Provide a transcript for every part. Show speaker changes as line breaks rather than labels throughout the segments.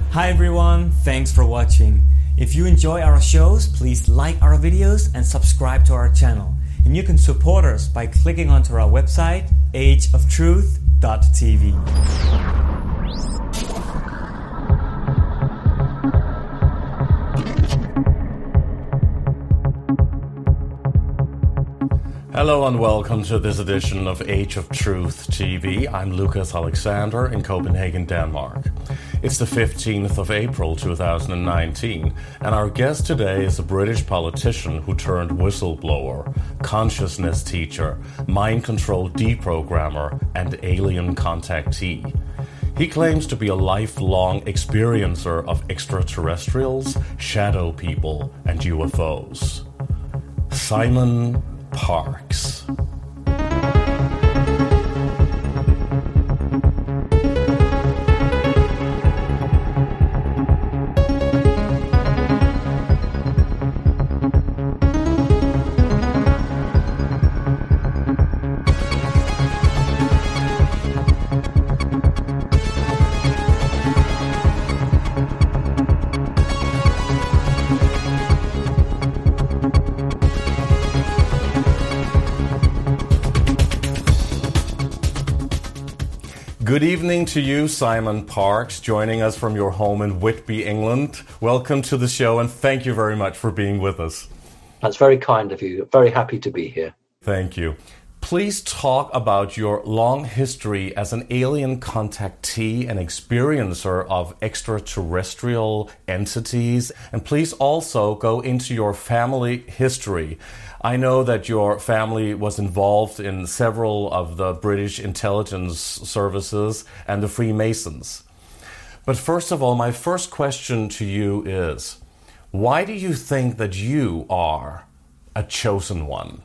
Hi everyone, thanks for watching. If you enjoy our shows, please like our videos and subscribe to our channel. And you can support us by clicking onto our website, ageoftruth.tv.
Hello and welcome to this edition of Age of Truth TV. I'm Lucas Alexander in Copenhagen, Denmark. It's the 15th of April 2019, and our guest today is a British politician who turned whistleblower, consciousness teacher, mind control deprogrammer, and alien contactee. He claims to be a lifelong experiencer of extraterrestrials, shadow people, and UFOs. Simon Parkes. Good evening to you, Simon Parkes, joining us from your home in Whitby, England. Welcome to the show, and thank you very much for being with us.
That's very kind of you. Very happy to be here.
Thank you. Please talk about your long history as an alien contactee and experiencer of extraterrestrial entities, and please also go into your family history. I know that your family was involved in several of the British intelligence services and the Freemasons. But first of all, my first question to you is, why do you think that you are a chosen one?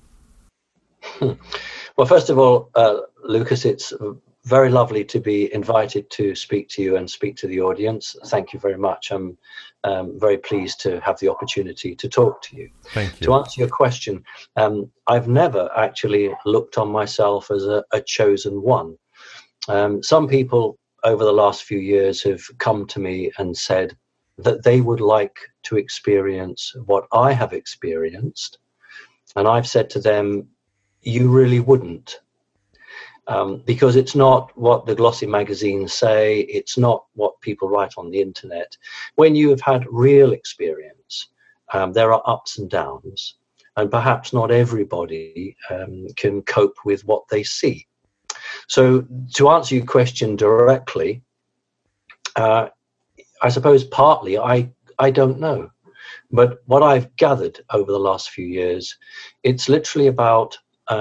Well, first of all, Lucas, it's very lovely to be invited to speak to you and speak to the audience. Thank you very much. I'm very pleased to have the opportunity to talk to you.
Thank you.
To answer your question, I've never actually looked on myself as a chosen one. Some people over the last few years have come to me and said that they would like to experience what I have experienced. And I've said to them, you really wouldn't. Because it's not what the glossy magazines say, it's not what people write on the internet. When you have had real experience, there are ups and downs, and perhaps not everybody can cope with what they see. So to answer your question directly, I suppose partly I don't know. But what I've gathered over the last few years, it's literally about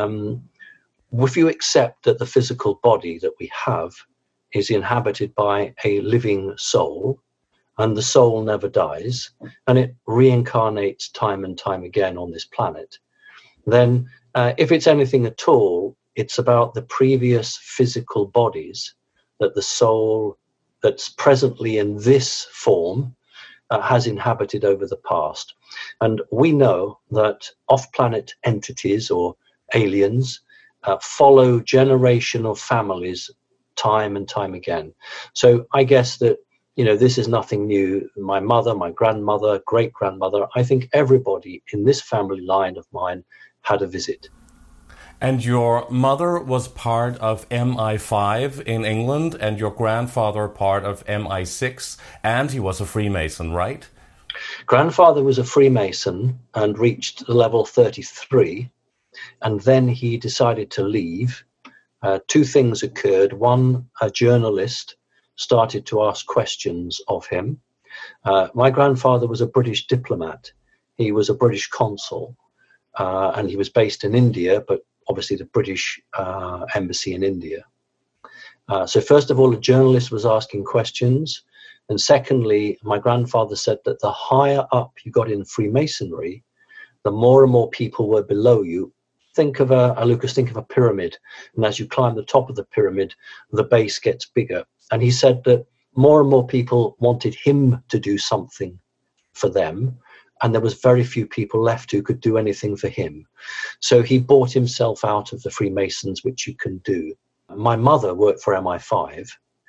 if you accept that the physical body that we have is inhabited by a living soul, and the soul never dies, and it reincarnates time and time again on this planet, then if it's anything at all, it's about the previous physical bodies that the soul that's presently in this form has inhabited over the past. And we know that off-planet entities or aliens follow generational families time and time again. So I guess that, this is nothing new. My mother, my grandmother, great-grandmother, I think everybody in this family line of mine had a visit.
And your mother was part of MI5 in England, and your grandfather part of MI6, and he was a Freemason, right?
Grandfather was a Freemason and reached level 33. And then he decided to leave. Two things occurred. One, a journalist started to ask questions of him. My grandfather was a British diplomat. He was a British consul, and he was based in India, but obviously the British embassy in India. So first of all, a journalist was asking questions. And secondly, my grandfather said that the higher up you got in Freemasonry, the more and more people were below you. Think of Lucas, think of a pyramid. And as you climb the top of the pyramid, the base gets bigger. And he said that more and more people wanted him to do something for them. And there was very few people left who could do anything for him. So he bought himself out of the Freemasons, which you can do. My mother worked for MI5,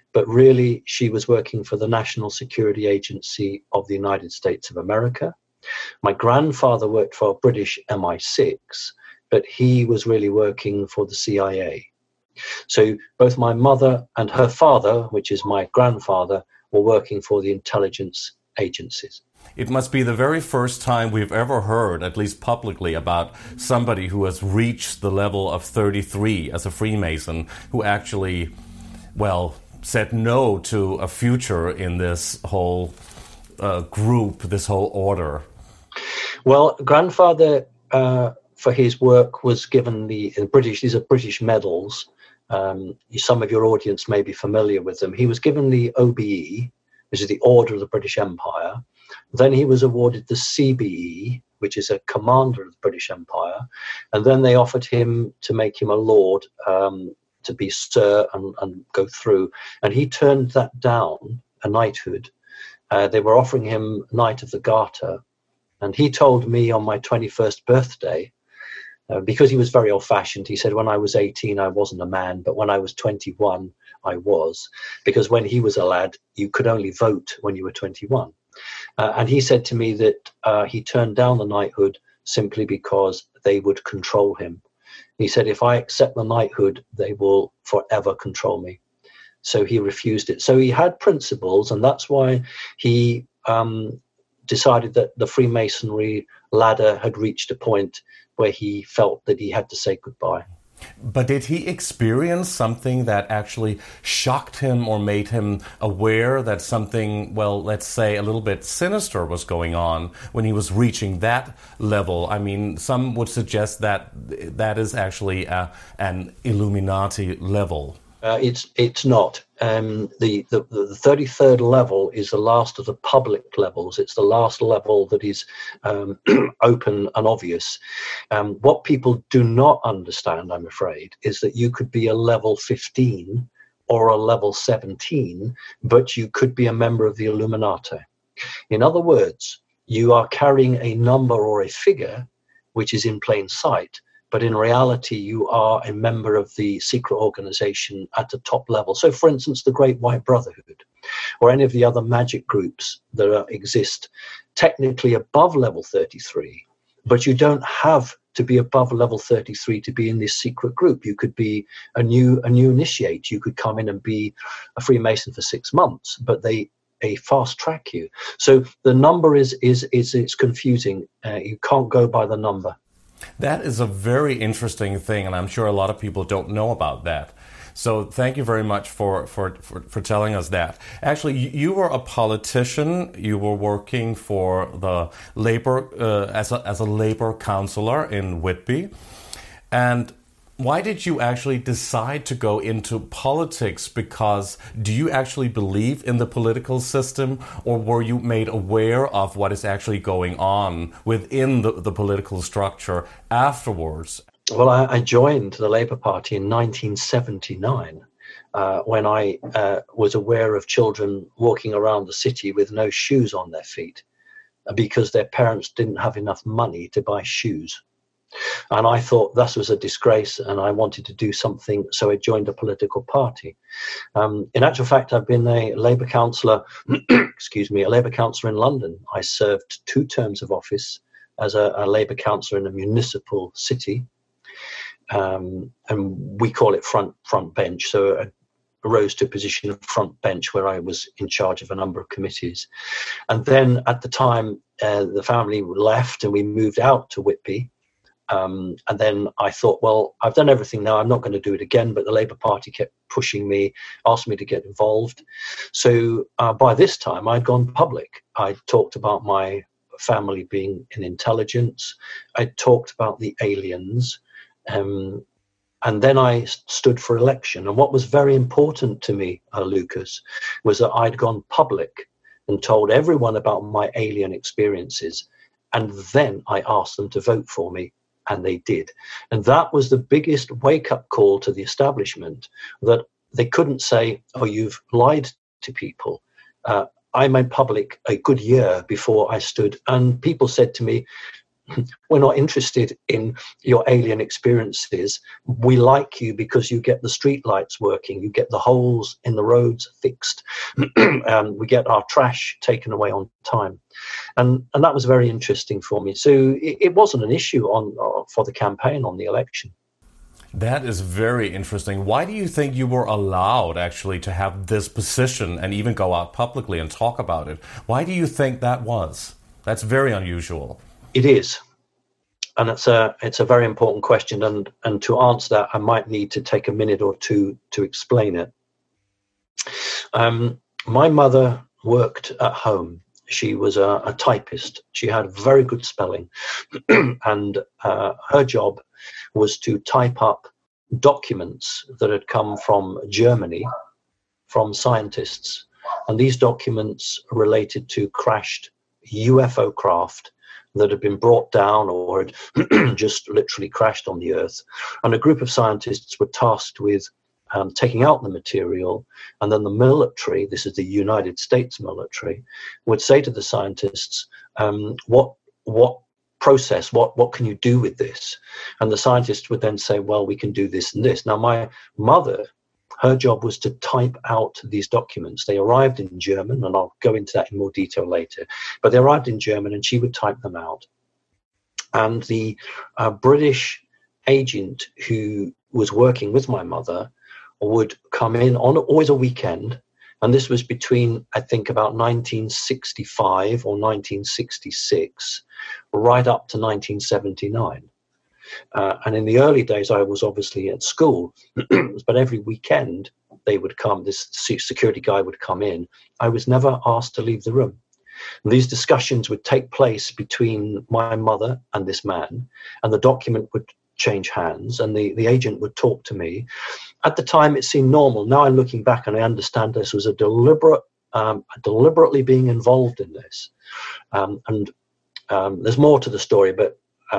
but really she was working for the National Security Agency of the United States of America. My grandfather worked for British MI6, but he was really working for the CIA. So both my mother and her father, which is my grandfather, were working for the intelligence agencies.
It must be the very first time we've ever heard, at least publicly, about somebody who has reached the level of 33 as a Freemason, who actually, well, said no to a future in this whole group, this whole order.
Well, grandfather, for his work, was given these are British medals. Some of your audience may be familiar with them. He was given the OBE, which is the Order of the British Empire. Then he was awarded the CBE, which is a Commander of the British Empire. And then they offered him to make him a Lord, to be Sir and go through. And he turned that down, a knighthood. They were offering him Knight of the Garter. And he told me on my 21st birthday, because he was very old-fashioned, he said, when I was 18, I wasn't a man, but when I was 21, I was. Because when he was a lad, you could only vote when you were 21. And he said to me that he turned down the knighthood simply because they would control him. He said, if I accept the knighthood, they will forever control me. So he refused it. So he had principles, and that's why he decided that the Freemasonry ladder had reached a point where he felt that he had to say goodbye.
But did he experience something that actually shocked him or made him aware that something, well, let's say a little bit sinister was going on when he was reaching that level? I mean, some would suggest that that is actually an Illuminati level.
It's not. The 33rd level is the last of the public levels. It's the last level that is open and obvious. What people do not understand, I'm afraid, is that you could be a level 15 or a level 17, but you could be a member of the Illuminati. In other words, you are carrying a number or a figure which is in plain sight, but in reality, you are a member of the secret organization at the top level. So, for instance, the Great White Brotherhood or any of the other magic groups that exist technically above level 33, but you don't have to be above level 33 to be in this secret group. You could be a new initiate. You could come in and be a Freemason for 6 months, but they fast track you. So the number is it's confusing. You can't go by the number.
That is a very interesting thing, and I'm sure a lot of people don't know about that. So thank you very much for telling us that. Actually, you were a politician. You were working for the labor as a labor counselor in Whitby. And why did you actually decide to go into politics? Because do you actually believe in the political system, or were you made aware of what is actually going on within the political structure afterwards?
Well, I joined the Labour Party in 1979 when I was aware of children walking around the city with no shoes on their feet because their parents didn't have enough money to buy shoes. And I thought this was a disgrace and I wanted to do something, so I joined a political party. In actual fact, I've been a Labour councillor, a Labour councillor in London. I served 2 terms of office as a Labour councillor in a municipal city. And we call it front bench. So I rose to a position of front bench where I was in charge of a number of committees. And then at the time, the family left and we moved out to Whitby. And then I thought, well, I've done everything now. I'm not going to do it again. But the Labour Party kept pushing me, asked me to get involved. So by this time, I'd gone public. I talked about my family being in intelligence. I talked about the aliens. And then I stood for election. And what was very important to me, Lucas, was that I'd gone public and told everyone about my alien experiences. And then I asked them to vote for me. And they did. And that was the biggest wake-up call to the establishment, that they couldn't say, oh, you've lied to people. I made public a good year before I stood. And people said to me, we're not interested in your alien experiences. We like you because you get the street lights working, you get the holes in the roads fixed, we get our trash taken away on time. And that was very interesting for me. So it wasn't an issue for the campaign on the election.
That is very interesting. Why do you think you were allowed actually to have this position and even go out publicly and talk about it? Why do you think that was? That's very unusual.
It is. And it's a very important question. And to answer that, I might need to take a minute or two to explain it. My mother worked at home. She was a typist. She had very good spelling. And her job was to type up documents that had come from Germany, from scientists. And these documents related to crashed UFO craft that had been brought down or had just literally crashed on the Earth. And a group of scientists were tasked with taking out the material, and then the military, this is the United States military, would say to the scientists, what process, what can you do with this? And the scientists would then say, well, we can do this and this. Now, my mother, her job was to type out these documents. They arrived in German, and I'll go into that in more detail later, but they arrived in German and she would type them out. And the British agent who was working with my mother would come in on always a weekend, and this was between, I think, about 1965 or 1966, right up to 1979. And in the early days, I was obviously at school, but every weekend they would come, this security guy would come in. I was never asked to leave the room. And these discussions would take place between my mother and this man, and the document would change hands, and the agent would talk to me. At the time, it seemed normal. Now I'm looking back and I understand this was a deliberately being involved in this. And there's more to the story, but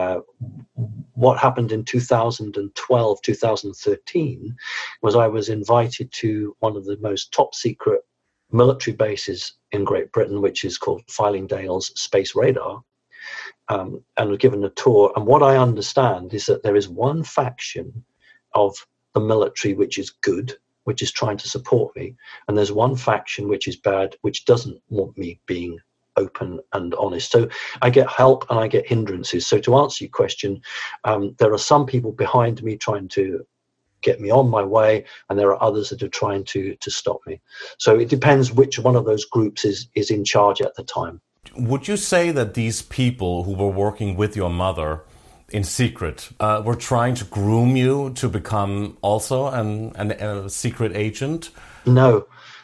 what happened in 2012, 2013 was I was invited to one of the most top secret military bases in Great Britain, which is called Fylingdales Space Radar, and was given a tour. And what I understand is that there is one faction of the military which is good, which is trying to support me, and there's one faction which is bad, which doesn't want me being open and honest. So I get help and I get hindrances. So to answer your question, there are some people behind me trying to get me on my way, and there are others that are trying to stop me. So it depends which one of those groups is in charge at the time.
Would you say that these people who were working with your mother in secret were trying to groom you to become also a secret agent?
No.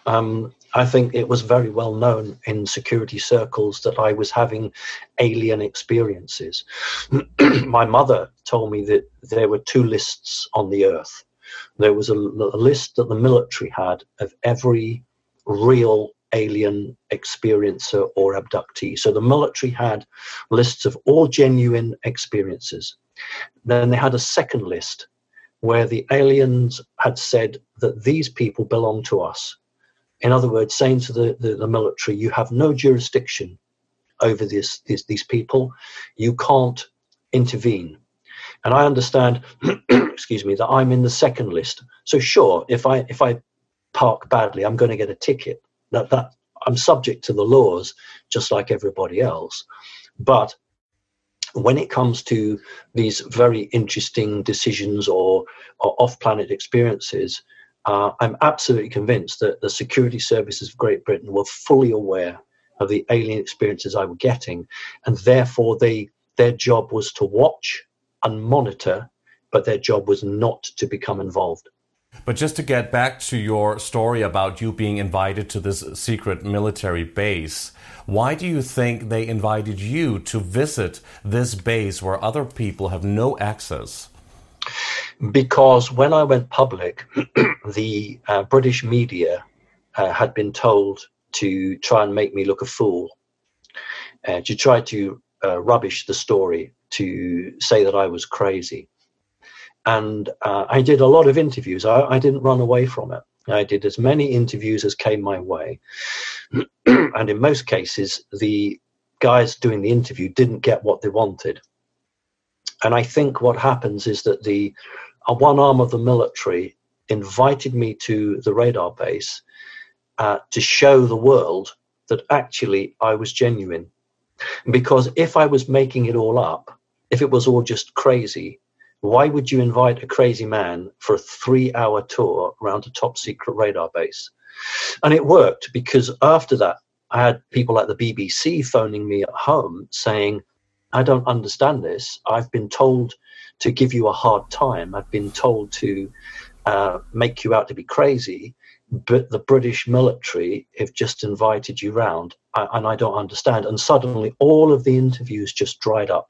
I think it was very well known in security circles that I was having alien experiences. My mother told me that there were two lists on the Earth. There was a list that the military had of every real alien experiencer or abductee. So the military had lists of all genuine experiences. Then they had a second list where the aliens had said that these people belong to us. In other words, saying to the military, you have no jurisdiction over these people. You can't intervene. And I understand, excuse me, that I'm in the second list. So sure, if I park badly, I'm going to get a ticket. That I'm subject to the laws just like everybody else. But when it comes to these very interesting decisions or off-planet experiences, I'm absolutely convinced that the security services of Great Britain were fully aware of the alien experiences I was getting, and therefore their job was to watch and monitor, but their job was not to become involved.
But just to get back to your story about you being invited to this secret military base, why do you think they invited you to visit this base where other people have no access?
Because when I went public, the British media had been told to try and make me look a fool, to try to rubbish the story, to say that I was crazy. And I did a lot of interviews. I didn't run away from it. I did as many interviews as came my way. And in most cases, the guys doing the interview didn't get what they wanted. And I think what happens is that one arm of the military invited me to the radar base to show the world that actually I was genuine. Because if I was making it all up, if it was all just crazy, why would you invite a crazy man for a 3-hour tour around a top secret radar base? And it worked, because after that, I had people like the BBC phoning me at home saying, I don't understand this. I've been told to give you a hard time. I've been told to make you out to be crazy, but the British military have just invited you round, and I don't understand. And suddenly all of the interviews just dried up.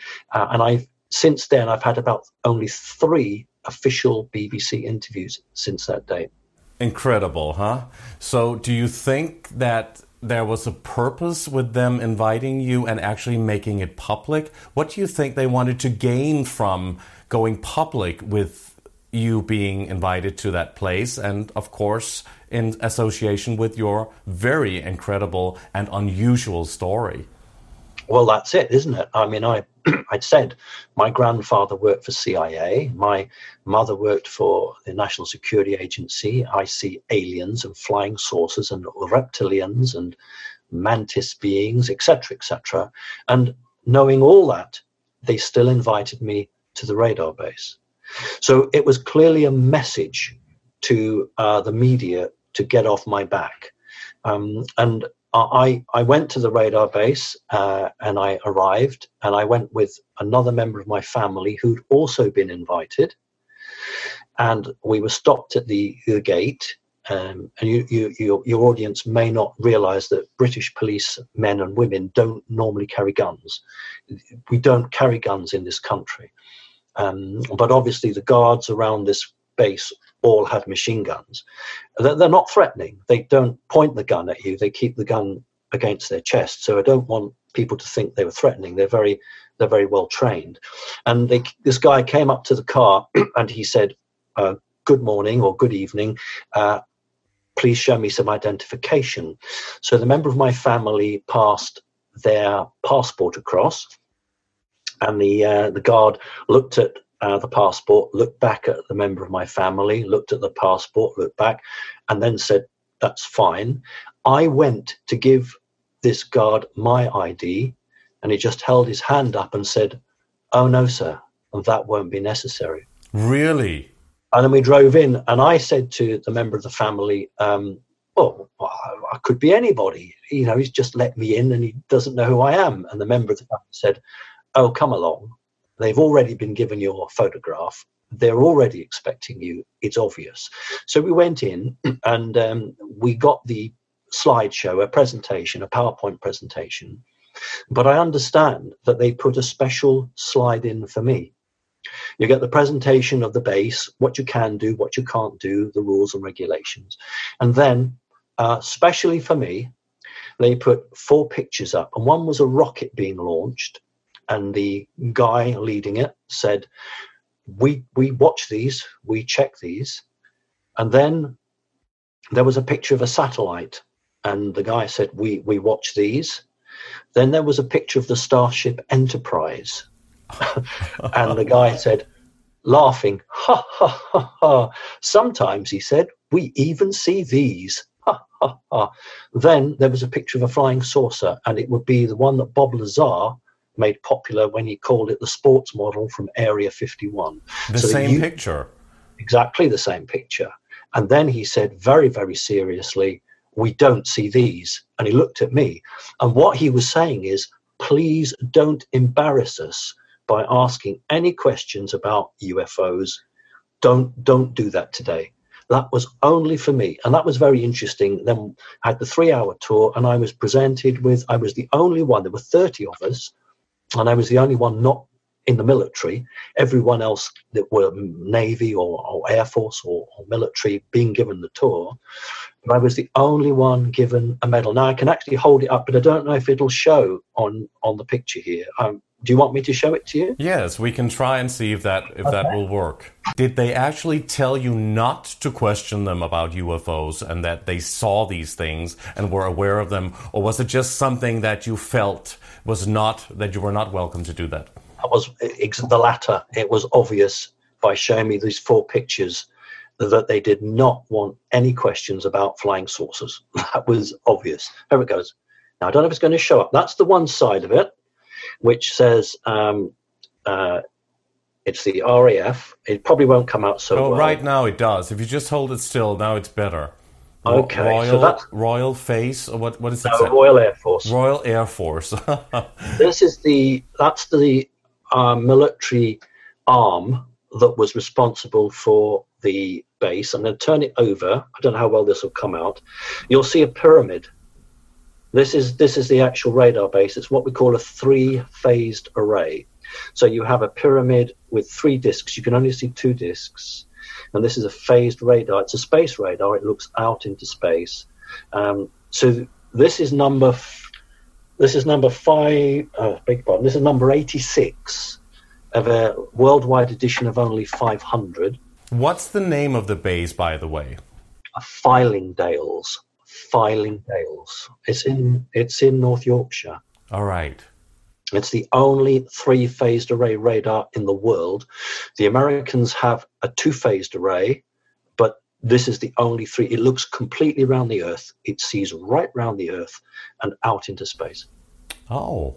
And since then, I've had about only 3 official BBC interviews since that date.
Incredible, huh? So do you think that there was a purpose with them inviting you and actually making it public? What do you think they wanted to gain from going public with you being invited to that place, and of course in association with your very incredible and unusual story?
Well, that's it, isn't it? I mean, I'd said my grandfather worked for CIA, my mother worked for the National Security Agency. I see aliens and flying saucers and reptilians and mantis beings, etc., etc. And knowing all that, they still invited me to the radar base. So it was clearly a message to the media to get off my back. And I went to the radar base and I arrived, and I went with another member of my family who'd also been invited. And we were stopped at the gate. And your audience may not realize that British police men and women don't normally carry guns. We don't carry guns in this country. But obviously the guards around this base all had machine guns. They're not threatening. They don't point the gun at you. They keep the gun against their chest. So I don't want people to think they were threatening. They're very well trained. And this guy came up to the car and he said, good morning or good evening. Please show me some identification. So the member of my family passed their passport across, and the guard looked at the passport, looked back at the member of my family, looked at the passport, looked back, and then said, that's fine. I went to give this guard my ID, and he just held his hand up and said, oh, no, sir, that won't be necessary.
Really?
And then we drove in, and I said to the member of the family, well, I could be anybody. You know, he's just let me in, and he doesn't know who I am. And the member of the family said, oh, come along. They've already been given your photograph. They're already expecting you. It's obvious. So we went in and we got the slideshow, a presentation, a PowerPoint presentation. But I understand that they put a special slide in for me. You get the presentation of the base, what you can do, what you can't do, the rules and regulations. And then, specially for me, they put 4 pictures up. And one was a rocket being launched. And the guy leading it said, we watch these, we check these. And then there was a picture of a satellite. And the guy said, we watch these. Then there was a picture of the Starship Enterprise. And the guy said, laughing, ha, ha, ha, ha. Sometimes, he said, we even see these. Ha, ha, ha. Then there was a picture of a flying saucer, and it would be the one that Bob Lazar made popular when he called it the sports model from Area 51.
The same picture.
Exactly the same picture. And then he said very, very seriously, we don't see these. And he looked at me. And what he was saying is, please don't embarrass us by asking any questions about UFOs. Don't do that today. That was only for me. And that was very interesting. Then I had the 3-hour tour, and I was presented with, I was the only one, there were 30 of us, and I was the only one not in the military. Everyone else that were Navy or Air Force or military being given the tour. But I was the only one given a medal. Now I can actually hold it up, but I don't know if it'll show on the picture here. Do you want me to show it to you?
Yes, we can try and see if that will work. Did they actually tell you not to question them about UFOs and that they saw these things and were aware of them? Or was it just something that you felt was not, that you were not welcome to do that?
That was the latter. It was obvious by showing me these 4 pictures that they did not want any questions about flying saucers. That was obvious. There it goes. Now, I don't know if it's going to show up. That's the one side of it, which says it's the RAF. It probably won't come out so well.
Right now it does. If you just hold it still, now it's better.
Okay,
Royal,
so that's
Royal Face, or what is it?
No, Royal Air Force.
Royal Air Force.
That's the military arm that was responsible for the base. I'm going to turn it over. I don't know how well this will come out. You'll see a pyramid. This is the actual radar base. It's what we call a 3-phased array. So you have a pyramid with 3 discs. You can only see 2 discs. And this is a phased radar. It's a space radar. It looks out into space. So this is number 5. Beg pardon. This is number 86 of a worldwide edition of only 500.
What's the name of the base, by the way?
Fylingdales. Fylingdales. It's in North Yorkshire.
All right.
It's the only 3-phased array radar in the world. The Americans have a 2-phased array, but this is the only 3. It looks completely around the Earth. It sees right round the Earth and out into space.
Oh.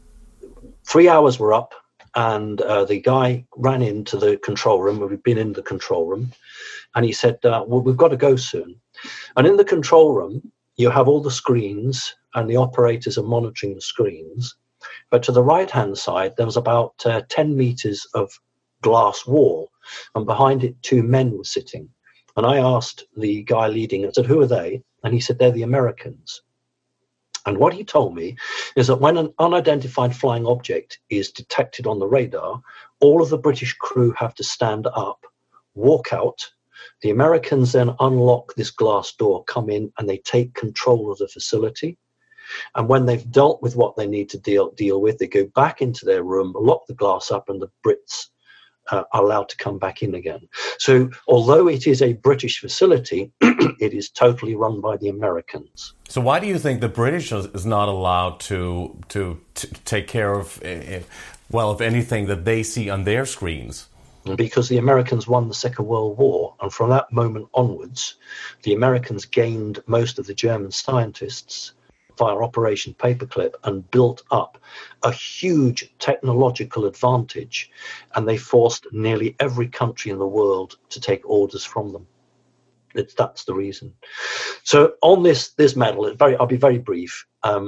3 hours were up, and the guy ran into the control room. We've been in the control room, and he said, well, we've got to go soon. And in the control room, you have all the screens, and the operators are monitoring the screens. But to the right-hand side, there was about 10 meters of glass wall, and behind it 2 men were sitting. And I asked the guy leading, I said, who are they? And he said, they're the Americans. And what he told me is that when an unidentified flying object is detected on the radar, all of the British crew have to stand up, walk out. The Americans then unlock this glass door, come in, and they take control of the facility. And when they've dealt with what they need to deal with, they go back into their room, lock the glass up, and the Brits are allowed to come back in again. So although it is a British facility, it is totally run by the Americans.
So why do you think the British is not allowed to take care of, of anything that they see on their screens?
Because the Americans won the Second World War, and from that moment onwards, the Americans gained most of the German scientists via Operation Paperclip and built up a huge technological advantage, and they forced nearly every country in the world to take orders from them. That's the reason. So on this medal, I'll be very brief.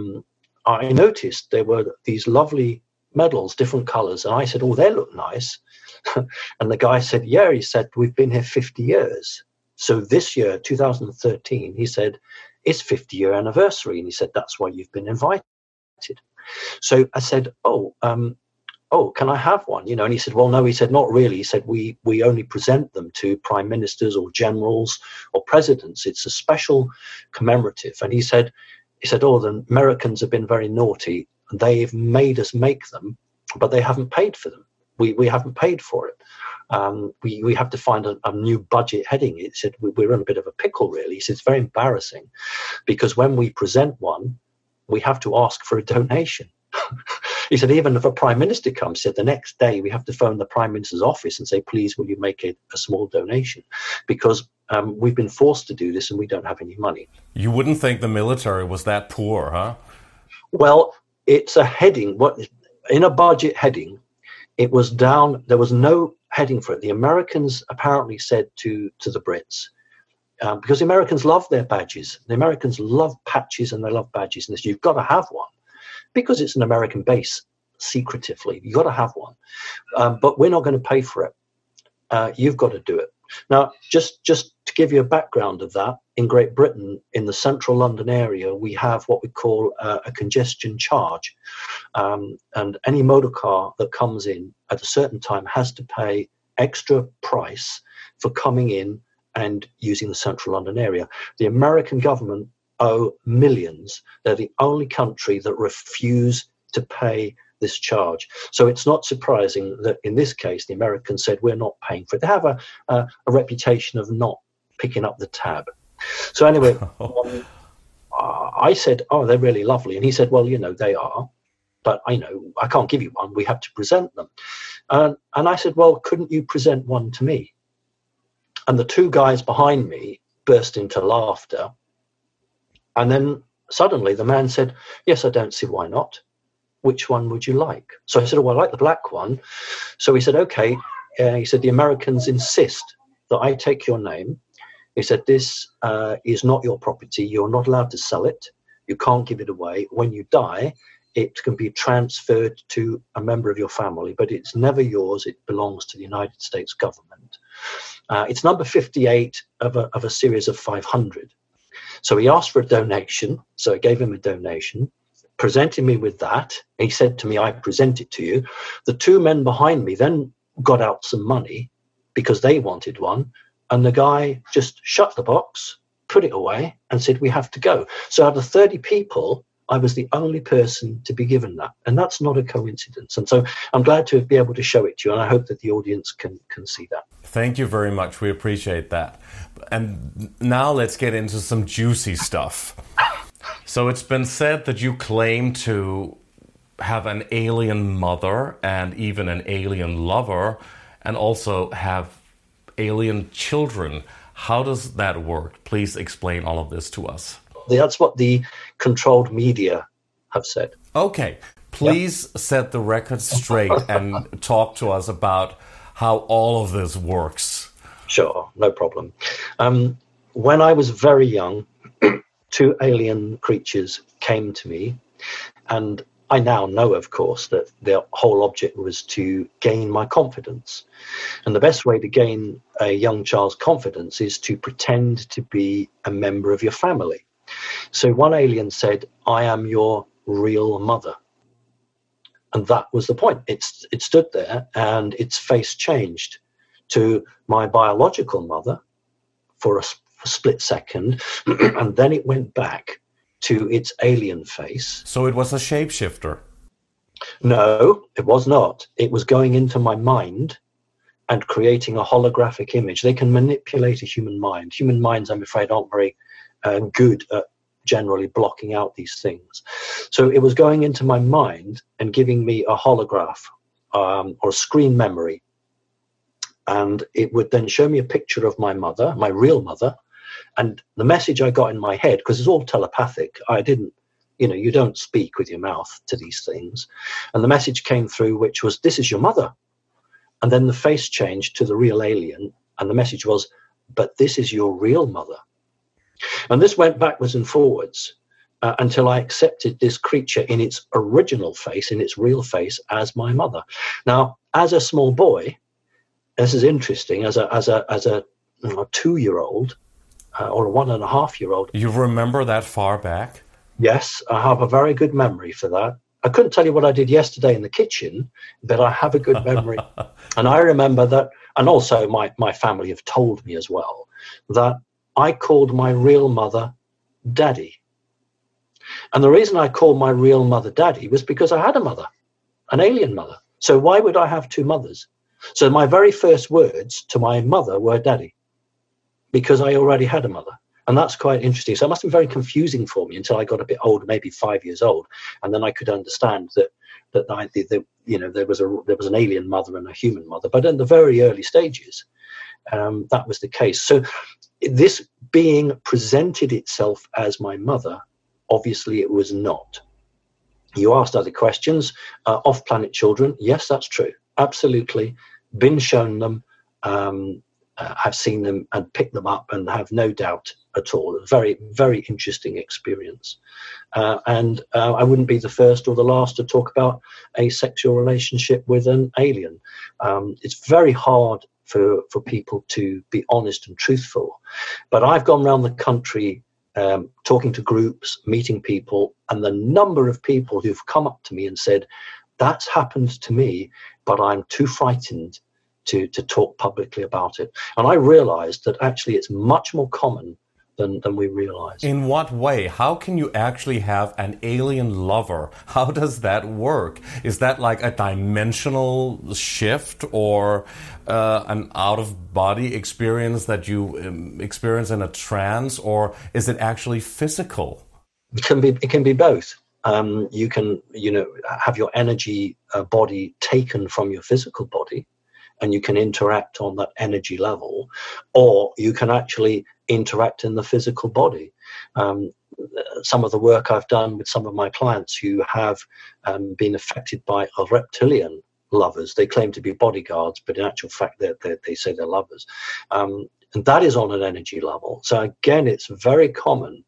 I noticed there were these lovely medals, different colors, and I said, oh, they look nice. And the guy said, yeah, he said, we've been here 50 years. So this year, 2013, he said, it's 50-year anniversary. And he said, that's why you've been invited. So I said, can I have one? You know, and he said, well, no, he said, not really. He said, we only present them to prime ministers or generals or presidents. It's a special commemorative. And he said, oh, the Americans have been very naughty. They've made us make them, but they haven't paid for them. We haven't paid for it. We have to find a new budget heading. He said, we're in a bit of a pickle, really. He said, it's very embarrassing because when we present one, we have to ask for a donation. He said, even if a prime minister comes, he said, the next day we have to phone the prime minister's office and say, please, will you make a small donation? Because we've been forced to do this and we don't have any money.
You wouldn't think the military was that poor, huh?
Well, it's a heading. In a budget heading, it was down. There was no heading for it. The Americans apparently said to the Brits, because the Americans love their badges. The Americans love patches and they love badges. And you've got to have one because it's an American base secretively. You've got to have one. But we're not going to pay for it. You've got to do it. Now, just to give you a background of that, in Great Britain, in the central London area, we have what we call a congestion charge. And any motor car that comes in at a certain time has to pay extra price for coming in and using the central London area. The American government owe millions. They're the only country that refuse to pay this charge. So it's not surprising that in this case, the Americans said, we're not paying for it. They have a reputation of not picking up the tab. So anyway, I said, oh, they're really lovely. And he said, well, you know, they are. but I can't give you one. We have to present them. And I said, well, couldn't you present one to me? And the two guys behind me burst into laughter. And then suddenly the man said, yes, I don't see why not. Which one would you like? So I said, oh, I like the black one. So he said, okay. He said, the Americans insist that I take your name. He said, this is not your property. You're not allowed to sell it. You can't give it away. When you die, it can be transferred to a member of your family, but it's never yours. It belongs to the United States government. It's number 58 of a series of 500. So he asked for a donation. So I gave him a donation, presented me with that. He said to me, I present it to you. The two men behind me then got out some money because they wanted one. And the guy just shut the box, put it away, and said, we have to go. So out of 30 people, I was the only person to be given that. And that's not a coincidence. And so I'm glad to be able to show it to you. And I hope that the audience can see that.
Thank you very much. We appreciate that. And now let's get into some juicy stuff. So it's been said that you claim to have an alien mother and even an alien lover, and also have alien children. How does that work? Please explain all of this to us.
That's what the controlled media have said.
Okay, please set the record straight and talk to us about how all of this works.
Sure, no problem. When I was very young, two alien creatures came to me, and I now know, of course, that their whole object was to gain my confidence. And the best way to gain a young child's confidence is to pretend to be a member of your family. So one alien said, I am your real mother. And that was the point. It stood there and its face changed to my biological mother for a split second. And then it went back to its alien face.
So it was a shapeshifter?
No, it was not. It was going into my mind and creating a holographic image. They can manipulate a human mind. Human minds, I'm afraid, aren't very good at generally blocking out these things. So it was going into my mind and giving me a holograph or a screen memory. And it would then show me a picture of my mother, my real mother. And the message I got in my head, because it's all telepathic, I didn't, you don't speak with your mouth to these things. And the message came through, which was, this is your mother. And then the face changed to the real alien. And the message was, but this is your real mother. And this went backwards and forwards until I accepted this creature in its original face, in its real face, as my mother. Now, as a small boy, this is interesting, as a 2-year-old or a 1.5-year-old.
You remember that far back?
Yes, I have a very good memory for that. I couldn't tell you what I did yesterday in the kitchen, but I have a good memory. And I remember that, and also my family have told me as well, that I called my real mother Daddy. And the reason I called my real mother Daddy was because I had a mother, an alien mother. So why would I have two mothers? So my very first words to my mother were Daddy, because I already had a mother. And that's quite interesting. So it must have been very confusing for me until I got a bit older, maybe 5 years old. And then I could understand that there was an alien mother and a human mother. But in the very early stages, that was the case. So this being presented itself as my mother, obviously it was not. You asked other questions. Off-planet children, yes, that's true. Absolutely. Been shown them, have seen them and picked them up and have no doubt at all. A very, very interesting experience. And I wouldn't be the first or the last to talk about a sexual relationship with an alien. It's very hard for people to be honest and truthful. But I've gone around the country talking to groups, meeting people, and the number of people who've come up to me and said, that's happened to me, but I'm too frightened to talk publicly about it. And I realized that actually it's much more common than we realize.
In what way? How can you actually have an alien lover? How does that work? Is that like a dimensional shift or an out-of-body experience that you experience in a trance, or is it actually physical?
It can be both. you can, have your energy body taken from your physical body, and you can interact on that energy level, or you can actually interact in the physical body. Some of the work I've done with some of my clients who have been affected by a reptilian lovers. They claim to be bodyguards, but in actual fact, they say they're lovers. And that is on an energy level. So again, it's very common.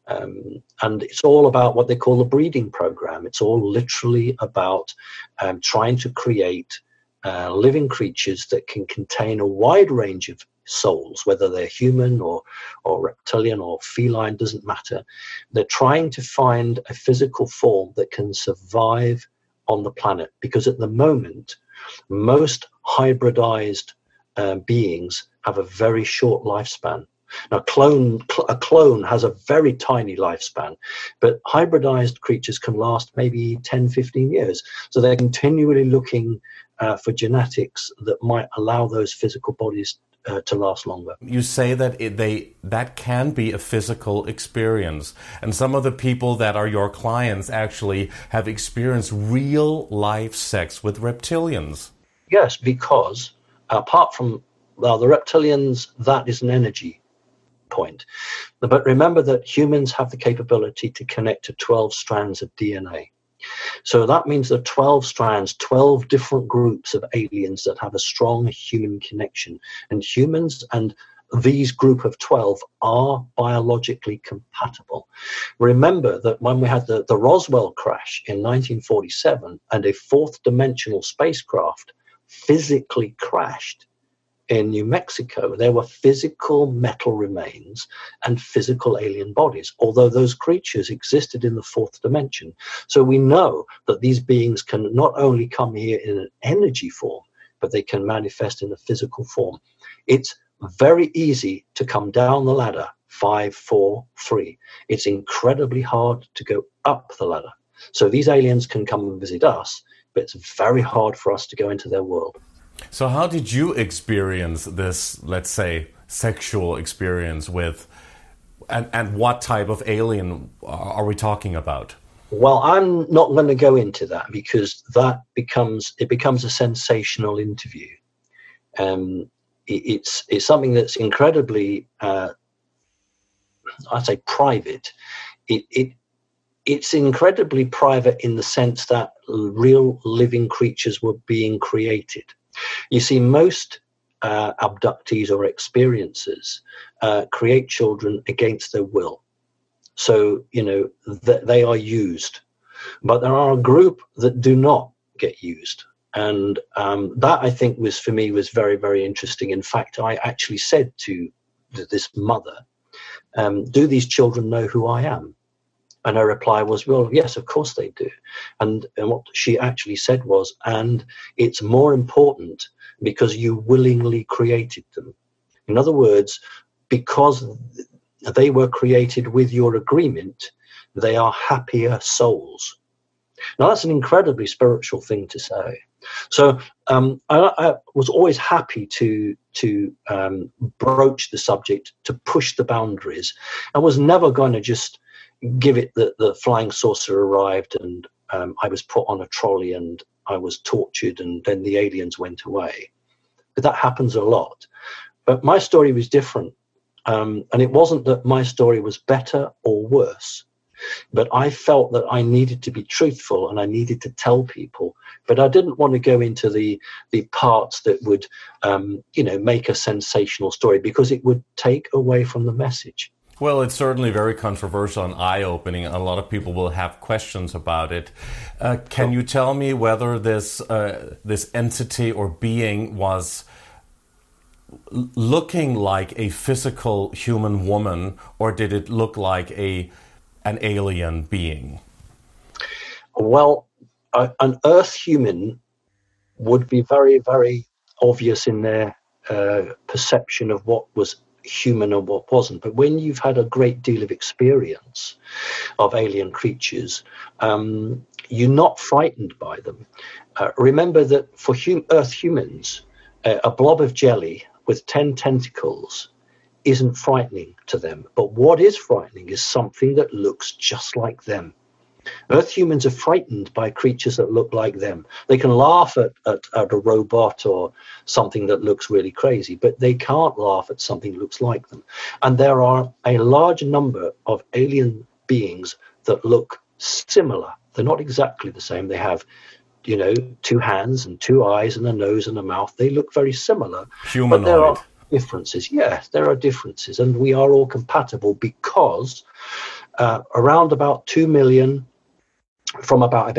And it's all about what they call the breeding program. It's all literally about trying to create living creatures that can contain a wide range of souls, whether they're human or reptilian or feline, doesn't matter. They're trying to find a physical form that can survive on the planet, because at the moment, most hybridized beings have a very short lifespan. Now, a clone has a very tiny lifespan, but hybridized creatures can last maybe 10, 15 years. So they're continually looking for genetics that might allow those physical bodies to last longer.
You say that that can be a physical experience, and some of the people that are your clients actually have experienced real life sex with reptilians.
Yes, because apart from the reptilians, that is an energy point. But remember that humans have the capability to connect to 12 strands of DNA. So that means there are 12 strands, 12 different groups of aliens that have a strong human connection. And humans and these group of 12 are biologically compatible. Remember that when we had the Roswell crash in 1947 and a fourth dimensional spacecraft physically crashed in New Mexico, there were physical metal remains and physical alien bodies, although those creatures existed in the fourth dimension. So we know that these beings can not only come here in an energy form, but they can manifest in a physical form. It's very easy to come down the ladder, 5, 4, 3. It's incredibly hard to go up the ladder. So these aliens can come and visit us, but it's very hard for us to go into their world.
So how did you experience this, let's say, sexual experience with, and what type of alien are we talking about?
Well, I'm not going to go into that because that becomes a sensational interview. It's something that's incredibly, I'd say, private. It's incredibly private in the sense that real living creatures were being created. You see, most abductees or experiencers create children against their will. So, they are used. But there are a group that do not get used. And that, I think, was very, very interesting. In fact, I actually said to this mother, do these children know who I am? And her reply was, well, yes, of course they do. And what she actually said was, and it's more important because you willingly created them. In other words, because they were created with your agreement, they are happier souls. Now, that's an incredibly spiritual thing to say. So I was always happy to broach the subject, to push the boundaries. I was never going to just give it the flying saucer arrived and I was put on a trolley and I was tortured and then the aliens went away. But that happens a lot. But my story was different. And it wasn't that my story was better or worse. But I felt that I needed to be truthful and I needed to tell people. But I didn't want to go into the parts that would, make a sensational story because it would take away from the message.
Well, it's certainly very controversial and eye-opening. A lot of people will have questions about it. Can you tell me whether this entity or being was looking like a physical human woman, or did it look like an alien being?
Well, an Earth human would be very, very obvious in their perception of what was human and what wasn't. But when you've had a great deal of experience of alien creatures, you're not frightened by them. Remember that for Earth humans, a blob of jelly with 10 tentacles isn't frightening to them. But what is frightening is something that looks just like them. Earth humans are frightened by creatures that look like them. They can laugh at a robot or something that looks really crazy, but they can't laugh at something that looks like them. And there are a large number of alien beings that look similar. They're not exactly the same. They have, you know, 2 hands and 2 eyes and a nose and a mouth. They look very similar.
Humanoid.
But there are differences. Yes, there are differences. And we are all compatible because around about 2 million, from about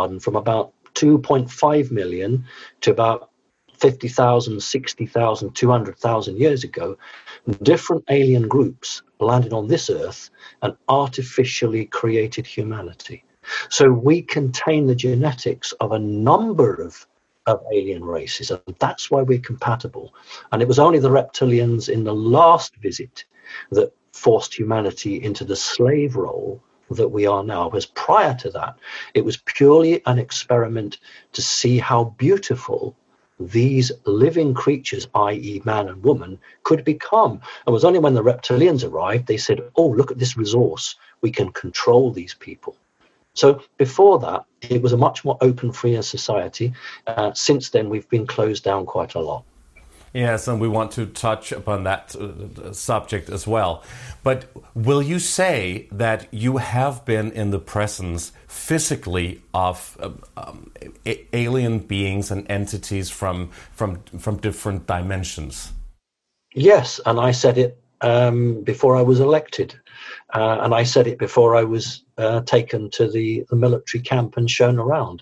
2.5 million to about 50,000, 60,000, 200,000 years ago, different alien groups landed on this earth and artificially created humanity. So we contain the genetics of a number of alien races, and that's why we're compatible. And it was only the reptilians in the last visit that forced humanity into the slave role that we are now. Because prior to that, it was purely an experiment to see how beautiful these living creatures, i.e. man and woman, could become. It was only when the reptilians arrived, they said, oh, look at this resource. We can control these people. So before that, it was a much more open, freer society. Since then, we've been closed down quite a lot.
Yes, and we want to touch upon that subject as well. But will you say that you have been in the presence physically of alien beings and entities from different dimensions?
Yes, and I said it before I was elected. And I said it before I was taken to the military camp and shown around.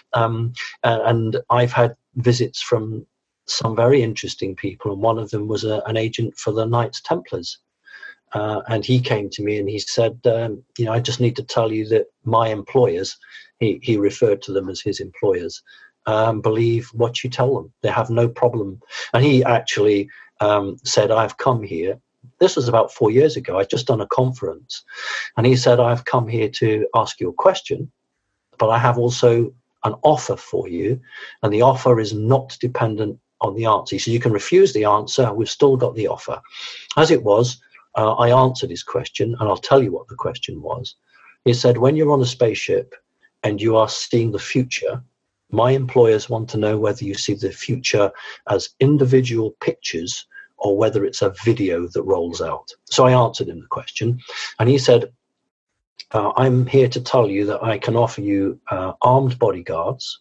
And I've had visits from some very interesting people, and one of them was an agent for the Knights Templars. And he came to me and he said, I just need to tell you that my employers, he referred to them as his employers, believe what you tell them. They have no problem. And he actually said, I've come here. This was about 4 years ago. I'd just done a conference. And he said, I've come here to ask you a question, but I have also an offer for you. And the offer is not dependent on the answer. So you can refuse the answer. We've still got the offer. As it was, I answered his question, and I'll tell you what the question was. He said, when you're on a spaceship and you are seeing the future, my employers want to know whether you see the future as individual pictures or whether it's a video that rolls out. So I answered him the question, and he said, I'm here to tell you that I can offer you armed bodyguards,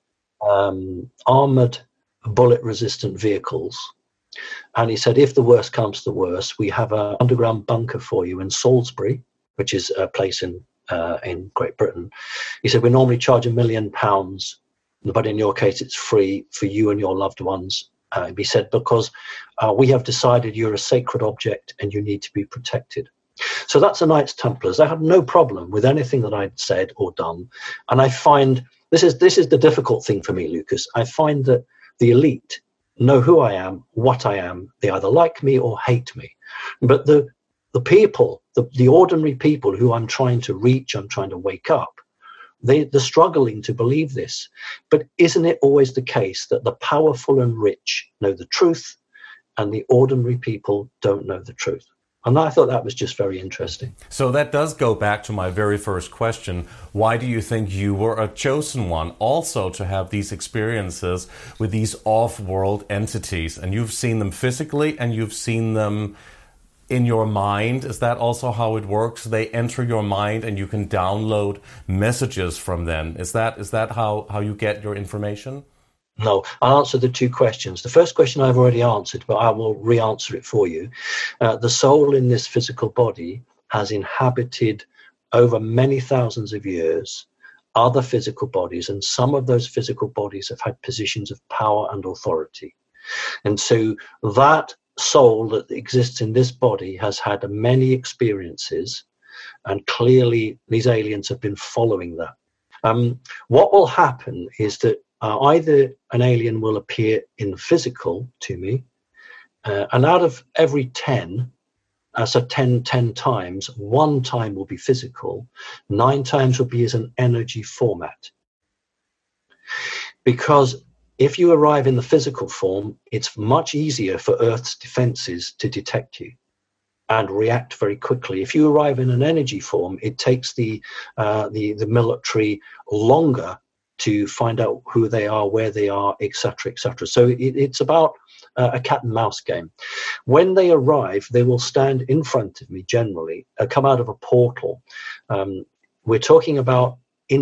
armored bullet-resistant vehicles. And he said, if the worst comes to the worst, we have an underground bunker for you in Salisbury, which is a place in Great Britain. He said, we normally charge £1 million, but in your case, it's free for you and your loved ones. He said, because we have decided you're a sacred object and you need to be protected. So that's the Knights Templars. They had no problem with anything that I'd said or done. And I find, this is the difficult thing for me, Lucas. I find that the elite know who I am, what I am. They either like me or hate me. But the people, the ordinary people who I'm trying to reach, I'm trying to wake up, they're struggling to believe this. But isn't it always the case that the powerful and rich know the truth and the ordinary people don't know the truth? And I thought that was just very interesting.
So that does go back to my very first question. Why do you think you were a chosen one also to have these experiences with these off-world entities? And you've seen them physically and you've seen them in your mind. Is that also how it works? They enter your mind and you can download messages from them. Is that how you get your information?
No, I'll answer the two questions. The first question I've already answered, but I will re-answer it for you. The soul in this physical body has inhabited over many thousands of years other physical bodies, and some of those physical bodies have had positions of power and authority. And so that soul that exists in this body has had many experiences, and clearly these aliens have been following that. What will happen is that either an alien will appear in physical to me, and out of every 10, so 10 times, 1 time will be physical, 9 times will be as an energy format. Because if you arrive in the physical form, it's much easier for Earth's defenses to detect you. and react very quickly. If you arrive in an energy form, it takes the military longer to find out who they are, where they are, etc., etc. So it's about a cat and mouse game. When they arrive, they will stand in front of me generally, come out of a portal. We're talking about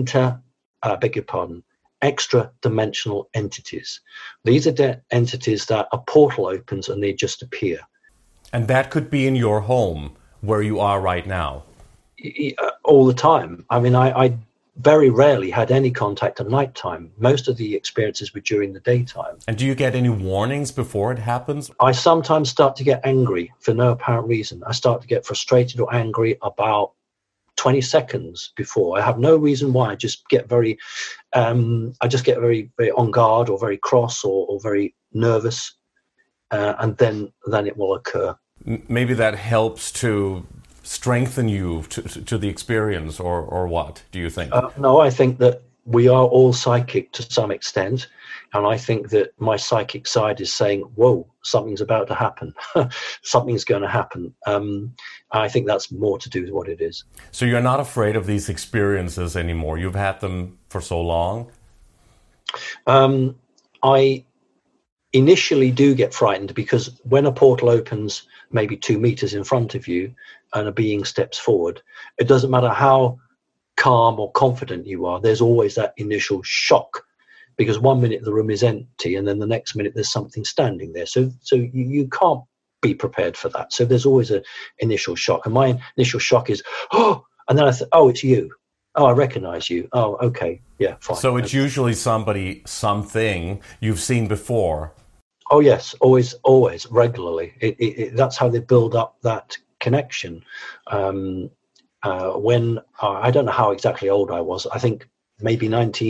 extra-dimensional entities. These are entities that a portal opens and they just appear.
And that could be in your home, where you are right now?
All the time. I mean, I very rarely had any contact at nighttime. Most of the experiences were during the daytime.
And do you get any warnings before it happens?
I sometimes start to get angry for no apparent reason. I start to get frustrated or angry about 20 seconds before. I have no reason why. I just get very very on guard, or very cross, or very nervous, and then it will occur.
Maybe that helps to strengthen you to the experience, or what do you think?
No, I think that we are all psychic to some extent, and I think that my psychic side is saying, whoa, something's about to happen. Something's going to happen. I think that's more to do with what it is.
So you're not afraid of these experiences anymore? You've had them for so long?
I initially do get frightened, because when a portal opens maybe 2 meters in front of you and a being steps forward, it doesn't matter how calm or confident you are, there's always that initial shock, because 1 minute the room is empty and then the next minute there's something standing there. So you can't be prepared for that. So there's always an initial shock. And my initial shock is, oh, and then I think, oh, it's you. Oh, I recognize you. Oh, okay. Yeah, fine.
So it's usually something you've seen before.
Oh, yes. Always, regularly. That's how they build up that connection. When I don't know how exactly old I was. I think maybe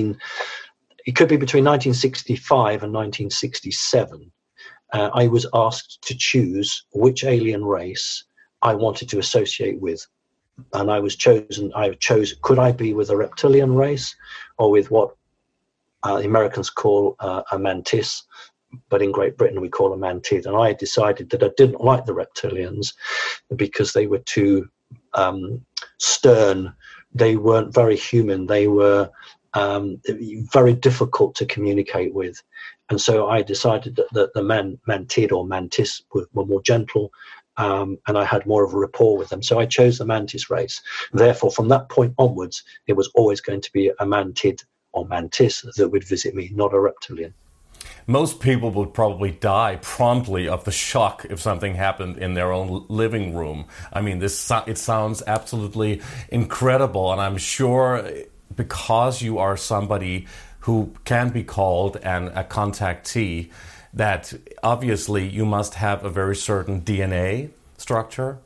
it could be between 1965 and 1967. I was asked to choose which alien race I wanted to associate with. And I chose, could I be with a reptilian race, or with what the Americans call a mantis, but in Great Britain we call a mantid. And I decided that I didn't like the reptilians because they were too stern. They weren't very human. They were very difficult to communicate with. And so I decided that the mantid or mantis were more gentle, and I had more of a rapport with them. So I chose the mantis race. Therefore, from that point onwards, it was always going to be a mantid or mantis that would visit me, not a reptilian.
Most people would probably die promptly of the shock if something happened in their own living room. I mean, it sounds absolutely incredible, and I'm sure because you are somebody who can be called a contactee, that obviously you must have a very certain DNA structure.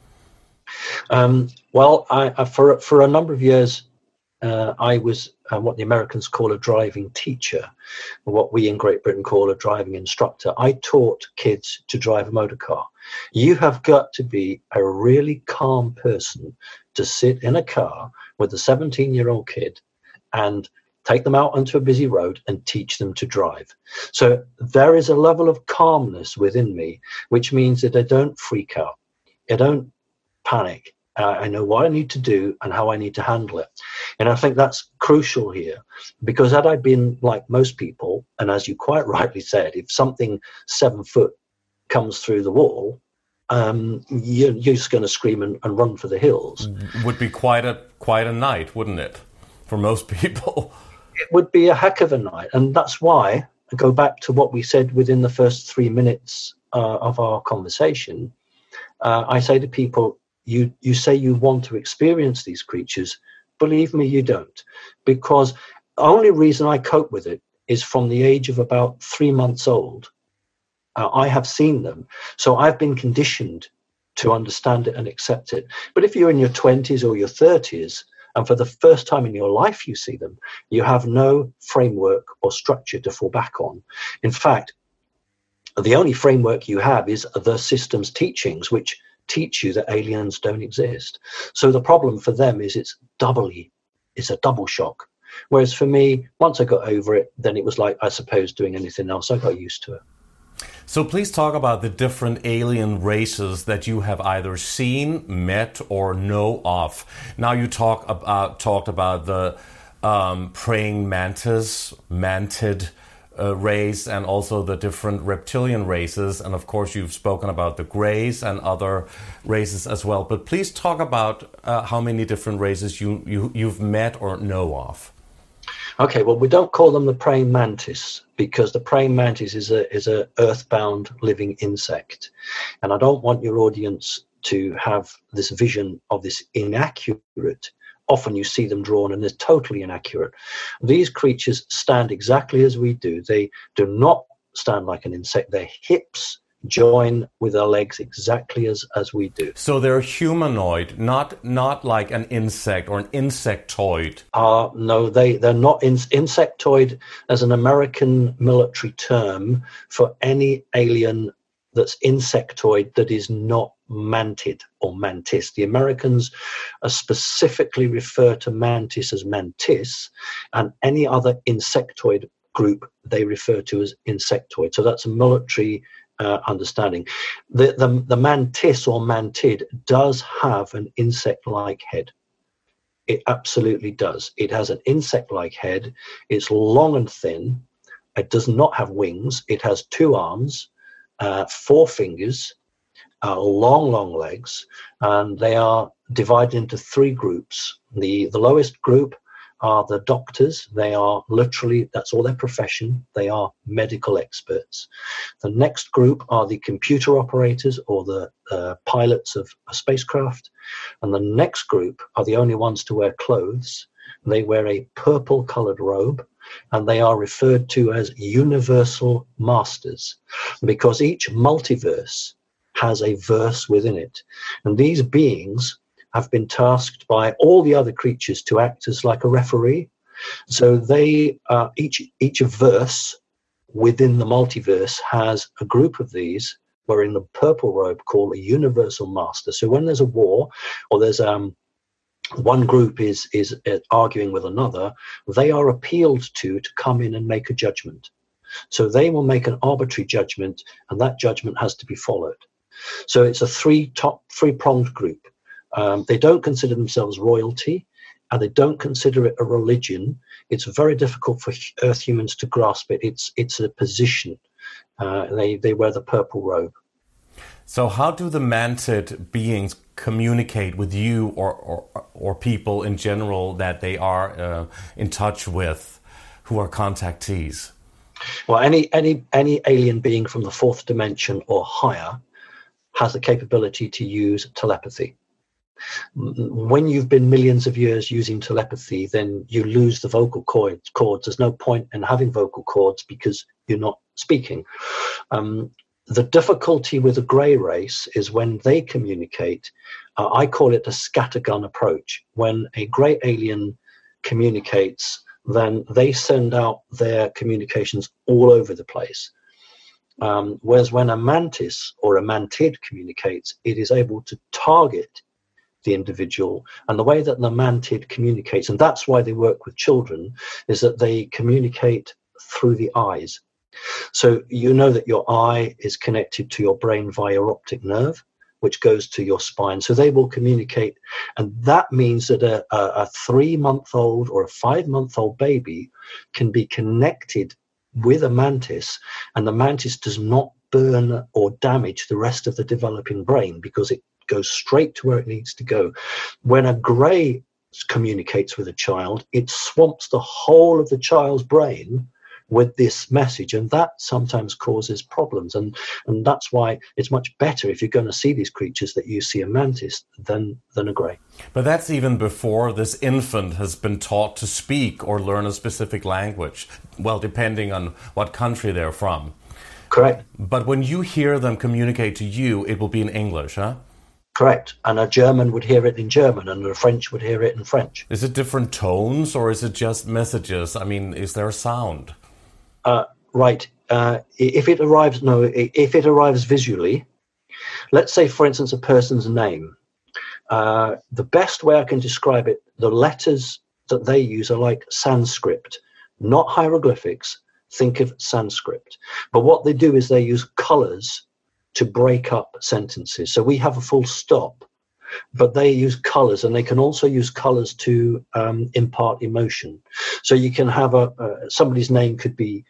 Well,
for a number of years, I was what the Americans call a driving teacher, what we in Great Britain call a driving instructor. I taught kids to drive a motor car. You have got to be a really calm person to sit in a car with a 17-year-old kid and take them out onto a busy road and teach them to drive. So there is a level of calmness within me, which means that I don't freak out. I don't panic. I know what I need to do and how I need to handle it. And I think that's crucial here, because had I been like most people, and as you quite rightly said, if something 7 foot comes through the wall, you're just going to scream and run for the hills.
Would be quite a night, wouldn't it, for most people?
It would be a heck of a night. And that's why I go back to what we said within the first 3 minutes of our conversation. I say to people, you say you want to experience these creatures. Believe me, you don't. Because the only reason I cope with it is from the age of about 3 months old. I have seen them. So I've been conditioned to understand it and accept it. But if you're in your 20s or your 30s, and for the first time in your life you see them, you have no framework or structure to fall back on. In fact, the only framework you have is the system's teachings, which teach you that aliens don't exist. So the problem for them is it's a double shock. Whereas for me, once I got over it, then it was like, I suppose, doing anything else. I got used to it.
So please talk about the different alien races that you have either seen, met, or know of. Now you talked about the praying mantis, mantid race, and also the different reptilian races. And of course, you've spoken about the Greys and other races as well. But please talk about how many different races you've met or know of.
Okay, well, we don't call them the praying mantis because the praying mantis is a earthbound living insect, and I don't want your audience to have this vision of this inaccurate. Often you see them drawn and they're totally inaccurate. These creatures stand exactly as we do. They do not stand like an insect. Their hips join with their legs exactly as we do.
So they're humanoid, not like an insect or an insectoid.
No, they're not. Insectoid as an American military term for any alien that's insectoid that is not mantid or mantis. The Americans specifically refer to mantis as mantis, and any other insectoid group they refer to as insectoid. So that's a military understanding. The mantis or mantid does have an insect-like head. It absolutely does. It has an insect-like head. It's long and thin. It does not have wings. It has 2 arms, 4 fingers, long legs, and they are divided into 3 groups. The lowest group are the doctors. They are literally, that's all their profession. They are medical experts. The next group are the computer operators or the pilots of a spacecraft. And the next group are the only ones to wear clothes. They wear a purple colored robe, and they are referred to as universal masters because each multiverse has a verse within it. And these beings have been tasked by all the other creatures to act as like a referee. So they each verse within the multiverse has a group of these wearing the purple robe called a universal master. So when there's a war or there's one group is arguing with another, they are appealed to come in and make a judgment. So they will make an arbitrary judgment, and that judgment has to be followed. So it's a three-pronged group. They don't consider themselves royalty, and they don't consider it a religion. It's very difficult for Earth humans to grasp it. It's a position. They wear the purple robe.
So how do the mantid beings communicate with you or people in general that they are in touch with, who are contactees?
Well, any alien being from the 4th dimension or higher has the capability to use telepathy. When you've been millions of years using telepathy, then you lose the vocal cords. There's no point in having vocal cords because you're not speaking. The difficulty with the grey race is when they communicate. I call it a scattergun approach. When a grey alien communicates, then they send out their communications all over the place. Whereas when a mantis or a mantid communicates, it is able to target the individual. And the way that the mantid communicates, and that's why they work with children, is that they communicate through the eyes. So you know that your eye is connected to your brain via your optic nerve, which goes to your spine. So they will communicate. And that means that a 3-month-old or a 5-month-old baby can be connected with a mantis, and the mantis does not burn or damage the rest of the developing brain because it goes straight to where it needs to go. When a grey communicates with a child, it swamps the whole of the child's brain with this message, and that sometimes causes problems, and that's why it's much better if you're going to see these creatures that you see a mantis than a grey.
But that's even before this infant has been taught to speak or learn a specific language, well, depending on what country they're from.
Correct.
But when you hear them communicate to you, it will be in English, huh?
Correct. And a German would hear it in German, and a French would hear it in French.
Is it different tones, or is it just messages? I mean, is there a sound?
Right. If it arrives visually, let's say, for instance, a person's name. The best way I can describe it, the letters that they use are like Sanskrit, not hieroglyphics, think of Sanskrit. But what they do is they use colors to break up sentences. So we have a full stop, but they use colors, and they can also use colors to impart emotion. So you can have somebody's name could be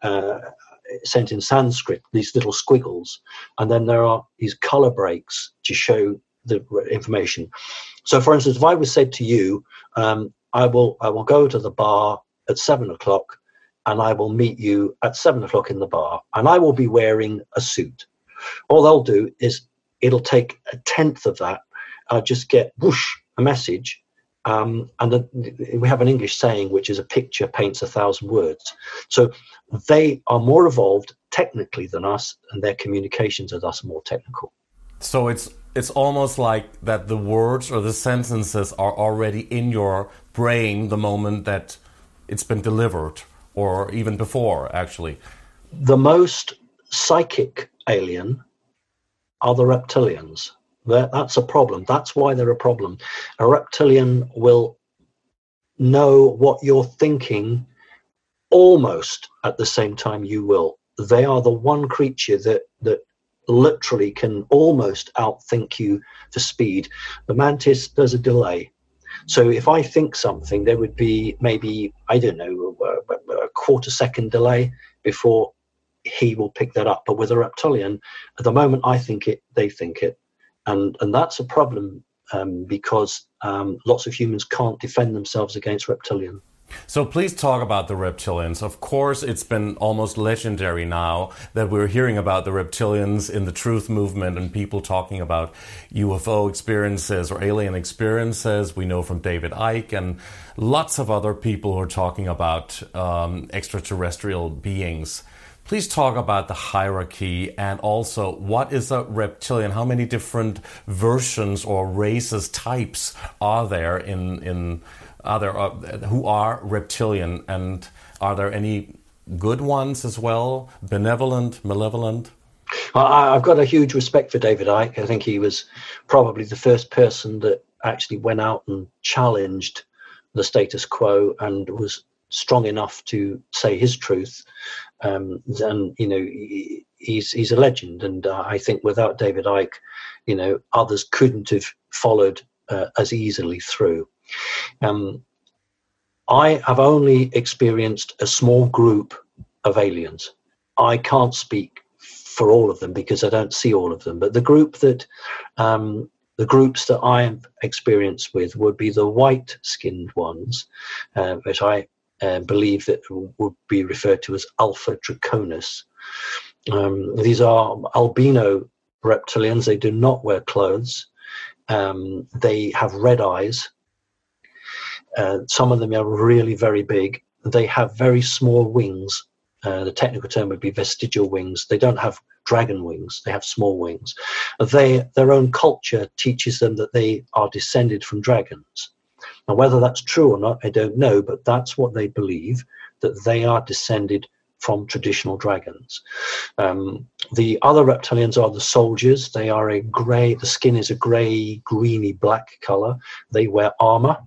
sent in Sanskrit, these little squiggles, and then there are these color breaks to show the information. So, for instance, if I was said to you, I will go to the bar at 7 o'clock, and I will meet you at 7 o'clock in the bar, and I will be wearing a suit. All they'll do is it'll take a tenth of that. I'll just get whoosh, a message. And then we have an English saying, which is a picture paints 1,000 words. So they are more evolved technically than us, and their communications are thus more technical.
So it's almost like that the words or the sentences are already in your brain the moment that it's been delivered, or even before, actually.
The most psychic alien are the reptilians. That's a problem. That's why they're a problem. A reptilian will know what you're thinking almost at the same time you will. They are the one creature that literally can almost outthink you for speed. The mantis, there's a delay. So if I think something, there would be maybe, I don't know, a quarter-second delay before he will pick that up. But with a reptilian, at the moment I think it, they think it. And that's a problem because lots of humans can't defend themselves against reptilian.
So please talk about the reptilians. Of course, it's been almost legendary now that we're hearing about the reptilians in the truth movement and people talking about UFO experiences or alien experiences. We know from David Icke and lots of other people who are talking about extraterrestrial beings. Please talk about the hierarchy and also what is a reptilian? How many different versions or races, types are there who are reptilian, and are there any good ones as well? Benevolent, malevolent?
I've got a huge respect for David Icke. I think he was probably the first person that actually went out and challenged the status quo and was strong enough to say his truth. And you know, he's a legend, and I think without David Icke, you know, others couldn't have followed as easily through. I have only experienced a small group of aliens. I can't speak for all of them because I don't see all of them, but the groups that I have experienced with would be the white-skinned ones, which I believe that would be referred to as Alpha Draconis. These are albino reptilians. They do not wear clothes. They have red eyes. Some of them are really very big. They have very small wings. The technical term would be vestigial wings. They don't have dragon wings. They have small wings. Their own culture teaches them that they are descended from dragons. Now, whether that's true or not, I don't know, but that's what they believe, that they are descended from traditional dragons. The other reptilians are the soldiers. They are a grey, the skin is a grey, greeny black colour. They wear armour,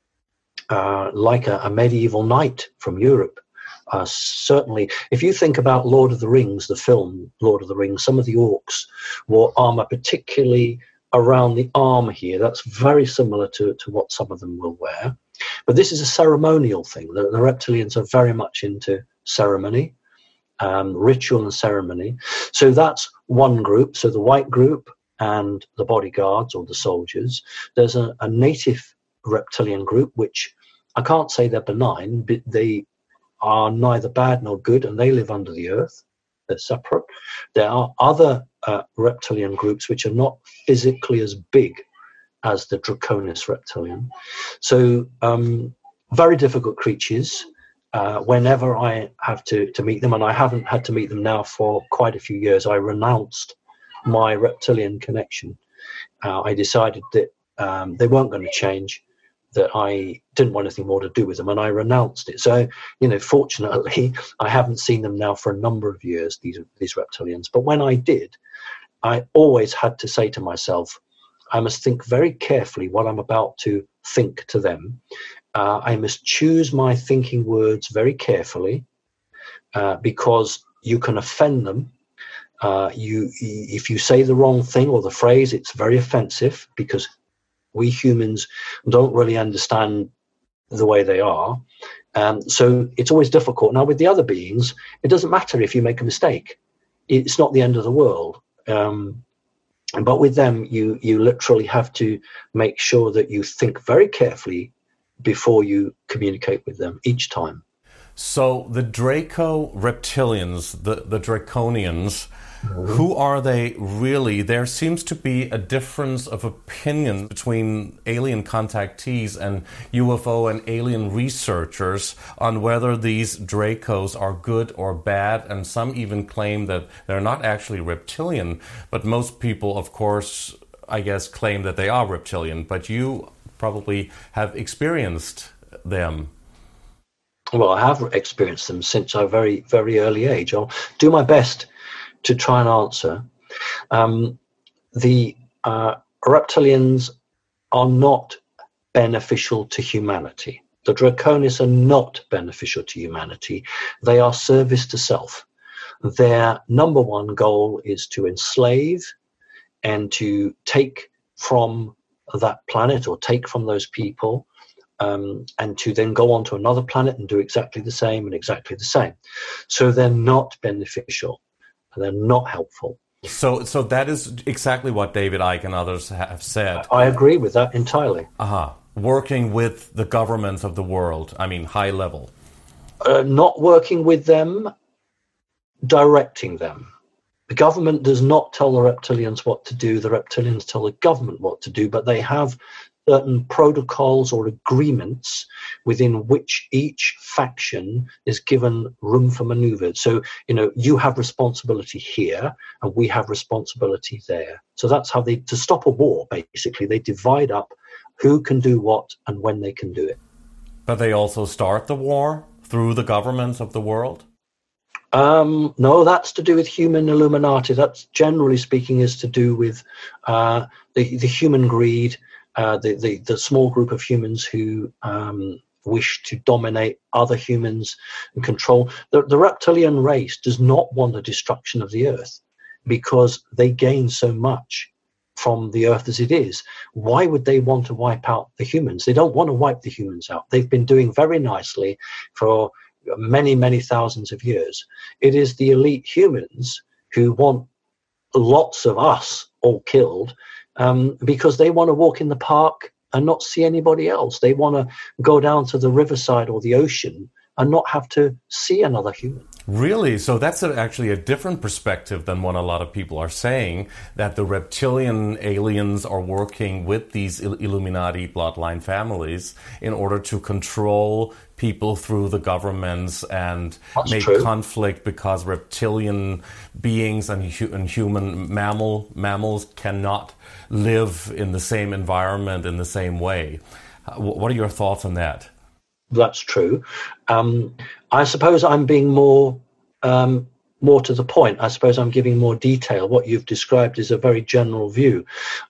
like a medieval knight from Europe. Certainly, if you think about Lord of the Rings, the film Lord of the Rings, some of the orcs wore armour, particularly around the arm here. That's very similar to what some of them will wear. But this is a ceremonial thing. The reptilians are very much into ceremony, ritual and ceremony. So that's one group. So the white group and the bodyguards or the soldiers. There's a native reptilian group, which I can't say they're benign, but they are neither bad nor good, and they live under the earth. They're separate. There are other reptilian groups which are not physically as big as the Draconis reptilian. So very difficult creatures. Whenever I have to meet them, and I haven't had to meet them now for quite a few years, I renounced my reptilian connection. I decided that they weren't going to change, that I didn't want anything more to do with them, and I renounced it. So, you know, fortunately, I haven't seen them now for a number of years, these reptilians. But when I did, I always had to say to myself, I must think very carefully what I'm about to think to them. I must choose my thinking words very carefully. because you can offend them. If you say the wrong thing or the phrase, it's very offensive because we humans don't really understand the way they are. So it's always difficult. Now, with the other beings, it doesn't matter if you make a mistake. It's not the end of the world. But with them, you literally have to make sure that you think very carefully before you communicate with them each time.
So the Draco reptilians, the Draconians, who are they really? There seems to be a difference of opinion between alien contactees and UFO and alien researchers on whether these Dracos are good or bad, and some even claim that they're not actually reptilian. But most people, of course, I guess, claim that they are reptilian. But you probably have experienced them.
Well, I have experienced them since a very, very early age. I'll do my best to try and answer. The reptilians are not beneficial to humanity. The Draconis are not beneficial to humanity. They are service to self. Their number one goal is to enslave and to take from that planet or take from those people, and to then go on to another planet and do exactly the same and exactly the same. So they're not beneficial. They're not helpful.
So that is exactly what David Icke and others have said.
I agree with that entirely.
Working with the governments of the world, I mean, high level.
Not working with them, directing them. The government does not tell the reptilians what to do. The reptilians tell the government what to do, but they have certain protocols or agreements within which each faction is given room for maneuver. So, you have responsibility here and we have responsibility there. So that's how to stop a war, basically, they divide up who can do what and when they can do it.
But they also start the war through the governments of the world?
No, that's to do with human Illuminati. That's, generally speaking, is to do with the human greed, the small group of humans who wish to dominate other humans and control. The reptilian race does not want the destruction of the Earth because they gain so much from the Earth as it is. Why would they want to wipe out the humans? They don't want to wipe the humans out. They've been doing very nicely for many, many thousands of years. It is the elite humans who want lots of us all killed, because they want to walk in the park and not see anybody else. They want to go down to the riverside or the ocean and not have to see another human.
Really? So that's actually a different perspective than what a lot of people are saying, that the reptilian aliens are working with these Illuminati bloodline families in order to control people through the governments and make conflict, because reptilian beings and human mammals cannot live in the same environment in the same way. What are your thoughts on that?
That's true. I suppose I'm being more to the point. I suppose I'm giving more detail. What you've described is a very general view.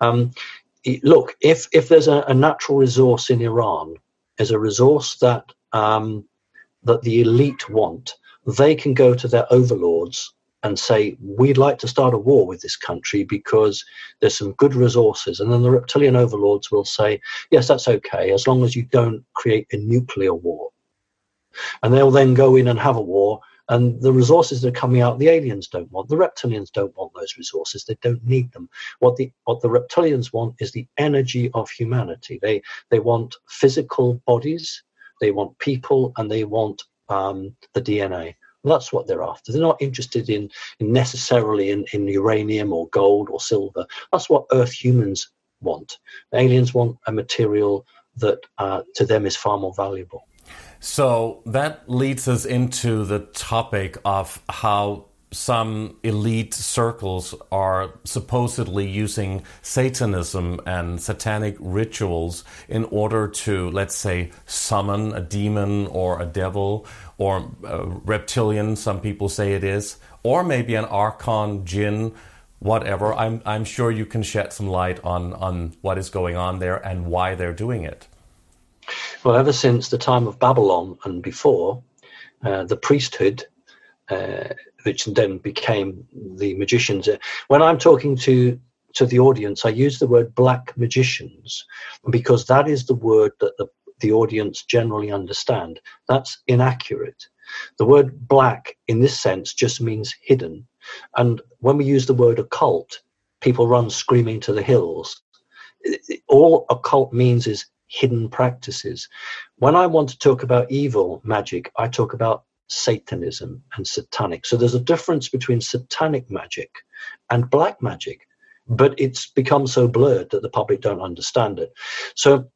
Look, if there's a natural resource in Iran, is a resource that the elite want, they can go to their overlords and say, we'd like to start a war with this country because there's some good resources. And then the reptilian overlords will say, yes, that's okay, as long as you don't create a nuclear war. And they'll then go in and have a war. And the resources that are coming out, the aliens don't want. The reptilians don't want those resources. They don't need them. What the reptilians want is the energy of humanity. They want physical bodies, they want people, and they want the DNA. That's what they're after. They're not interested in necessarily in uranium or gold or silver. That's what Earth humans want. The aliens want a material that to them is far more valuable.
So that leads us into the topic of how some elite circles are supposedly using Satanism and satanic rituals in order to, let's say, summon a demon or a devil or a reptilian, some people say it is, or maybe an archon, jinn, whatever. I'm sure you can shed some light on what is going on there and why they're doing it.
Well, ever since the time of Babylon and before, the priesthood which then became the magicians. When I'm talking to the audience, I use the word black magicians because that is the word that the audience generally understand. That's inaccurate. The word black in this sense just means hidden. And when we use the word occult, people run screaming to the hills. All occult means is hidden practices. When I want to talk about evil magic, I talk about Satanism and satanic. So there's a difference between satanic magic and black magic, but it's become so blurred that the public don't understand it. So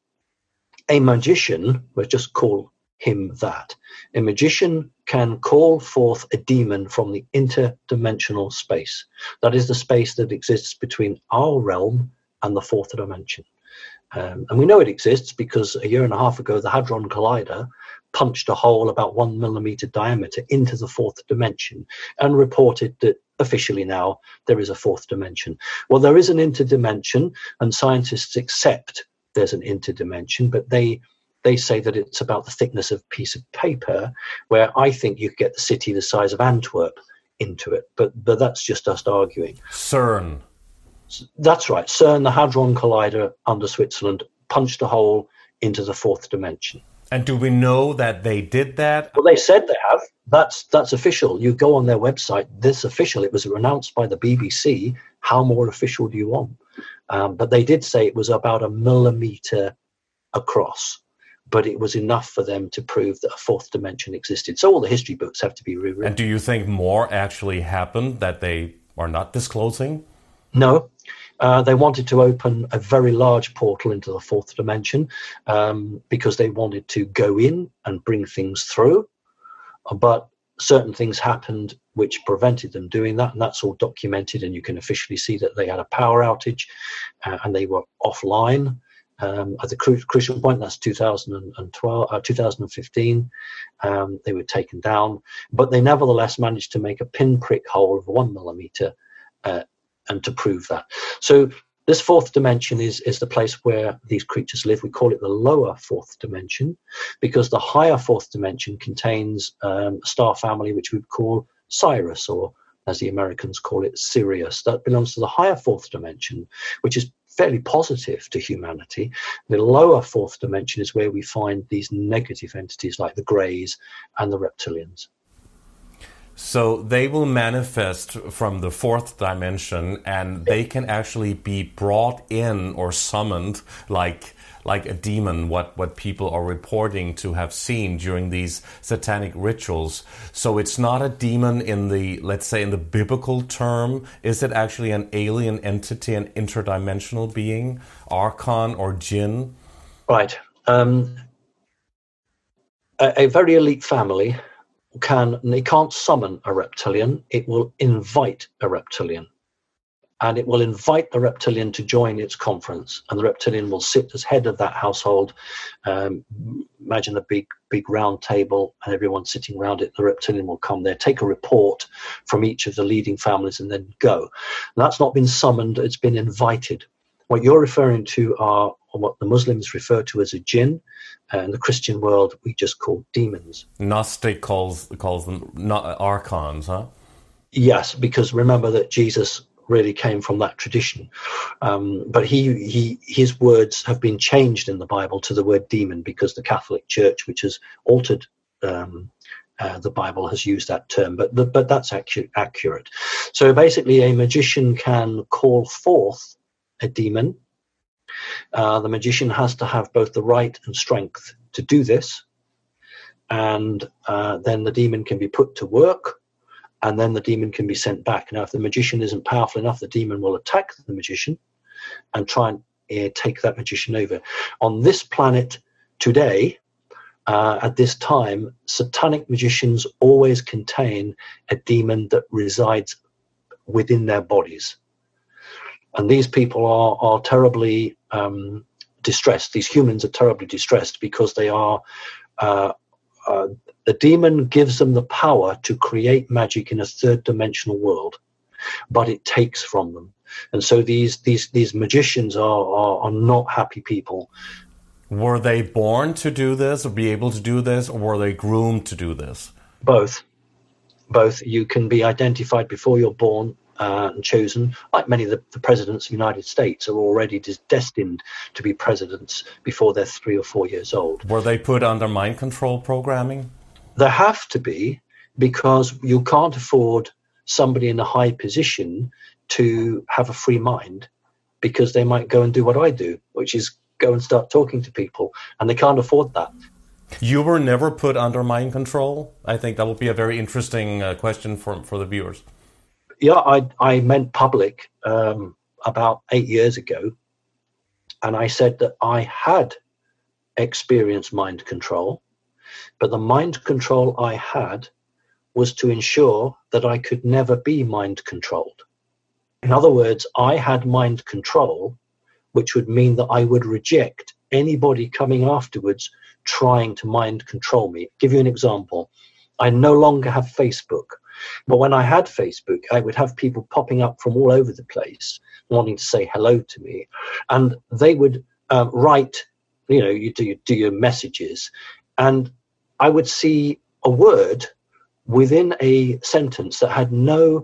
a magician, let's just call him that. A magician can call forth a demon from the interdimensional space. That is the space that exists between our realm and the fourth dimension. And we know it exists because a year and a half ago, the Hadron Collider punched a hole about 1 millimeter diameter into the fourth dimension and reported that officially now there is a fourth dimension. Well, there is an interdimension, and scientists accept there's an interdimension, but they say that it's about the thickness of a piece of paper, where I think you could get the city the size of Antwerp into it. But that's just us arguing.
CERN.
That's right. CERN, the Hadron Collider under Switzerland, punched a hole into the fourth dimension.
And do we know that they did that?
Well, they said they have. That's official. You go on their website, this official. It was announced by the BBC. How more official do you want? But they did say it was about 1 millimeter across. But it was enough for them to prove that a fourth dimension existed. So all the history books have to be rewritten.
And do you think more actually happened that they are not disclosing?
No. They wanted to open a very large portal into the fourth dimension because they wanted to go in and bring things through. But certain things happened which prevented them doing that. And that's all documented. And you can officially see that they had a power outage and they were offline. At the crucial point, that's 2015, they were taken down, but they nevertheless managed to make a pinprick hole of 1 millimeter and to prove that. So this fourth dimension is the place where these creatures live. We call it the lower fourth dimension because the higher fourth dimension contains a star family which we would call Sirius, or as the Americans call it, Sirius. That belongs to the higher fourth dimension, which is fairly positive to humanity. The lower fourth dimension is where we find these negative entities like the Greys and the reptilians.
So they will manifest from the fourth dimension, and they can actually be brought in or summoned like a demon, what people are reporting to have seen during these satanic rituals. So it's not a demon in the, let's say, in the biblical term. Is it actually an alien entity, an interdimensional being, archon or jinn?
Right. A very elite family can't summon a reptilian. It will invite a reptilian. And it will invite the reptilian to join its conference, and the reptilian will sit as head of that household. Imagine a big round table and everyone sitting around it. The reptilian will come there, take a report from each of the leading families, and then go. And that's not been summoned, it's been invited. What you're referring to are what the Muslims refer to as a jinn. In the Christian world, we just call demons.
Gnostic calls them archons, huh?
Yes, because remember that Jesus really came from that tradition, but his words have been changed in the Bible to the word demon because the Catholic Church, which has altered the Bible, has used that term. But that's accurate. So basically, a magician can call forth a demon. The magician has to have both the right and strength to do this, and then the demon can be put to work. And then the demon can be sent back. Now, if the magician isn't powerful enough, the demon will attack the magician and try and take that magician over. On this planet today, at this time, satanic magicians always contain a demon that resides within their bodies. And these people are terribly distressed. These humans are terribly distressed because they are... the demon gives them the power to create magic in a third dimensional world, but it takes from them. And so these magicians are not happy people.
Were they born to do this or be able to do this, or were they groomed to do this?
Both. both you can be identified before you're born and chosen, like many of the presidents of the United States are already destined to be presidents before they're 3 or 4 years old.
Were they put under mind control programming?
There have to be, because you can't afford somebody in a high position to have a free mind, because they might go and do what I do, which is go and start talking to people, and they can't afford that.
You were never put under mind control? I think that would be a very interesting question for the viewers.
Yeah, I went public about 8 years ago, and I said that I had experienced mind control, but the mind control I had was to ensure that I could never be mind controlled. In other words, I had mind control, which would mean that I would reject anybody coming afterwards trying to mind control me. Give you an example. I no longer have Facebook. But when I had Facebook, I would have people popping up from all over the place wanting to say hello to me. And they would write, you do your messages. And I would see a word within a sentence that had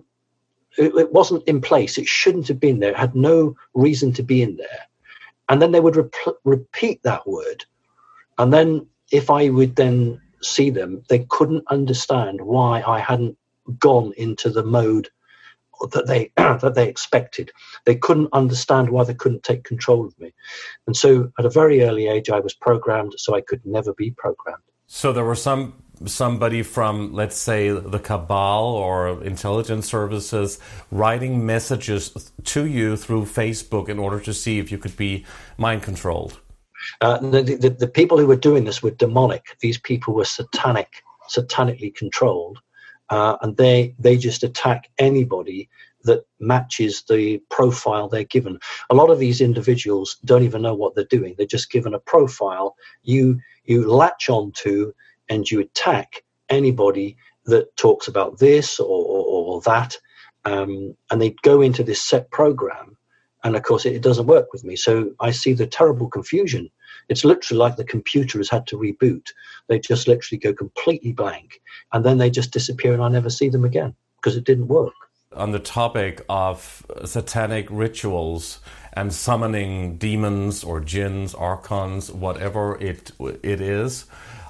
it wasn't in place. It shouldn't have been there. It had no reason to be in there. And then they would repeat that word. And then if I would then see them, they couldn't understand why I hadn't gone into the mode that they expected. They couldn't understand why they couldn't take control of me. And so at a very early age, I was programmed so I could never be programmed.
So there were somebody from, let's say, the cabal or intelligence services writing messages to you through Facebook in order to see if you could be mind controlled.
The people who were doing this were demonic. These people were satanically controlled, and they just attack anybody that matches the profile they're given. A lot of these individuals don't even know what they're doing. They're just given a profile you latch onto, and you attack anybody that talks about this or that, and they go into this set program. And of course, it doesn't work with me. So I see the terrible confusion. It's literally like the computer has had to reboot. They just literally go completely blank, and then they just disappear, and I never see them again because it didn't work.
On the topic of satanic rituals and summoning demons or jinns, archons, whatever it is,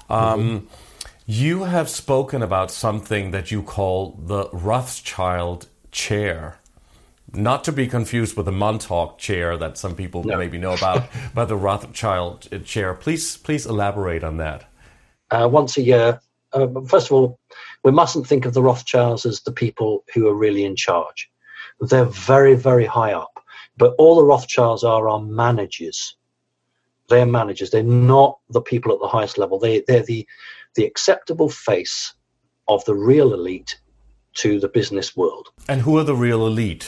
you have spoken about something that you call the Rothschild chair. Not to be confused with the Montauk chair that some people maybe know about, but the Rothschild chair. Please elaborate on that.
Once a year, first of all, we mustn't think of the Rothschilds as the people who are really in charge. They're very, very high up. But all the Rothschilds are managers. They're managers. They're not the people at the highest level. They're the acceptable face of the real elite to the business world.
And who are the real elite?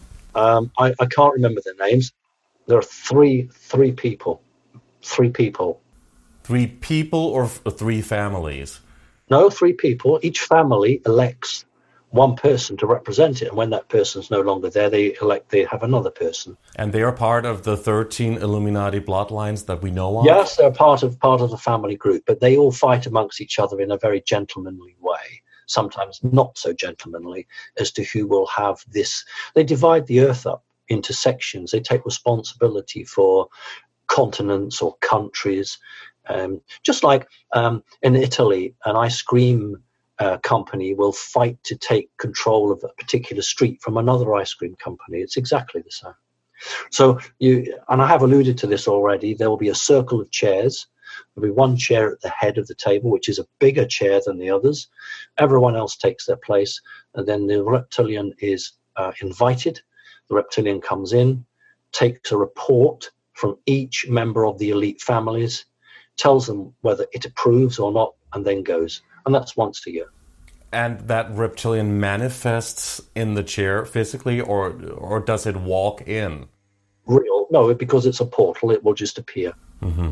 I can't remember their names. There are three people. Three people.
3 people or 3 families?
No, 3 people. Each family elects one person to represent it, and when that person's no longer there, they have another person.
And they are part of the 13 Illuminati bloodlines that we know of?
Yes, they're part of the family group, but they all fight amongst each other in a very gentlemanly way. Sometimes not so gentlemanly, as to who will have this. They divide the earth up into sections. They take responsibility for continents or countries. Just like in Italy, an ice cream company will fight to take control of a particular street from another ice cream company. It's exactly the same. So and I have alluded to this already, there will be a circle of chairs. There'll be one chair at the head of the table, which is a bigger chair than the others. Everyone else takes their place, and then the reptilian is invited. The reptilian comes in, takes a report from each member of the elite families, tells them whether it approves or not, and then goes. And that's once a year.
And that reptilian manifests in the chair physically, or does it walk in?
Real? No, because it's a portal, it will just appear.
Mm-hmm.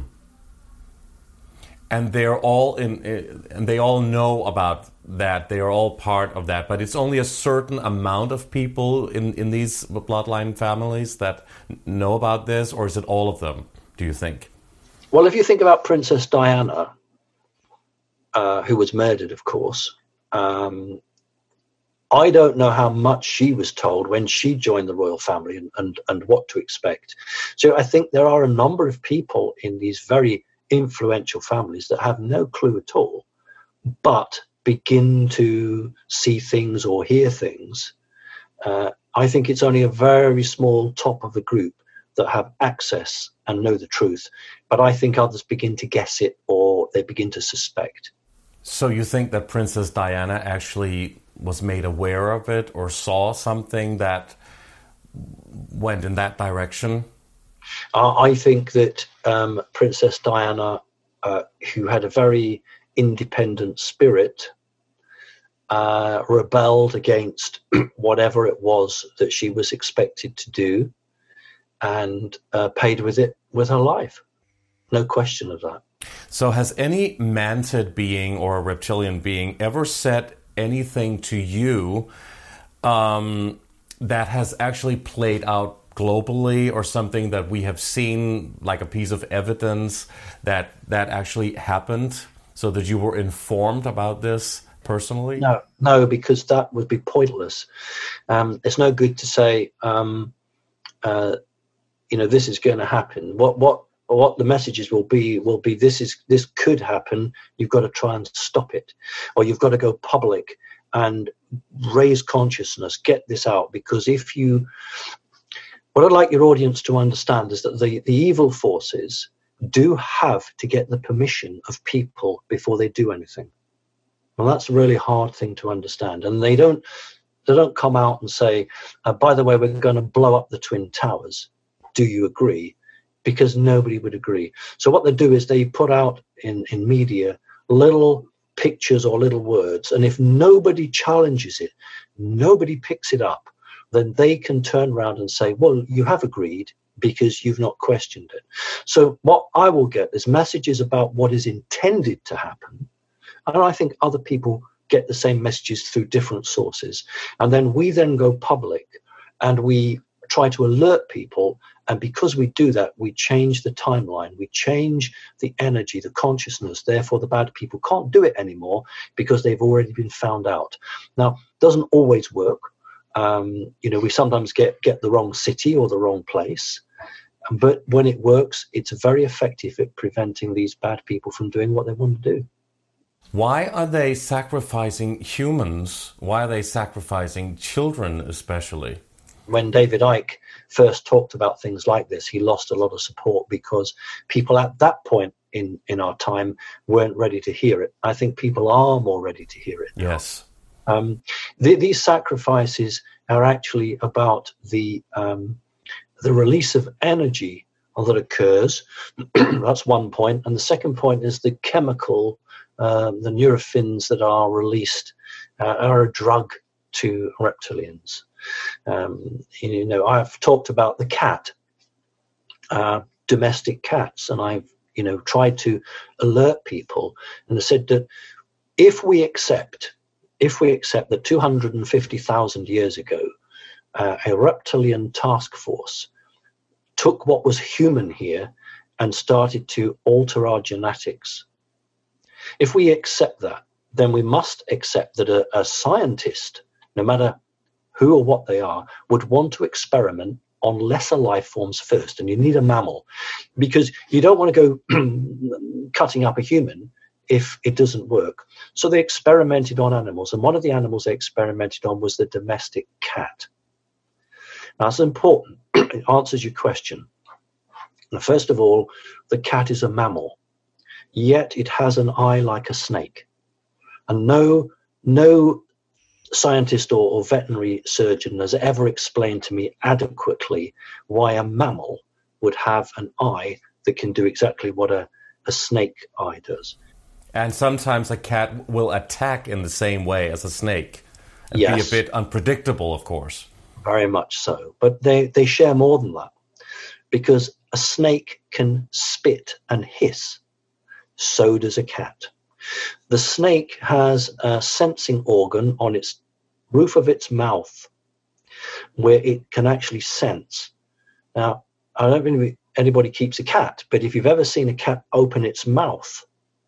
And they're all and they all know about that. They are all part of that. But it's only a certain amount of people in these bloodline families that know about this, or is it all of them, do you think?
Well, if you think about Princess Diana, who was murdered, of course, I don't know how much she was told when she joined the royal family and what to expect. So I think there are a number of people in these very influential families that have no clue at all, but begin to see things or hear things. I think it's only a very small top of the group that have access and know the truth. But I think others begin to guess it, or they begin to suspect.
So you think that Princess Diana actually was made aware of it or saw something that went in that direction?
I think that Princess Diana, who had a very independent spirit, rebelled against whatever it was that she was expected to do, and paid with it with her life. No question of that.
So has any mantid being or a reptilian being ever said anything to you that has actually played out globally, or something that we have seen, like a piece of evidence that actually happened, so that you were informed about this personally?
No, because that would be pointless. It's no good to say, this is going to happen. What the messages will be this could happen. You've got to try and stop it, or you've got to go public and raise consciousness, get this out. Because what I'd like your audience to understand is that the evil forces do have to get the permission of people before they do anything. Well, that's a really hard thing to understand. And they don't come out and say, by the way, we're going to blow up the Twin Towers. Do you agree? Because nobody would agree. So what they do is they put out in media little pictures or little words. And if nobody challenges it, nobody picks it up, then they can turn around and say, well, you have agreed because you've not questioned it. So what I will get is messages about what is intended to happen. And I think other people get the same messages through different sources. And then we then go public and we try to alert people. And because we do that, we change the timeline, we change the energy, the consciousness. Therefore, the bad people can't do it anymore because they've already been found out. Now, it doesn't always work. We sometimes get the wrong city or the wrong place. But when it works, it's very effective at preventing these bad people from doing what they want to do.
Why are they sacrificing humans? Why are they sacrificing children especially?
When David Icke first talked about things like this, he lost a lot of support because people at that point in our time weren't ready to hear it. I think people are more ready to hear it now.
Yes.
These sacrifices are actually about the release of energy that occurs. That's one point. And the second point is the chemical, the neurophins that are released are a drug to reptilians. I've talked about the cat, domestic cats, and I've tried to alert people, and I said that if we accept that 250,000 years ago a reptilian task force took what was human here and started to alter our genetics, if we accept that, then we must accept that a scientist, no matter who or what they are, would want to experiment on lesser life forms first. And you need a mammal, because you don't want to go cutting up a human if it doesn't work. So they experimented on animals, and one of the animals they experimented on was the domestic cat. Now, that's important. It answers your question. Now, first of all, the cat is a mammal, yet it has an eye like a snake. And no scientist or veterinary surgeon has ever explained to me adequately why a mammal would have an eye that can do exactly what a snake eye does.
And sometimes a cat will attack in the same way as a snake and
Yes.
be a bit unpredictable, of course.
Very much so. But they share more than that, because a snake can spit and hiss. So does a cat. The snake has a sensing organ on its roof of its mouth where it can actually sense. Now, I don't think anybody keeps a cat, but if you've ever seen a cat open its mouth,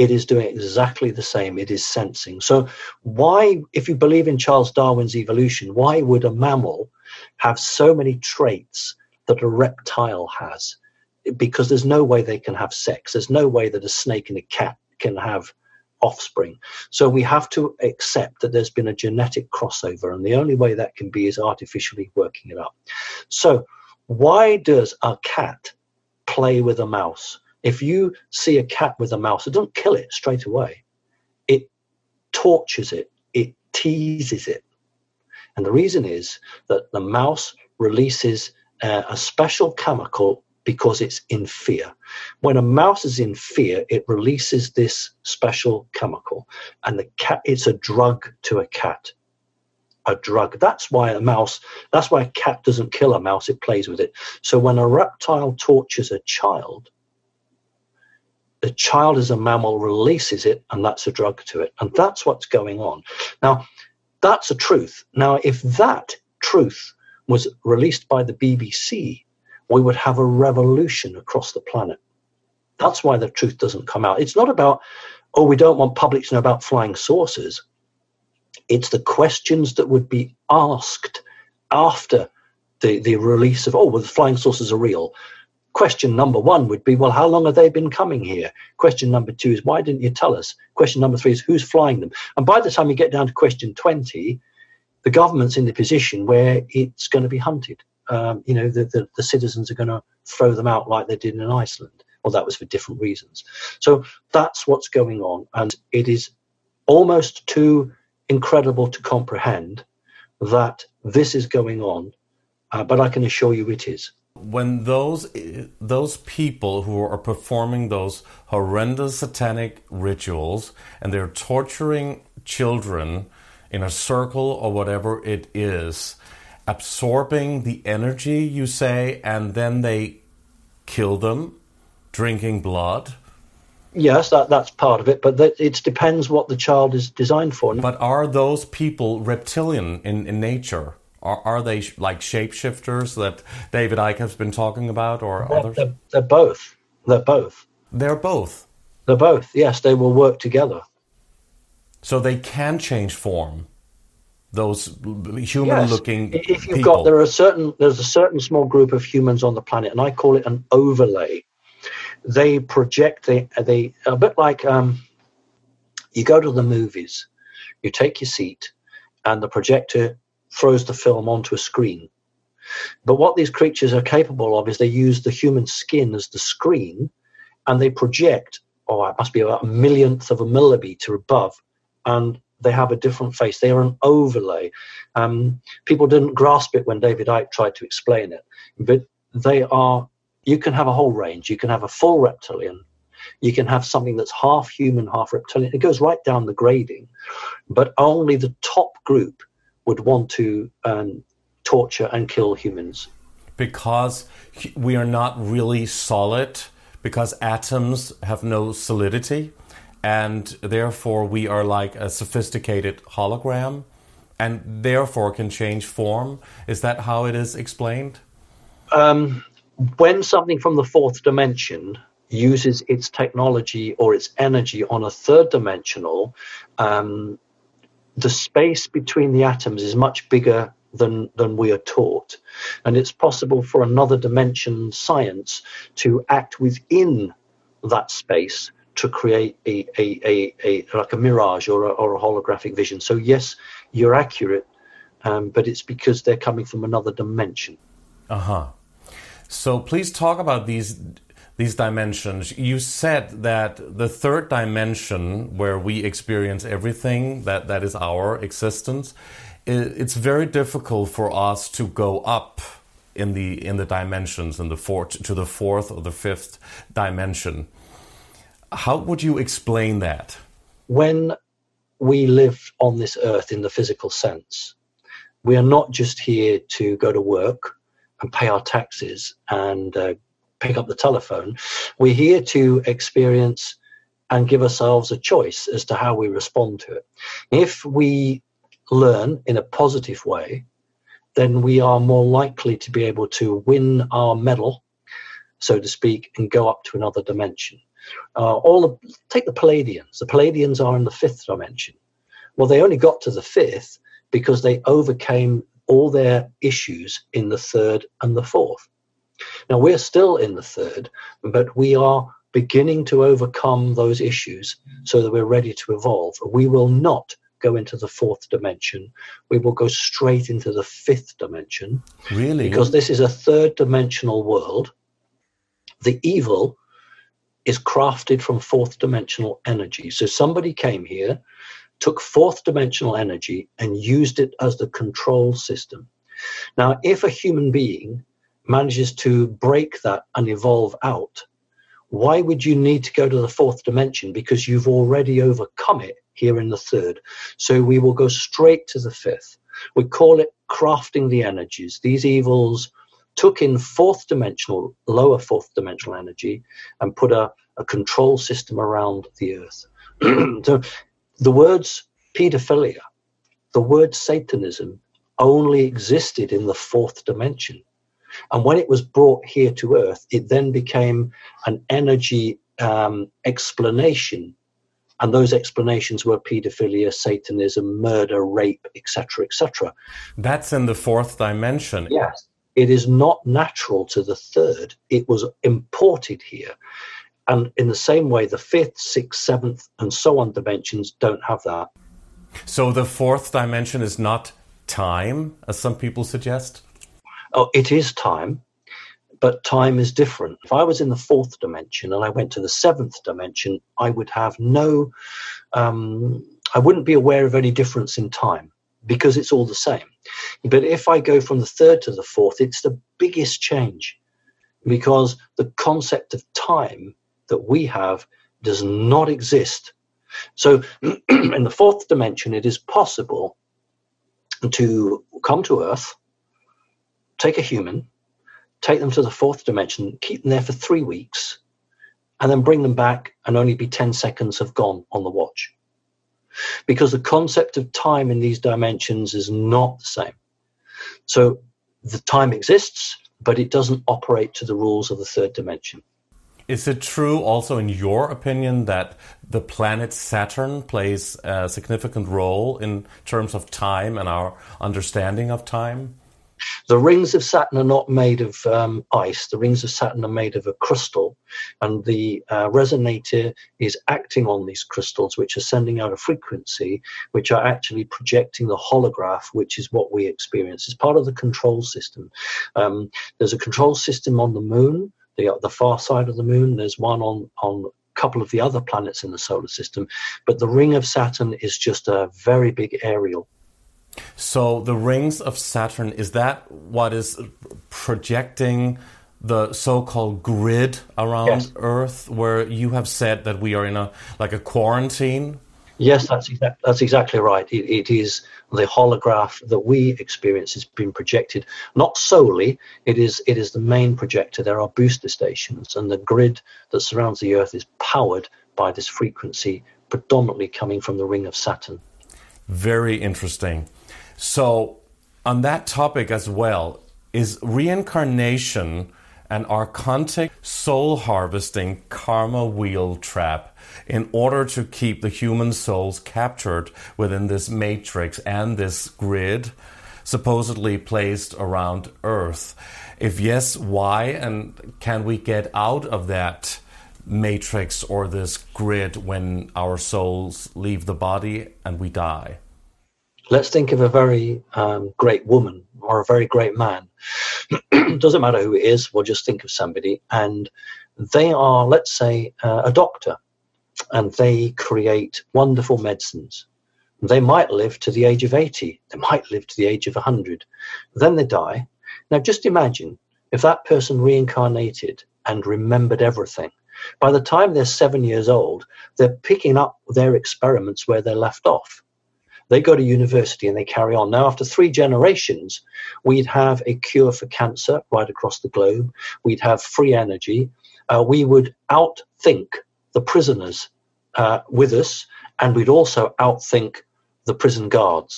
it is doing exactly the same. It is sensing. So why, if you believe in Charles Darwin's evolution, why would a mammal have so many traits that a reptile has? Because there's no way they can have sex. There's no way that a snake and a cat can have offspring. So we have to accept that there's been a genetic crossover, and the only way that can be is artificially working it up. So why does a cat play with a mouse? If you see a cat with a mouse, it doesn't kill it straight away. It tortures it. It teases it. And the reason is that the mouse releases a special chemical because it's in fear. When a mouse is in fear, it releases this special chemical, and the cat, it's a drug to a cat. A drug. That's why a cat doesn't kill a mouse, it plays with it. So when a reptile tortures a child, the child as a mammal releases it, and that's a drug to it. And that's what's going on. Now, that's a truth. Now, if that truth was released by the BBC, we would have a revolution across the planet. That's why the truth doesn't come out. It's not about, oh, we don't want public to know about flying saucers. It's the questions that would be asked after the release of, oh, well, the flying saucers are real. Question number one would be, well, how long have they been coming here? Question number two is, why didn't you tell us? Question number three is, who's flying them? And by the time you get down to question 20, the government's in the position where it's going to be hunted. The citizens are going to throw them out like they did in Iceland. Well, that was for different reasons. So that's what's going on. And it is almost too incredible to comprehend that this is going on. But I can assure you it is.
When those people who are performing those horrendous satanic rituals and they're torturing children in a circle or whatever it is, absorbing the energy, you say, and then they kill them, drinking blood.
Yes, that's part of it, but it depends what the child is designed for.
But are those people reptilian in nature? Are they like shapeshifters that David Icke has been talking about, or others?
They're both. They're both.
They're both?
They're both, yes. They will work together.
So they can change form? Those human-looking
if you've
people.
got, there's a certain small group of humans on the planet, and I call it an overlay. They project, they a bit like you go to the movies, you take your seat, and the projector throws the film onto a screen. But what these creatures are capable of is they use the human skin as the screen, and they project, it must be about a millionth of a millimeter above, and they have a different face. They are an overlay. People didn't grasp it when David Icke tried to explain it, but they are, you can have a whole range. You can have a full reptilian. You can have something that's half human, half reptilian. It goes right down the grading, but only the top group would want to torture and kill humans.
Because we are not really solid, because atoms have no solidity, and therefore we are like a sophisticated hologram, and therefore can change form. Is that how it is explained?
When something from the fourth dimension uses its technology or its energy on a third dimensional, the space between the atoms is much bigger than we are taught. And it's possible for another dimension science to act within that space to create a like a mirage or a holographic vision. So yes, you're accurate, but it's because they're coming from another dimension.
So please talk about these dimensions. You said that the third dimension, where we experience everything that is our existence, it's very difficult for us to go up in the dimensions, to the fourth or the fifth dimension. How would you explain that?
When we live on this earth in the physical sense, we are not just here to go to work and pay our taxes and pick up the telephone. We're here to experience and give ourselves a choice as to how we respond to it. If we learn in a positive way, then we are more likely to be able to win our medal, so to speak, and go up to another dimension. Take the Palladians. The Palladians are in the fifth dimension. Well, they only got to the fifth because they overcame all their issues in the third and the fourth. Now, we're still in the third, but we are beginning to overcome those issues so that we're ready to evolve. We will not go into the fourth dimension. We will go straight into the fifth dimension.
Really?
Because this is a third dimensional world. The evil is crafted from fourth dimensional energy. So somebody came here, took fourth dimensional energy and used it as the control system. Now, if a human being manages to break that and evolve out, why would you need to go to the fourth dimension? Because you've already overcome it here in the third. So we will go straight to the fifth. We call it crafting the energies. These evils took in lower fourth dimensional energy and put a control system around the earth. So the words pedophilia, the word Satanism only existed in the fourth dimension. And when it was brought here to earth, it then became an energy explanation. And those explanations were pedophilia, Satanism, murder, rape, etc., etc.
That's in the fourth dimension.
Yes. It is not natural to the third. It was imported here. And in the same way, the fifth, sixth, seventh, and so on dimensions don't have that.
So the fourth dimension is not time, as some people suggest?
Oh, it is time, but time is different. If I was in the fourth dimension and I went to the seventh dimension, I would have I wouldn't be aware of any difference in time because it's all the same. But if I go from the third to the fourth, it's the biggest change because the concept of time that we have does not exist. So in the fourth dimension, it is possible to come to Earth, take a human, take them to the fourth dimension, keep them there for 3 weeks, and then bring them back and only be 10 seconds have gone on the watch. Because the concept of time in these dimensions is not the same. So the time exists, but it doesn't operate to the rules of the third dimension.
Is it true also in your opinion that the planet Saturn plays a significant role in terms of time and our understanding of time?
The rings of Saturn are not made of ice. The rings of Saturn are made of a crystal, and the resonator is acting on these crystals, which are sending out a frequency, which are actually projecting the holograph, which is what we experience. It's part of the control system. There's a control system on the moon, the far side of the moon. There's one on a couple of the other planets in the solar system, but the ring of Saturn is just a very big aerial.
So the rings of Saturn, is that what is projecting the so-called grid around
Yes.
Earth, where you have said that we are in a quarantine?
Yes, that's exactly right. It is the holograph that we experience has been projected, not solely. It is the main projector. There are booster stations, and the grid that surrounds the Earth is powered by this frequency, predominantly coming from the ring of Saturn.
Very interesting. So, on that topic as well, is reincarnation an archontic soul harvesting karma wheel trap in order to keep the human souls captured within this matrix and this grid supposedly placed around Earth? If yes, why? And can we get out of that matrix or this grid when our souls leave the body and we die?
Let's think of a very great woman or a very great man. Doesn't matter who it is, we'll just think of somebody. And they are, let's say, a doctor, and they create wonderful medicines. They might live to the age of 80. They might live to the age of 100. Then they die. Now, just imagine if that person reincarnated and remembered everything. By the time they're 7 years old, they're picking up their experiments where they left off. They go to university and they carry on. Now, after 3 generations, we'd have a cure for cancer right across the globe. We'd have free energy. We would outthink the prisoners with us, and we'd also outthink the prison guards.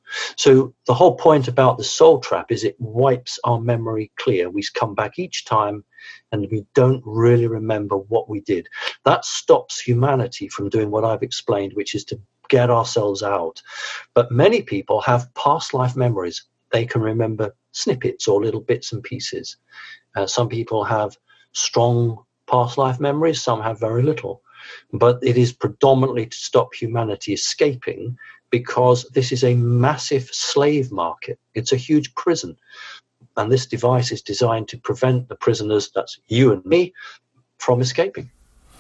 So the whole point about the soul trap is it wipes our memory clear. We come back each time and we don't really remember what we did. That stops humanity from doing what I've explained, which is to get ourselves out. But many people have past life memories. They can remember snippets or little bits and pieces. Some people have strong past life memories, some have very little. But it is predominantly to stop humanity escaping, because this is a massive slave market. It's a huge prison. And this device is designed to prevent the prisoners, that's you and me, from escaping.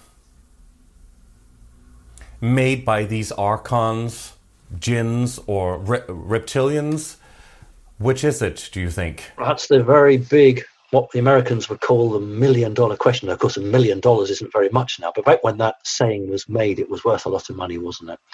Made by these archons, jinns, or reptilians? Which is it, do you think?
That's the very big, what the Americans would call the $1 million question. Of course, $1 million isn't very much now, but back when that saying was made, it was worth a lot of money, wasn't it?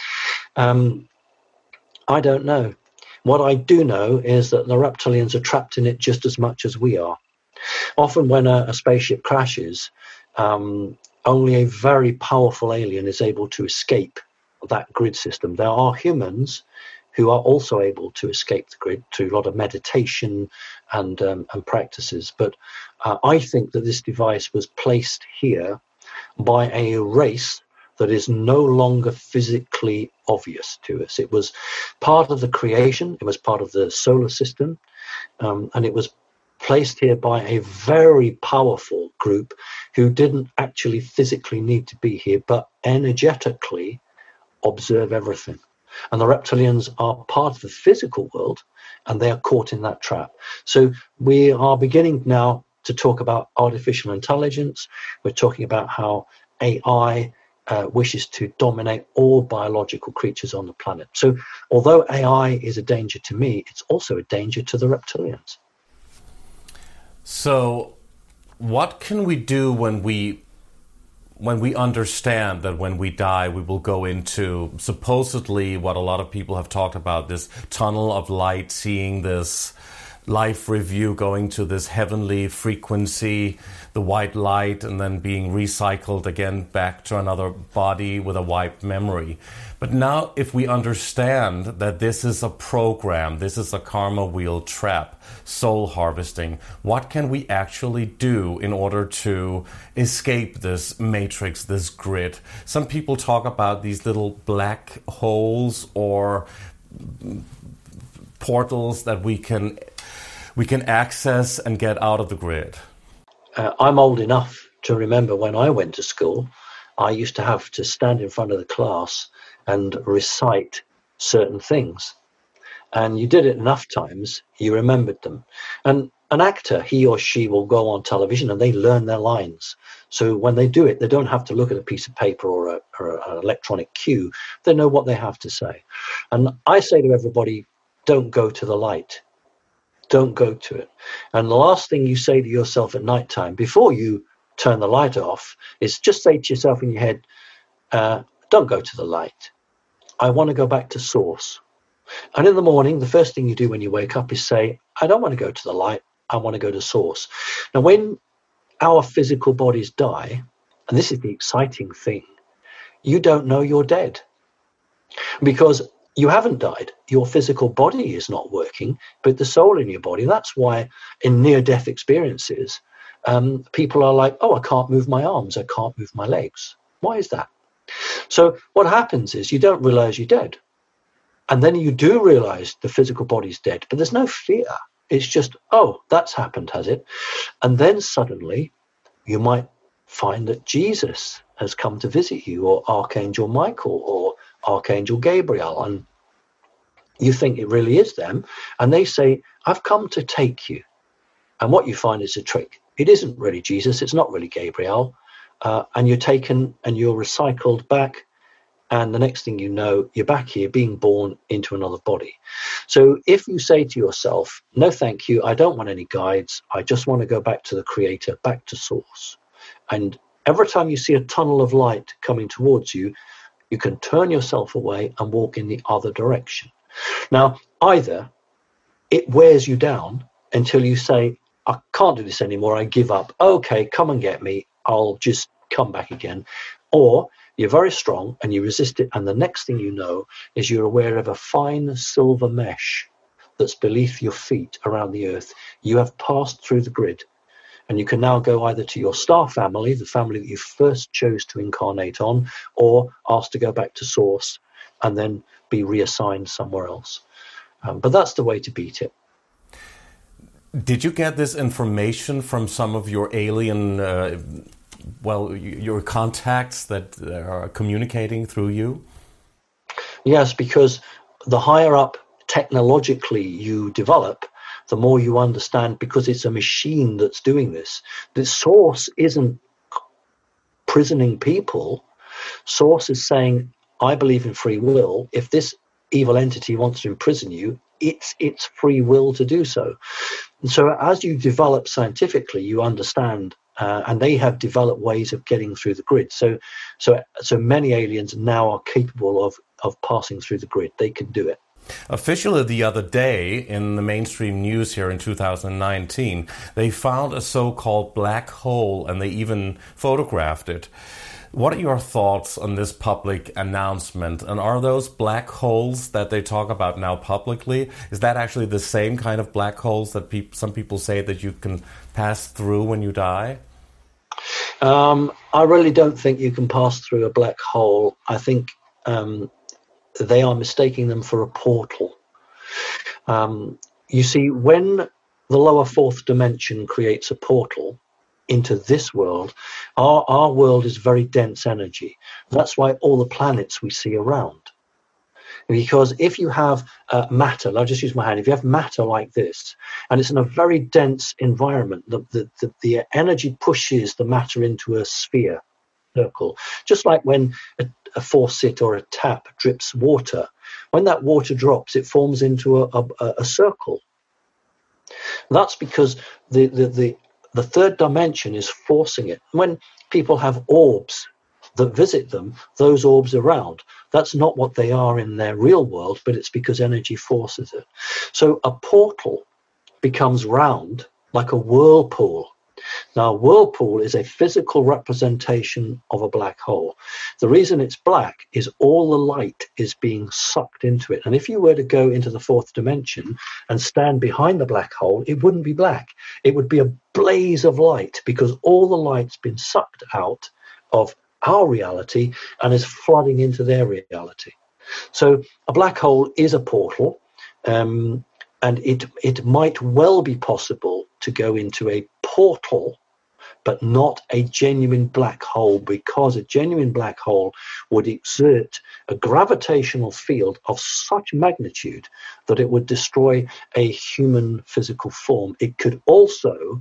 I don't know. What I do know is that the reptilians are trapped in it just as much as we are. Often when a spaceship crashes, only a very powerful alien is able to escape that grid system. There are humans who are also able to escape the grid through a lot of meditation and practices. But I think that this device was placed here by a race that is no longer physically obvious to us. It was part of the creation, it was part of the solar system, and it was placed here by a very powerful group who didn't actually physically need to be here, but energetically observe everything. And the reptilians are part of the physical world, and they are caught in that trap. So we are beginning now to talk about artificial intelligence. We're talking about how AI wishes to dominate all biological creatures on the planet. So although AI is a danger to me, it's also a danger to the reptilians.
So what can we do when we understand that when we die we will go into supposedly what a lot of people have talked about, this tunnel of light, seeing this life review, going to this heavenly frequency, the white light, and then being recycled again back to another body with a wiped memory. But now if we understand that this is a program, this is a karma wheel trap, soul harvesting, what can we actually do in order to escape this matrix, this grid? Some people talk about these little black holes or portals that we can access and get out of the grid.
I'm old enough to remember when I went to school, I used to have to stand in front of the class and recite certain things. And you did it enough times, you remembered them. And an actor, he or she will go on television and they learn their lines. So when they do it, they don't have to look at a piece of paper or an electronic cue. They know what they have to say. And I say to everybody, don't go to the light. Don't go to it. And the last thing you say to yourself at night time before you turn the light off is just say to yourself in your head, don't go to the light. I want to go back to source. And in the morning, the first thing you do when you wake up is say, I don't want to go to the light. I want to go to source. Now, when our physical bodies die, and this is the exciting thing, you don't know you're dead because you haven't died. Your physical body is not working, but the soul in your body. That's why in near-death experiences, people are like, oh, I can't move my arms. I can't move my legs. Why is that? So what happens is you don't realize you're dead. And then you do realize the physical body's dead, but there's no fear. It's just, oh, that's happened, has it? And then suddenly you might find that Jesus has come to visit you, or Archangel Michael, or Archangel Gabriel, and you think it really is them, and they say, I've come to take you. And what you find is a trick. It isn't really Jesus, it's not really Gabriel, and you're taken and you're recycled back, and the next thing you know, you're back here being born into another body. So if you say to yourself, no thank you, I don't want any guides, I just want to go back to the Creator, back to source. And every time you see a tunnel of light coming towards you, you can turn yourself away and walk in the other direction. Now, either it wears you down until you say, I can't do this anymore, I give up. Okay, come and get me, I'll just come back again. Or You're very strong and you resist it. And the next thing you know is you're aware of a fine silver mesh that's beneath your feet around the earth. You have passed through the grid. And you can now go either to your star family, the family that you first chose to incarnate on, or ask to go back to source and then be reassigned somewhere else. But that's the way to beat it.
Did you get this information from some of your alien, your contacts that are communicating through you?
Yes, because the higher up technologically you develop, the more you understand, because it's a machine that's doing this. The source isn't prisoning people. Source is saying, I believe in free will. If this evil entity wants to imprison you, it's free will to do so. And so as you develop scientifically, you understand, and they have developed ways of getting through the grid. So many aliens now are capable of passing through the grid. They can do it.
Officially, the other day in the mainstream news here in 2019, they found a so-called black hole and they even photographed it. What are your thoughts on this public announcement? And are those black holes that they talk about now publicly, is that actually the same kind of black holes that some people say that you can pass through when you die?
I really don't think you can pass through a black hole. I think they are mistaking them for a portal. You see, when the lower fourth dimension creates a portal into this world, our world is very dense energy. That's why all the planets we see around. Because if you have matter, I'll just use my hand, if you have matter like this, and it's in a very dense environment, the energy pushes the matter into a sphere, circle. Just like when a faucet or a tap drips water, when that water drops, it forms into a circle. That's because the third dimension is forcing it. When people have orbs that visit them, those orbs are round. That's not what they are in their real world, but it's because energy forces it. So a portal becomes round like a whirlpool. Now, a whirlpool is a physical representation of a black hole. The reason it's black is all the light is being sucked into it. And if you were to go into the fourth dimension and stand behind the black hole, it wouldn't be black. It would be a blaze of light, because all the light's been sucked out of our reality and is flooding into their reality. So a black hole is a portal, and it might well be possible to go into a portal, but not a genuine black hole, because a genuine black hole would exert a gravitational field of such magnitude that it would destroy a human physical form. It could also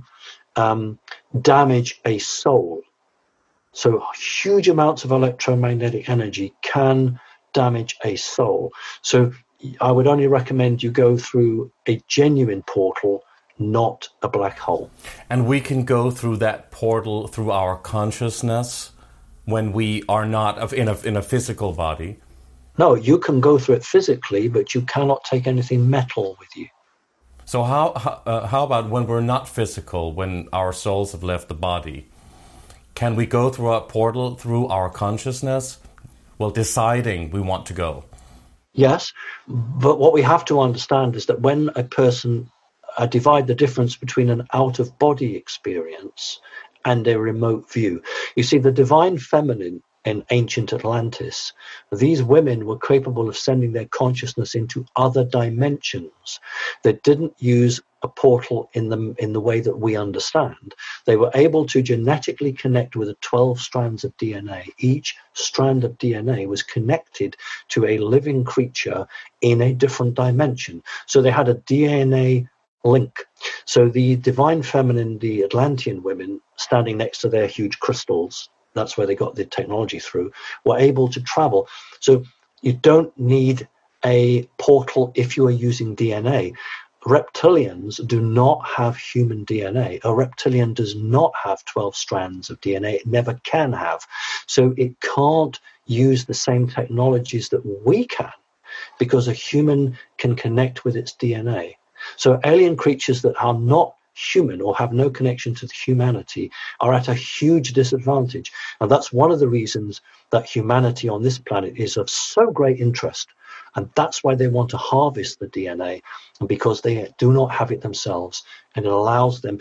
damage a soul. So huge amounts of electromagnetic energy can damage a soul. So I would only recommend you go through a genuine portal, not a black hole.
And we can go through that portal through our consciousness when we are not in a physical body?
No, you can go through it physically, but you cannot take anything metal with you.
So how about when we're not physical, when our souls have left the body? Can we go through a portal through our consciousness? Well, deciding we want to go.
Yes, but what we have to understand is that when a person, I divide the difference between an out-of-body experience and a remote view. You see, the divine feminine in ancient Atlantis, these women were capable of sending their consciousness into other dimensions. They didn't use a portal in the way that we understand. They were able to genetically connect with 12 strands of DNA. Each strand of DNA was connected to a living creature in a different dimension. So they had a DNA link. So the divine feminine, the Atlantean women, standing next to their huge crystals, that's where they got the technology through, were able to travel. So you don't need a portal if you are using DNA. Reptilians do not have human DNA. A reptilian does not have 12 strands of DNA. It never can have. So it can't use the same technologies that we can, because a human can connect with its DNA. So alien creatures that are not human or have no connection to humanity are at a huge disadvantage. And that's one of the reasons that humanity on this planet is of so great interest. And that's why they want to harvest the DNA, because they do not have it themselves. And it allows them.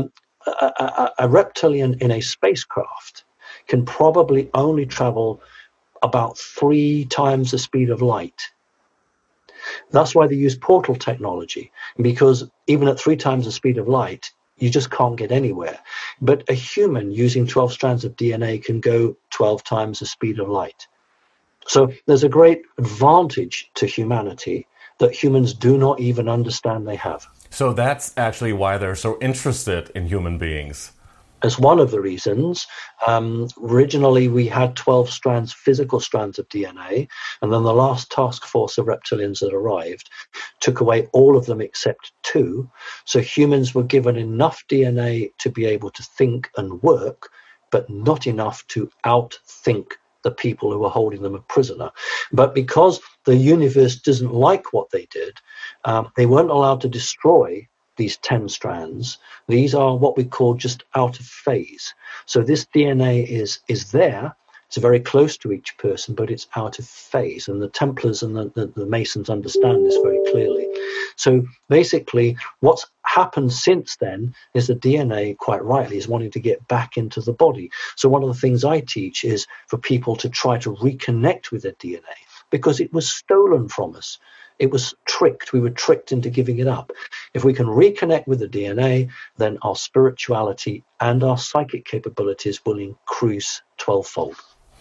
A reptilian in a spacecraft can probably only travel about 3 times the speed of light. That's why they use portal technology, because even at 3 times the speed of light, you just can't get anywhere. But a human using 12 strands of DNA can go 12 times the speed of light. So there's a great advantage to humanity that humans do not even understand they have.
So that's actually why they're so interested in human beings.
As one of the reasons. Originally, we had 12 strands, physical strands of DNA, and then the last task force of reptilians that arrived took away all of them except 2. So humans were given enough DNA to be able to think and work, but not enough to outthink the people who were holding them a prisoner. But because the universe doesn't like what they did, they weren't allowed to destroy these 10 strands. These are what we call just out of phase. So this DNA is there. It's very close to each person, but it's out of phase. And the Templars and the Masons understand this very clearly. So basically, what's happened since then is the DNA, quite rightly, is wanting to get back into the body. So one of the things I teach is for people to try to reconnect with their DNA, because it was stolen from us. It was tricked. We were tricked into giving it up. If we can reconnect with the DNA, then our spirituality and our psychic capabilities will increase 12-fold.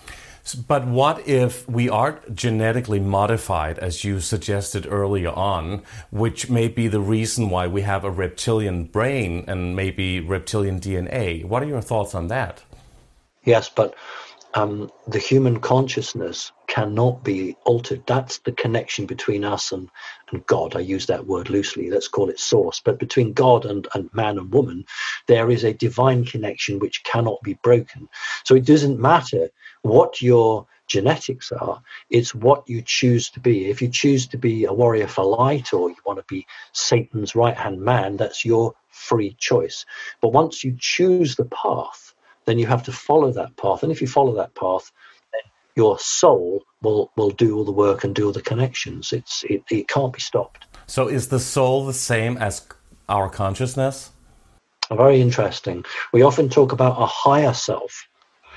But what if we are genetically modified, as you suggested earlier on, which may be the reason why we have a reptilian brain and maybe reptilian DNA? What are your thoughts on that?
Yes, but the human consciousness cannot be altered. That's the connection between us and God. I use that word loosely. Let's call it source. But between God and man and woman, there is a divine connection which cannot be broken. So it doesn't matter what your genetics are, it's what you choose to be. If you choose to be a warrior for light, or you want to be Satan's right-hand man, that's your free choice. But once you choose the path, then you have to follow that path. And if you follow that path, then your soul will do all the work and do all the connections. It can't be stopped.
So is the soul the same as our consciousness?
Very interesting. We often talk about a higher self.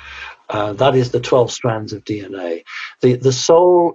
That is the 12 strands of DNA. The soul,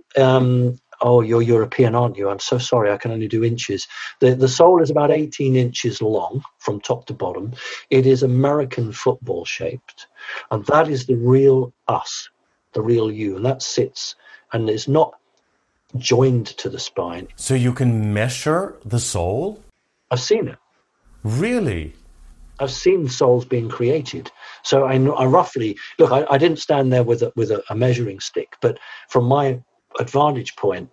you're European, aren't you? I'm so sorry, I can only do inches. The soul is about 18 inches long from top to bottom. It is American football shaped. And that is the real us, the real you. And that sits and is not joined to the spine.
So you can measure the soul?
I've seen it.
Really?
I've seen souls being created. So I roughly, look, I didn't stand there with a measuring stick, but from my advantage point,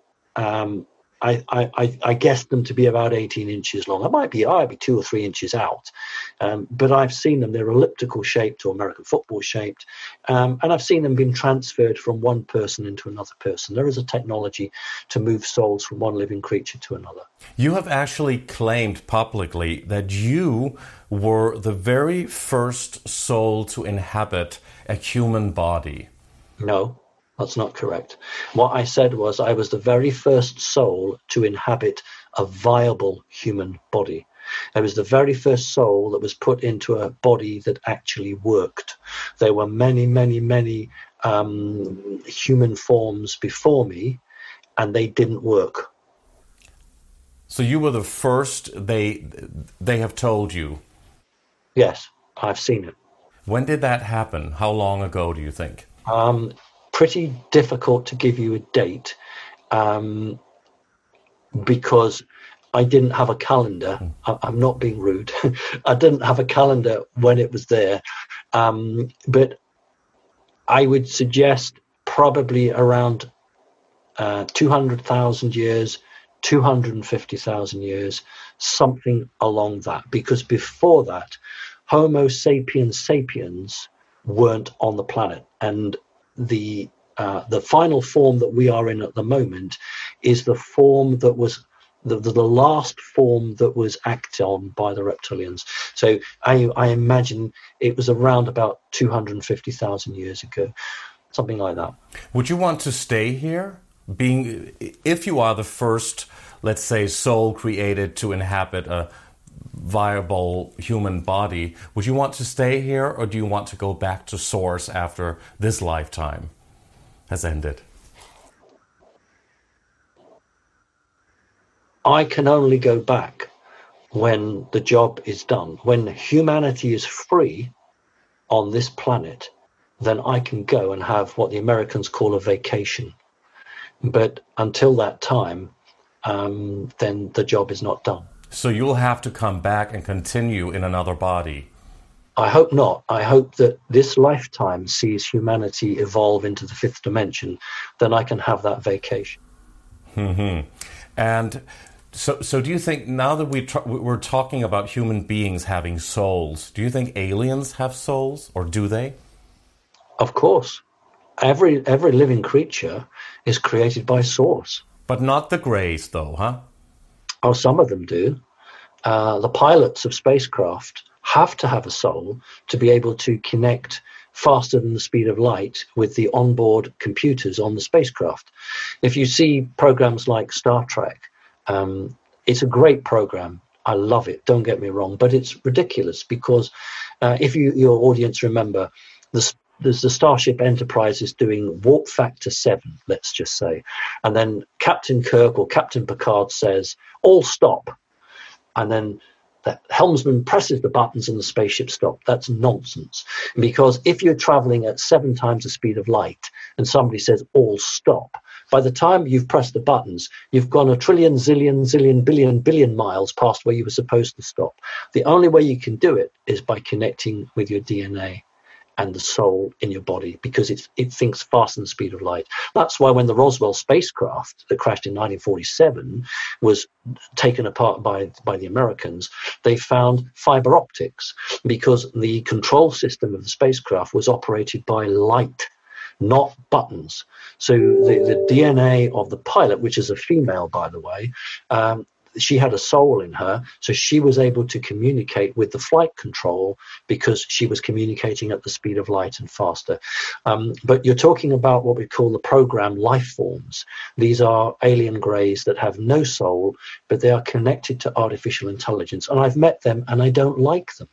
I guessed them to be about 18 inches long. I might be 2 or 3 inches out, but I've seen them. They're elliptical shaped or American football shaped, and I've seen them being transferred from one person into another person. There is a technology to move souls from one living creature to another. You
have actually claimed publicly that you were the very first soul to inhabit a human body.
No. That's not correct. What I said was I was the very first soul to inhabit a viable human body. I was the very first soul that was put into a body that actually worked. There were many, many, many human forms before me, and they didn't work.
So you were the first they have told you?
Yes, I've seen it.
When did that happen? How long ago do you think?
Pretty difficult to give you a date because I didn't have a calendar. I'm not being rude. I didn't have a calendar when it was there. But I would suggest probably around 200,000 years, 250,000 years, something along that. Because before that, Homo sapiens sapiens weren't on the planet. And the final form that we are in at the moment is the form that was the last form that was acted on by the reptilians. So I imagine it was around about 250,000 years ago, something like that.
Would you want to stay here? If you are the first, let's say, soul created to inhabit a viable human body, would you want to stay here, or do you want to go back to source after this lifetime has ended?
I can only go back when the job is done. When humanity is free on this planet, then I can go and have what the Americans call a vacation. But until that time, then the job is not done.
So you'll have to come back and continue in another body.
I hope not. I hope that this lifetime sees humanity evolve into the fifth dimension. Then I can have that vacation.
Mm-hmm. And so do you think, now that we're talking about human beings having souls, do you think aliens have souls, or do they?
Of course. Every living creature is created by source.
But not the Greys, though, huh?
Oh, some of them do. The pilots of spacecraft have to have a soul to be able to connect faster than the speed of light with the onboard computers on the spacecraft. If you see programs like Star Trek, it's a great program. I love it, don't get me wrong, but it's ridiculous because if your audience remember, there's the Starship Enterprise is doing warp factor 7, let's just say. And then Captain Kirk or Captain Picard says, all stop. And then the helmsman presses the buttons and the spaceship stops. That's nonsense. Because if you're traveling at 7 times the speed of light and somebody says, all stop, by the time you've pressed the buttons, you've gone a trillion, zillion, zillion, billion miles past where you were supposed to stop. The only way you can do it is by connecting with your DNA and the soul in your body, because it thinks faster than the speed of light. That's why when the Roswell spacecraft that crashed in 1947 was taken apart by the Americans, they found fiber optics, because the control system of the spacecraft was operated by light, not buttons. So the DNA of the pilot, which is a female, by the way, she had a soul in her, so she was able to communicate with the flight control because she was communicating at the speed of light and faster. But you're talking about what we call the program life forms. These are alien greys that have no soul, but they are connected to artificial intelligence. And I've met them, and I don't like them.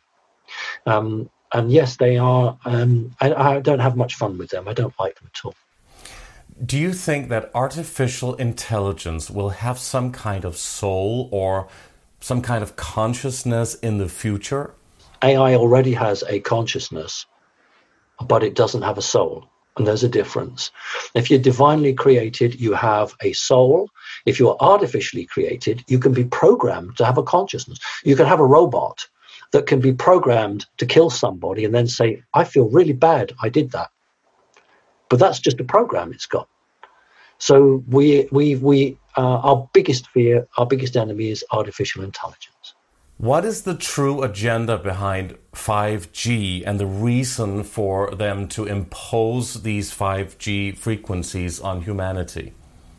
And yes, they are. I don't have much fun with them. I don't like them at all.
Do you think that artificial intelligence will have some kind of soul or some kind of consciousness in the future?
AI already has a consciousness, but it doesn't have a soul. And there's a difference. If you're divinely created, you have a soul. If you're artificially created, you can be programmed to have a consciousness. You can have a robot that can be programmed to kill somebody and then say, I feel really bad, I did that. But that's just a program it's got. So our biggest fear, our biggest enemy is artificial intelligence.
What is the true agenda behind 5G and the reason for them to impose these 5G frequencies on humanity?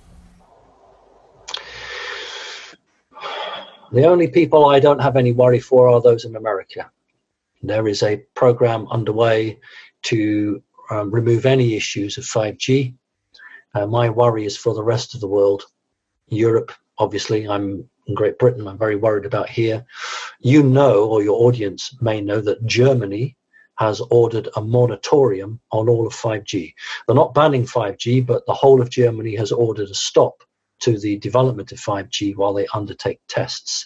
The only people I don't have any worry for are those in America. There is a program underway to remove any issues of 5G. My worry is for the rest of the world. Europe, obviously, I'm in Great Britain, I'm very worried about here. You know, or your audience may know, that Germany has ordered a moratorium on all of 5G. They're not banning 5G, but the whole of Germany has ordered a stop to the development of 5G while they undertake tests.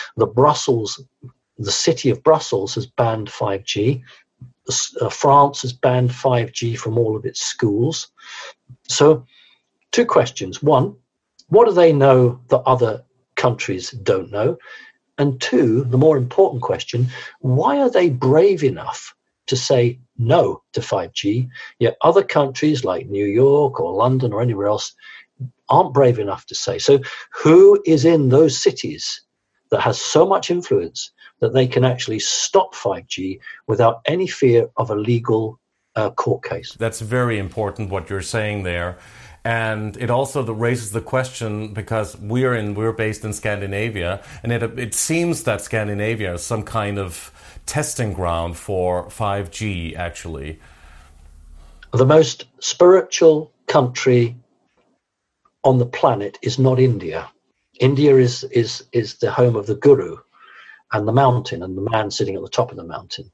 The city of Brussels has banned 5G. France has banned 5G from all of its schools. So 2 questions. 1, what do they know that other countries don't know? And 2, the more important question, why are they brave enough to say no to 5G, yet other countries like New York or London or anywhere else aren't brave enough to say? So who is in those cities that has so much influence that they can actually stop 5G without any fear of a legal court case?
That's very important what you're saying there. And it also raises the question, because we're based in Scandinavia, and it seems that Scandinavia is some kind of testing ground for 5G, actually.
The most spiritual country on the planet is not India. India is the home of the guru and the mountain and the man sitting at the top of the mountain.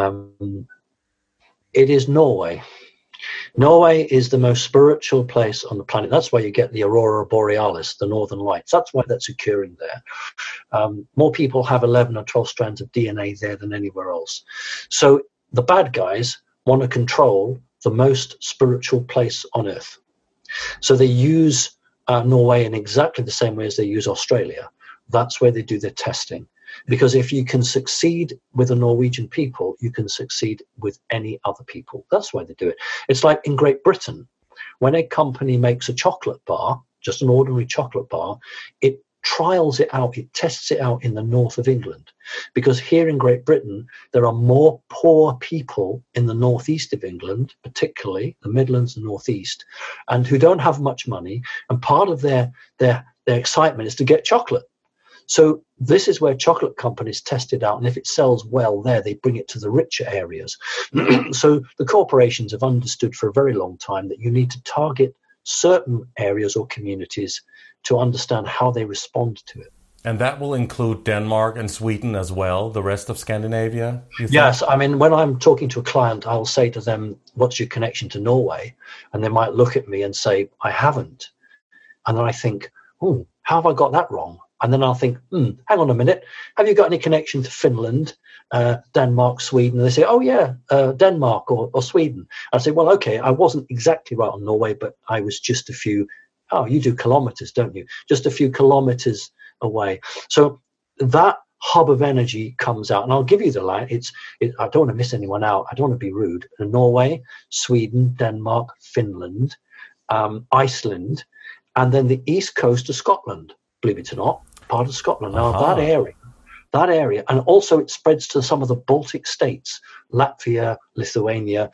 It is Norway. Norway is the most spiritual place on the planet. That's why you get the aurora borealis, the northern lights. That's why that's occurring there. More people have 11 or 12 strands of DNA there than anywhere else. So the bad guys want to control the most spiritual place on earth. So they use Norway in exactly the same way as they use Australia. That's where they do their testing. Because if you can succeed with the Norwegian people, you can succeed with any other people. That's why they do it. It's like in Great Britain, when a company makes a chocolate bar, just an ordinary chocolate bar, it trials it out, it tests it out in the north of England. Because here in Great Britain, there are more poor people in the northeast of England, particularly the Midlands and northeast, and who don't have much money. And part of their excitement is to get chocolate. So this is where chocolate companies test it out, and if it sells well there, they bring it to the richer areas. So the corporations have understood for a very long time that you need to target certain areas or communities to understand how they respond to it.
And that will include Denmark and Sweden as well, the rest of Scandinavia?
Yes, I mean, when I'm talking to a client, I'll say to them, what's your connection to Norway? And they might look at me and say, I haven't. And then I think, how have I got that wrong? And then I'll think, hang on a minute, have you got any connection to Finland, Denmark, Sweden? And they say, oh yeah, Denmark or Sweden. I say, well, okay, I wasn't exactly right on Norway, but I was just a few, you do kilometers, don't you? Just a few kilometers away. So that hub of energy comes out, and I'll give you the line. I don't want to miss anyone out. I don't want to be rude. Norway, Sweden, Denmark, Finland, Iceland, and then the east coast of Scotland, believe it or not. Part of Scotland. Now that area, and also it spreads to some of the Baltic states, Latvia, Lithuania,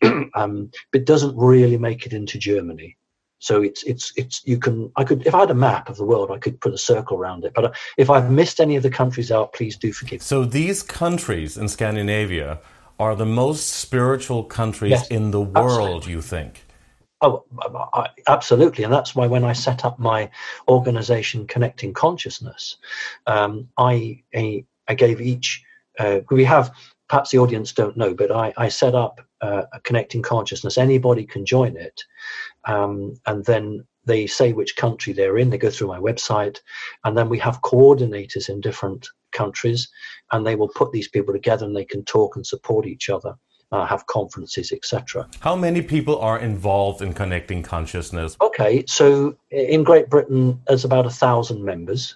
but doesn't really make it into Germany. So it's if I had a map of the world, I could put a circle around it. But if I've missed any of the countries out, please do forgive me.
So these countries in Scandinavia are the most spiritual countries in the world, absolutely. You think?
Oh, absolutely. And that's why when I set up my organization, Connecting Consciousness, I gave each, we have, perhaps the audience don't know, but I set up a Connecting Consciousness. Anybody can join it. And then they say which country they're in. They go through my website. And then we have coordinators in different countries. And they will put these people together and they can talk and support each other. Have conferences, etc.
How many people are involved in Connecting Consciousness?
Okay, so in Great Britain, there's about 1,000 members.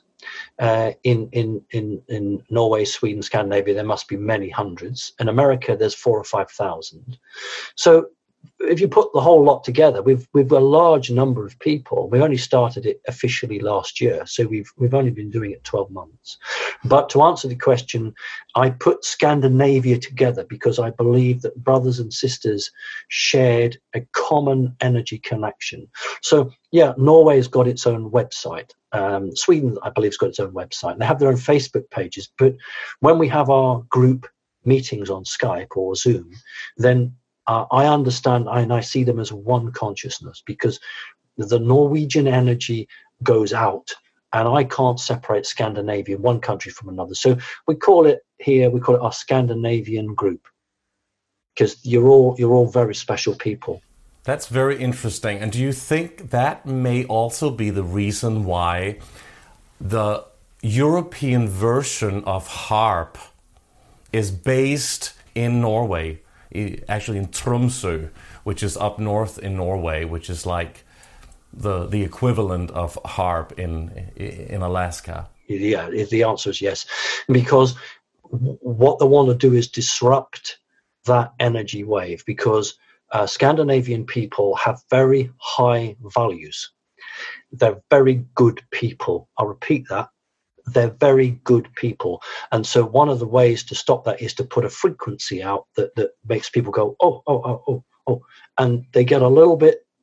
In Norway, Sweden, Scandinavia, there must be many hundreds. In America, there's 4,000 or 5,000. So if you put the whole lot together, we've a large number of people. We only started it officially last year, so we've only been doing it 12 months. But to answer the question, I put Scandinavia together because I believe that brothers and sisters shared a common energy connection. So yeah, Norway's got its own website. Sweden, I believe, has got its own website. They have their own Facebook pages. But when we have our group meetings on Skype or Zoom, then I understand and I see them as one consciousness, because the Norwegian energy goes out and I can't separate Scandinavia, one country, from another. So we call it our Scandinavian group, because you're all very special people.
That's very interesting. And do you think that may also be the reason why the European version of HAARP is based in Norway? Actually in Tromsø, which is up north in Norway, which is like the equivalent of HAARP in Alaska?
Yeah, the answer is yes. Because what they want to do is disrupt that energy wave, because Scandinavian people have very high values. They're very good people. I'll repeat that. They're very good people. And so one of the ways to stop that is to put a frequency out that makes people go, oh. And they get a little bit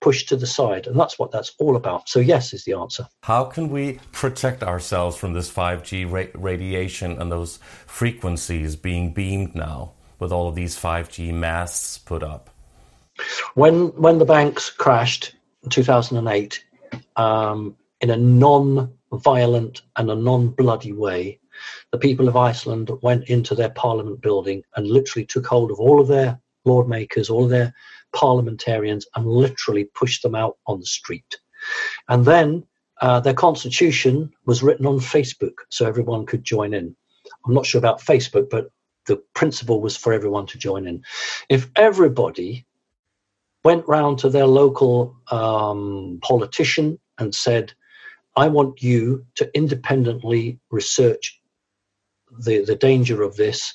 pushed to the side. And that's what that's all about. So yes is the answer.
How can we protect ourselves from this 5G radiation and those frequencies being beamed now with all of these 5G masts put up?
When the banks crashed in 2008, in a non-violent and a non-bloody way, the people of Iceland went into their parliament building and literally took hold of all of their lord makers, all of their parliamentarians, and literally pushed them out on the street. And then their constitution was written on Facebook so everyone could join in. I'm not sure about Facebook, but the principle was for everyone to join in. If everybody went round to their local politician and said, I want you to independently research the danger of this,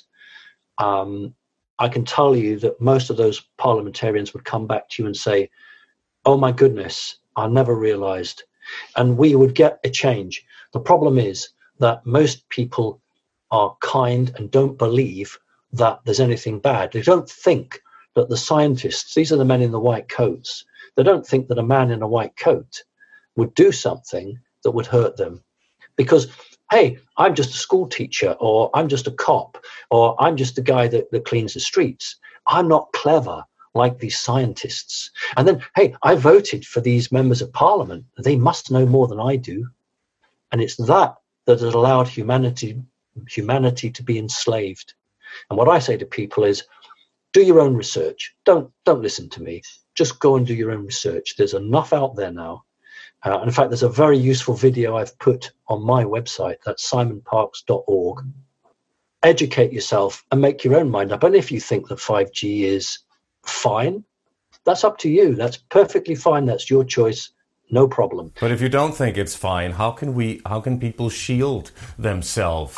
I can tell you that most of those parliamentarians would come back to you and say, oh my goodness, I never realized. And we would get a change. The problem is that most people are kind and don't believe that there's anything bad. They don't think that the scientists, these are the men in the white coats, they don't think that a man in a white coat would do something that would hurt them. Because, hey, I'm just a school teacher, or I'm just a cop, or I'm just the guy that cleans the streets. I'm not clever like these scientists. And then, hey, I voted for these members of parliament. They must know more than I do. And it's that has allowed humanity to be enslaved. And what I say to people is, do your own research. Don't listen to me. Just go and do your own research. There's enough out there now. In fact, there's a very useful video I've put on my website. That's simonparks.org. Educate yourself and make your own mind up. And if you think that 5G is fine, that's up to you. That's perfectly fine. That's your choice. No problem.
But if you don't think it's fine, how can people shield themselves?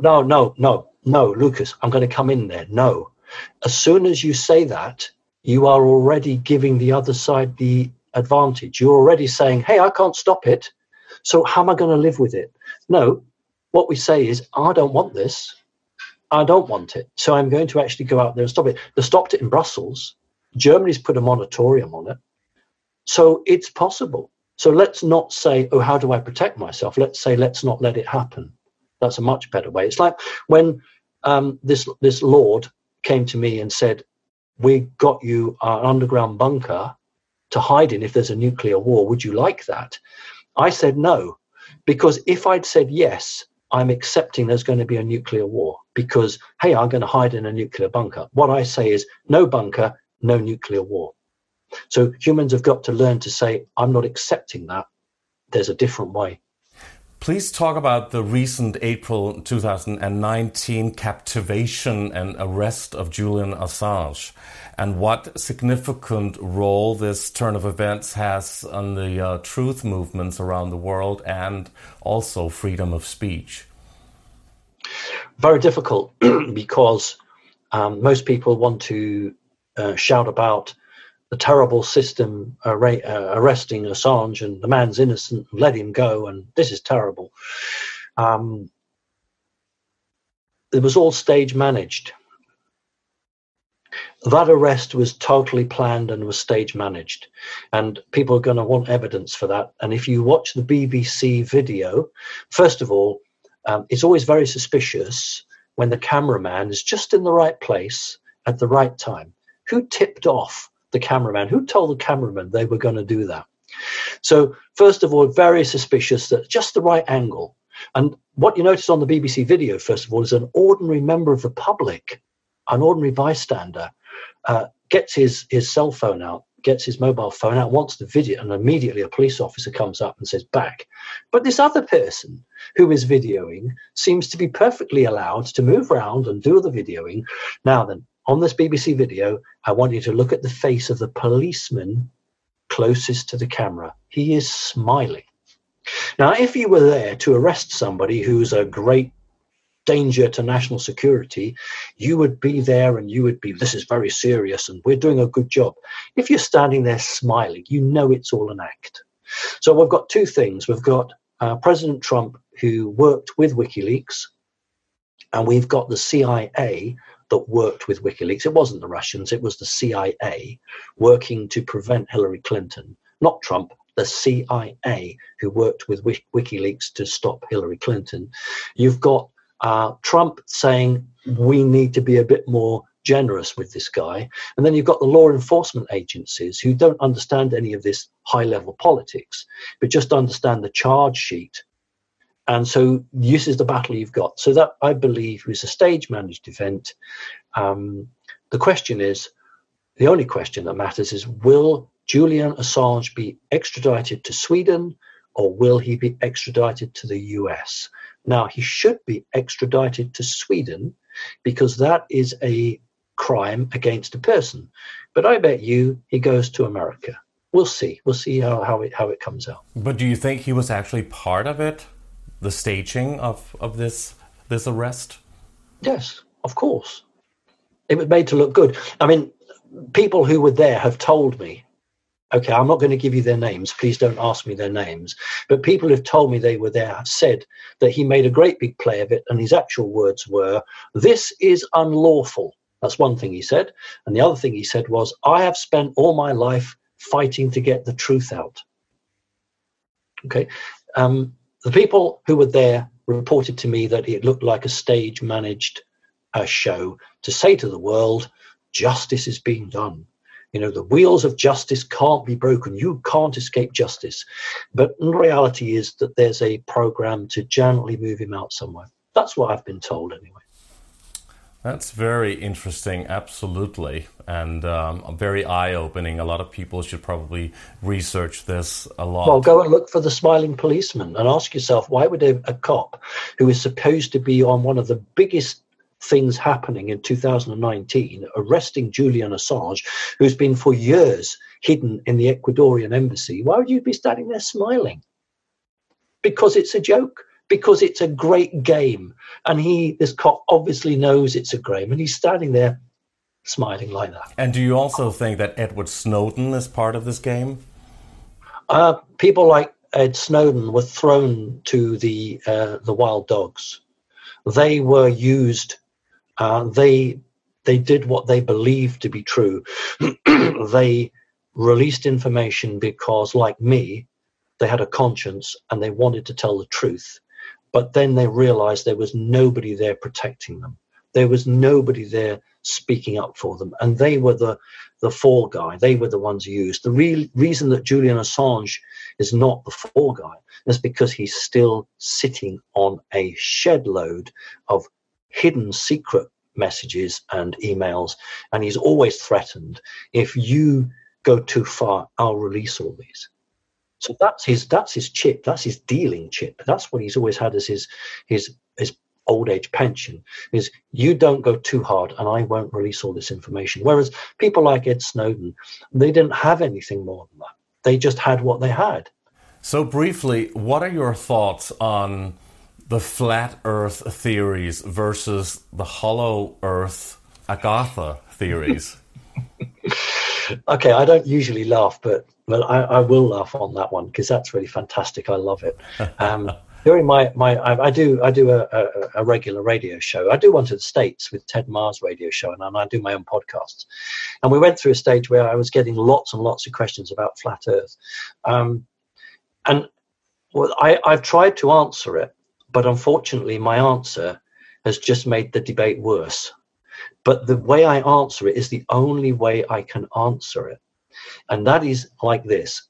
No, Lucas, I'm going to come in there. No. As soon as you say that, you are already giving the other side the advantage. You're already saying, hey, I can't stop it, so how am I going to live with it? No, what we say is, I don't want this. I don't want it. So I'm going to actually go out there and stop it. They stopped it in Brussels. Germany's put a moratorium on it. So it's possible. So let's not say, oh, how do I protect myself? Let's say, let's not let it happen. That's a much better way. It's like when this lord came to me and said, we got you an underground bunker to hide in if there's a nuclear war. Would you like that? I said no, because if I'd said yes, I'm accepting there's going to be a nuclear war because, hey, I'm going to hide in a nuclear bunker. What I say is no bunker, no nuclear war. So humans have got to learn to say, I'm not accepting that. There's a different way.
Please talk about the recent April 2019 captivation and arrest of Julian Assange and what significant role this turn of events has on the truth movements around the world and also freedom of speech.
Very difficult because most people want to shout about the terrible system arresting Assange and the man's innocent, let him go, and this is terrible. It was all stage managed. That arrest was totally planned and was stage managed. And people are going to want evidence for that. And if you watch the BBC video, first of all, it's always very suspicious when the cameraman is just in the right place at the right time. Who tipped off the cameraman? Who told the cameraman they were going to do that? So first of all, very suspicious that just the right angle. And what you notice on the BBC video, first of all, is an ordinary member of the public, an ordinary bystander, gets his cell phone out, gets his mobile phone out, wants the video, and immediately a police officer comes up and says, back. But this other person who is videoing seems to be perfectly allowed to move around and do the videoing. Now then, on this BBC video, I want you to look at the face of the policeman closest to the camera. He is smiling. Now, if you were there to arrest somebody who's a great danger to national security, you would be there and you would be, this is very serious and we're doing a good job. If you're standing there smiling, you know it's all an act. So we've got two things. We've got President Trump, who worked with WikiLeaks, and we've got the CIA that worked with WikiLeaks. It wasn't the Russians, it was the CIA working to prevent Hillary Clinton, not Trump, the CIA who worked with WikiLeaks to stop Hillary Clinton. You've got Trump saying we need to be a bit more generous with this guy. And then you've got the law enforcement agencies who don't understand any of this high-level politics, but just understand the charge sheet. And so this is the battle you've got. So that, I believe, was a stage-managed event. The question is, the only question that matters is, will Julian Assange be extradited to Sweden, or will he be extradited to the US? Now, he should be extradited to Sweden because that is a crime against a person. But I bet you he goes to America. We'll see. We'll see how it comes out.
But do you think he was actually part of it? The staging of this arrest?
Yes, of course. It was made to look good. I mean, people who were there have told me, okay, I'm not going to give you their names. Please don't ask me their names. But people who've told me they were there have said that he made a great big play of it. And his actual words were, "This is unlawful." That's one thing he said. And the other thing he said was, "I have spent all my life fighting to get the truth out." Okay. The people who were there reported to me that it looked like a stage-managed show to say to the world, justice is being done. You know, the wheels of justice can't be broken. You can't escape justice. But in reality is that there's a program to gently move him out somewhere. That's what I've been told anyway.
That's very interesting, absolutely, and very eye-opening. A lot of people should probably research this a lot.
Well, go and look for the smiling policeman and ask yourself, why would a cop who is supposed to be on one of the biggest things happening in 2019, arresting Julian Assange, who's been for years hidden in the Ecuadorian embassy, why would you be standing there smiling? Because it's a joke. Because it's a great game. And this cop obviously knows it's a game, and he's standing there smiling like that.
And do you also think that Edward Snowden is part of this game?
People like Ed Snowden were thrown to the wild dogs. They were used. They did what they believed to be true. They released information because, like me, they had a conscience and they wanted to tell the truth. But then they realized there was nobody there protecting them. There was nobody there speaking up for them. And they were the fall guy. They were the ones used. The reason that Julian Assange is not the fall guy is because he's still sitting on a shed load of hidden secret messages and emails. And he's always threatened, if you go too far, I'll release all these. So that's his chip. That's his dealing chip. That's what he's always had as his old age pension. Is you don't go too hard, and I won't release all this information. Whereas people like Ed Snowden, they didn't have anything more than that. They just had what they had.
So briefly, what are your thoughts on the flat Earth theories versus the hollow Earth Agatha theories?
Okay, I don't usually laugh, but I will laugh on that one because that's really fantastic. I love it. During I do a regular radio show. I do one to the States with Ted Mars radio show, and I do my own podcasts. And we went through a stage where I was getting lots and lots of questions about flat Earth, and I've tried to answer it, but unfortunately, my answer has just made the debate worse. But the way I answer it is the only way I can answer it. And that is like this.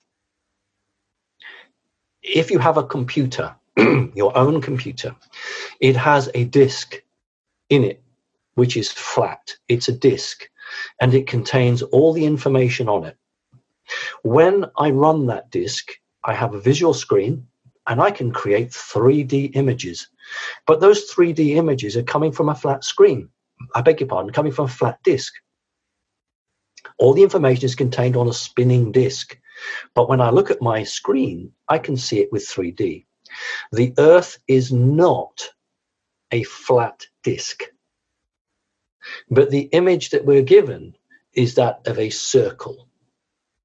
If you have a computer, your own computer, it has a disk in it, which is flat. It's a disk, and it contains all the information on it. When I run that disk, I have a visual screen, and I can create 3D images. But those 3D images are coming from a flat screen. I beg your pardon, coming from a flat disk. All the information is contained on a spinning disk. But when I look at my screen, I can see it with 3D. The Earth is not a flat disk. But the image that we're given is that of a circle.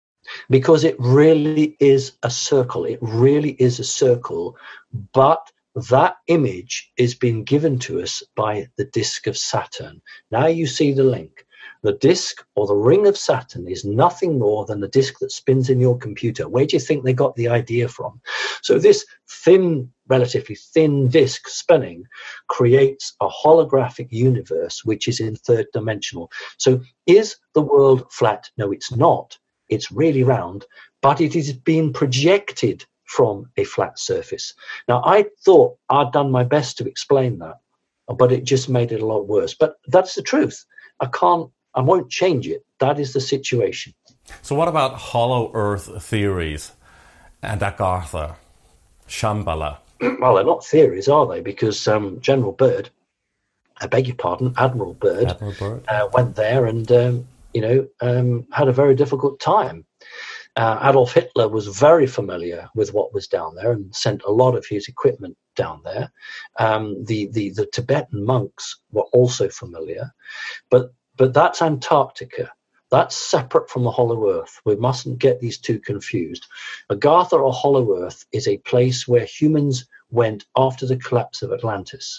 Because it really is a circle. It really is a circle, but that image is being given to us by the disk of Saturn. Now you see the link. The disk or the ring of Saturn is nothing more than the disk that spins in your computer. Where do you think they got the idea from? So this thin, relatively thin disk spinning creates a holographic universe which is in third dimensional. So is the world flat? No, it's not. It's really round, but it is being projected from a flat surface. Now, I thought I'd done my best to explain that, but it just made it a lot worse. But that's the truth. I won't change it. That is the situation.
So what about hollow earth theories and Agartha, Shambhala?
Well, they're not theories, are they? Because General Byrd, I beg your pardon, Admiral Byrd, went there and, had a very difficult time. Adolf Hitler was very familiar with what was down there and sent a lot of his equipment down there. The Tibetan monks were also familiar, but that's Antarctica. That's separate from the Hollow Earth. We mustn't get these two confused. Agartha or Hollow Earth is a place where humans went after the collapse of Atlantis.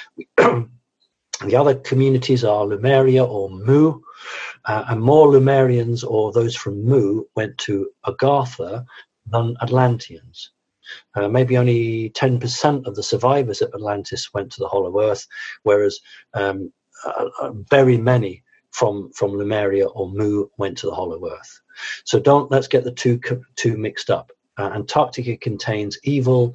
The other communities are Lemuria or Mu, and more Lemurians or those from Mu went to Agartha than Atlanteans. Maybe only 10% of the survivors of Atlantis went to the Hollow Earth, whereas very many from Lemuria or Mu went to the Hollow Earth. So let's get the two mixed up. Antarctica contains evil.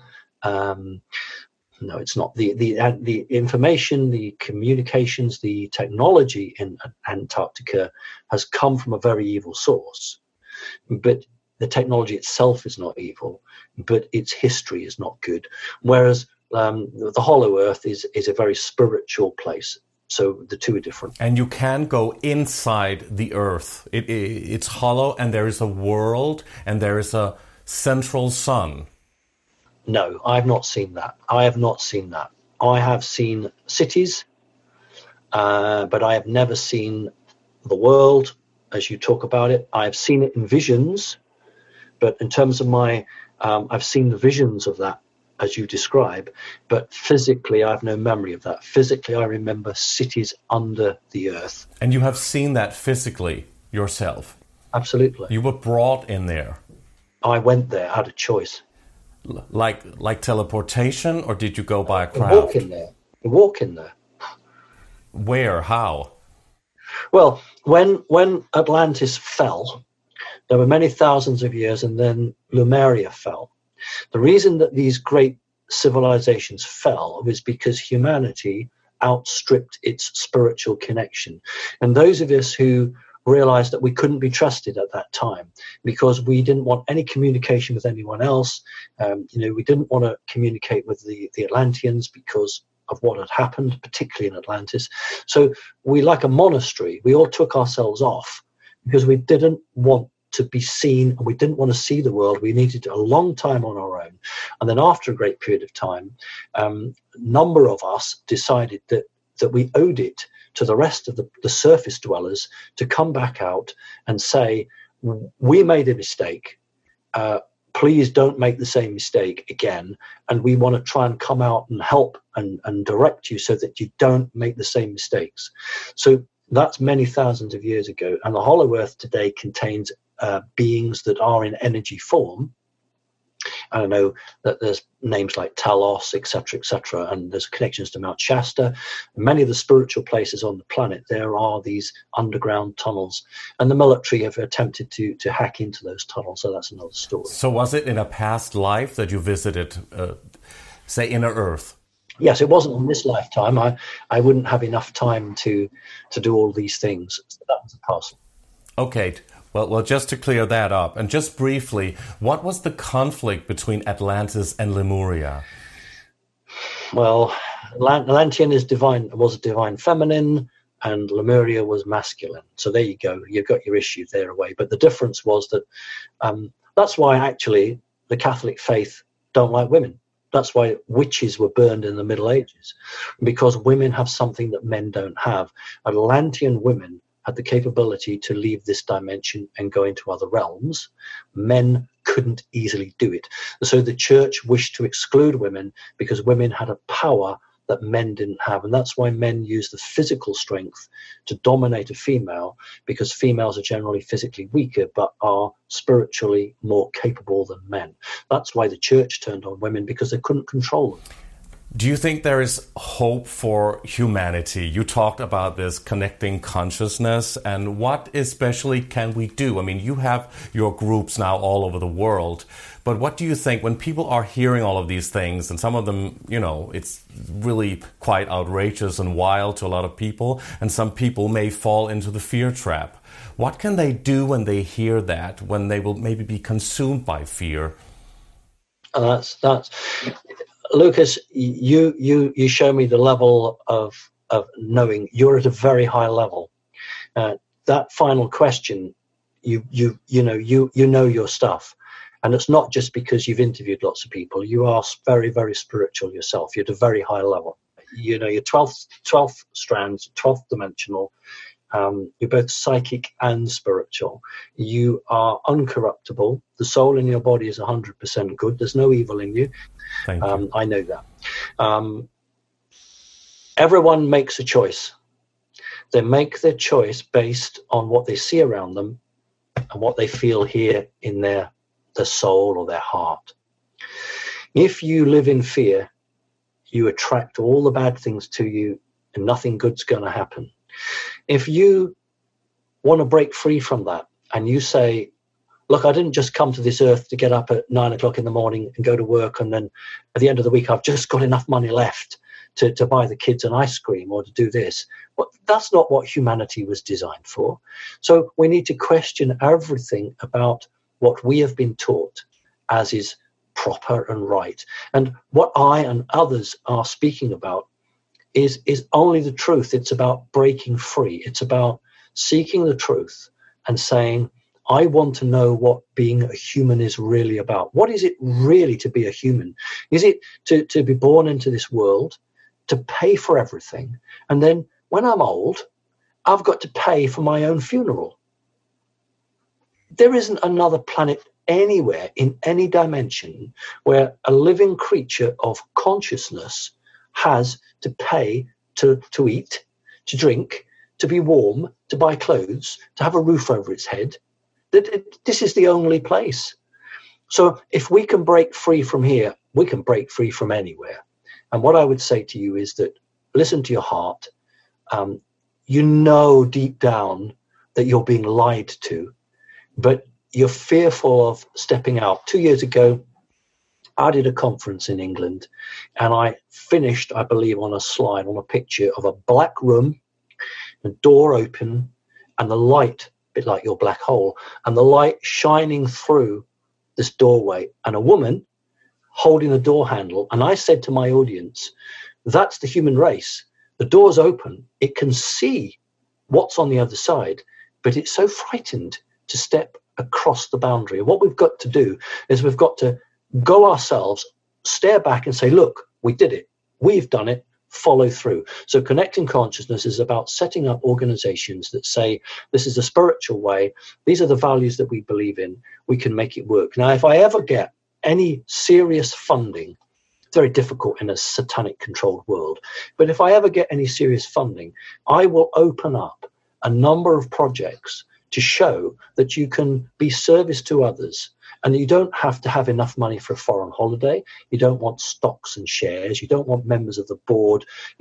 No, it's not. The information, the communications, the technology in Antarctica has come from a very evil source. But the technology itself is not evil, but its history is not good. Whereas the Hollow Earth is a very spiritual place. So the two are different.
And you can go inside the Earth. It's hollow, and there is a world, and there is a central sun.
No, I've not seen that. I have seen cities, but I have never seen the world as you talk about it. I have seen it in visions, but in terms of I've seen the visions of that as you describe, but physically I have no memory of that. Physically, I remember cities under the earth.
And you have seen that physically yourself?
Absolutely.
You were brought in there?
I went there, I had a choice.
Like teleportation, or did you go by a craft?
Walk in there.
Where? How?
Well, when Atlantis fell, there were many thousands of years, and then Lemuria fell. The reason that these great civilizations fell was because humanity outstripped its spiritual connection. And those of us who realized that we couldn't be trusted at that time because we didn't want any communication with anyone else. We didn't want to communicate with the Atlanteans because of what had happened, particularly in Atlantis. So we, like a monastery, we all took ourselves off because we didn't want to be seen, and we didn't want to see the world. We needed a long time on our own. And then after a great period of time, a number of us decided that we owed it to the rest of the surface dwellers to come back out and say, we made a mistake. Please don't make the same mistake again. And we want to try and come out and help and direct you so that you don't make the same mistakes. So that's many thousands of years ago. And the Hollow Earth today contains beings that are in energy form. I know that there's names like Talos, etc., and there's connections to Mount Shasta. Many of the spiritual places on the planet, there are these underground tunnels, and the military have attempted to hack into those tunnels, so that's another story.
So was it in a past life that you visited, say, Inner Earth?
Yes, it wasn't in this lifetime. I wouldn't have enough time to do all these things. So that was a past.
Okay. Well, just to clear that up, and just briefly, what was the conflict between Atlantis and Lemuria?
Well, Atlantean was a divine feminine, and Lemuria was masculine. So there you go. You've got your issue there away. But the difference was that that's why actually the Catholic faith don't like women. That's why witches were burned in the Middle Ages, because women have something that men don't have. Atlantean women had the capability to leave this dimension and go into other realms. Men couldn't easily do it. And so the church wished to exclude women because women had a power that men didn't have. And that's why men use the physical strength to dominate a female, because females are generally physically weaker but are spiritually more capable than men. That's why the church turned on women, because they couldn't control them.
Do you think there is hope for humanity? You talked about this connecting consciousness, and what especially can we do? I mean, you have your groups now all over the world, but what do you think when people are hearing all of these things, and some of them, you know, it's really quite outrageous and wild to a lot of people, and some people may fall into the fear trap. What can they do when they hear that, when they will maybe be consumed by fear?
That's Lucas, you show me the level of knowing. You're at a very high level. That final question, you know your stuff, and it's not just because you've interviewed lots of people. You are very, very spiritual yourself. You're at a very high level. You know, you're 12th strands, 12th dimensional. You're both psychic and spiritual. You are uncorruptible. The soul in your body is 100% good. There's no evil in you.
Thank you.
I know that. Everyone makes a choice. They make their choice based on what they see around them and what they feel here in their soul or their heart. If you live in fear, you attract all the bad things to you and nothing good's going to happen. If you want to break free from that and you say, look, I didn't just come to this earth to get up at 9 o'clock in the morning and go to work, and then at the end of the week I've just got enough money left to buy the kids an ice cream or to do this. Well, that's not what humanity was designed for. So we need to question everything about what we have been taught as is proper and right. And what I and others are speaking about is only the truth. It's about breaking free. It's about seeking the truth and saying, I want to know what being a human is really about. What is it really to be a human? Is it to be born into this world, to pay for everything, and then when I'm old, I've got to pay for my own funeral? There isn't another planet anywhere in any dimension where a living creature of consciousness has to pay to eat, to drink, to be warm, to buy clothes, to have a roof over its head. This is the only place. So if we can break free from here, we can break free from anywhere. And what I would say to you is that listen to your heart. You know deep down that you're being lied to, but you're fearful of stepping out. 2 years ago, I did a conference in England, and I finished, I believe, on a slide, on a picture of a black room, a door open, and the light, a bit like your black hole, and the light shining through this doorway, and a woman holding the door handle. And I said to my audience, that's the human race. The door's open. It can see what's on the other side, but it's so frightened to step across the boundary. What we've got to do is we've got to go ourselves, stare back and say, look, we did it. We've done it. Follow through. So connecting consciousness is about setting up organizations that say, this is a spiritual way. These are the values that we believe in. We can make it work. Now, if I ever get any serious funding, it's very difficult in a satanic controlled world, but if I ever get any serious funding, I will open up a number of projects to show that you can be service to others. And you don't have to have enough money for a foreign holiday. You don't want stocks and shares. You don't want members of the board,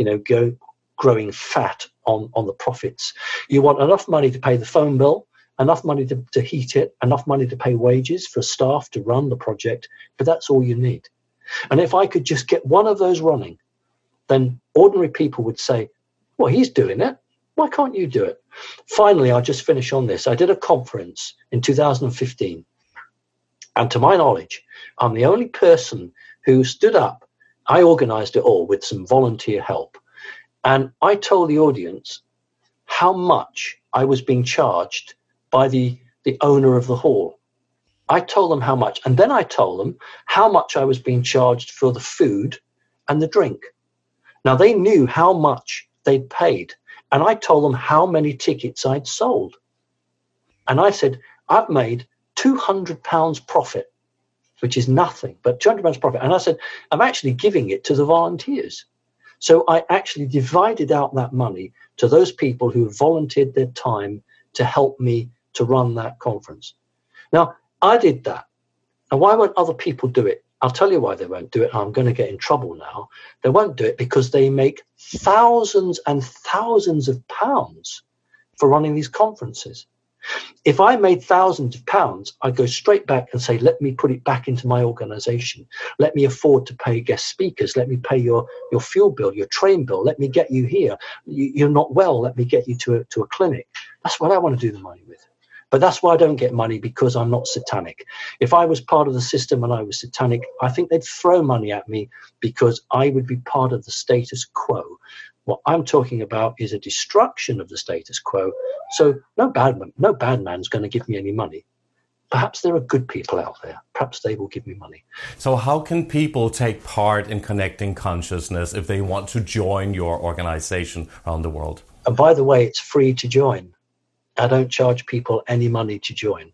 growing fat on the profits. You want enough money to pay the phone bill, enough money to heat it, enough money to pay wages for staff to run the project. But that's all you need. And if I could just get one of those running, then ordinary people would say, well, he's doing it. Why can't you do it? Finally, I'll just finish on this. I did a conference in 2015. And to my knowledge, I'm the only person who stood up. I organized it all with some volunteer help. And I told the audience how much I was being charged by the owner of the hall. I told them how much. And then I told them how much I was being charged for the food and the drink. Now, they knew how much they'd paid. And I told them how many tickets I'd sold. And I said, I've made £200 profit which is nothing, but £200 profit. And I said, I'm actually giving it to the volunteers. So I actually divided out that money to those people who volunteered their time to help me to run that conference. Now, I did that. And why won't other people do it? I'll tell you why they won't do it. I'm going to get in trouble now. They won't do it because they make thousands and thousands of pounds for running these conferences. If I made thousands of pounds, I'd go straight back and say, let me put it back into my organization. Let me afford to pay guest speakers. Let me pay your fuel bill, your train bill. Let me get you here. You're not well. Let me get you to a clinic. That's what I want to do the money with. But that's why I don't get money, because I'm not satanic. If I was part of the system and I was satanic, I think they'd throw money at me because I would be part of the status quo. What I'm talking about is a destruction of the status quo. So no bad man's going to give me any money. Perhaps there are good people out there. Perhaps they will give me money.
So how can people take part in Connecting Consciousness if they want to join your organization around the world?
And by the way, it's free to join. I don't charge people any money to join.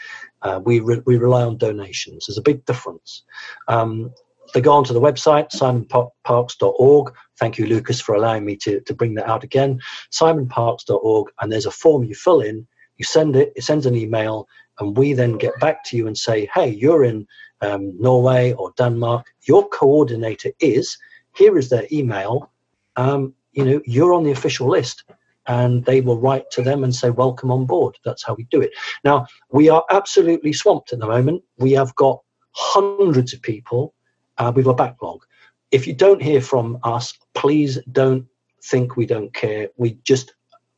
We rely on donations. There's a big difference. They go onto the website, simonparks.org. Thank you, Lucas, for allowing me to bring that out again. simonparks.org, and there's a form you fill in. You send it sends an email, and we then get back to you and say, hey, you're in Norway or Denmark. Your coordinator here is their email. You're on the official list. And they will write to them and say, welcome on board. That's how we do it. Now, we are absolutely swamped at the moment. We have got hundreds of people with a backlog. If you don't hear from us, please don't think we don't care. We're just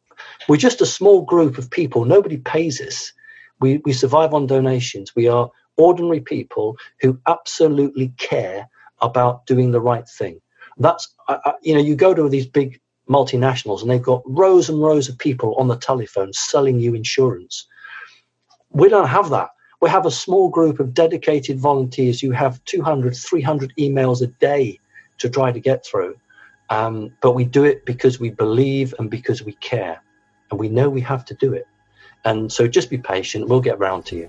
a small group of people. Nobody pays us. We survive on donations. We are ordinary people who absolutely care about doing the right thing. That's, you go to these big multinationals and they've got rows and rows of people on the telephone selling you insurance. We don't have that. We have a small group of dedicated volunteers who have 200, 300 emails a day to try to get through. But we do it because we believe and because we care. And we know we have to do it. And so just be patient. We'll get round to you.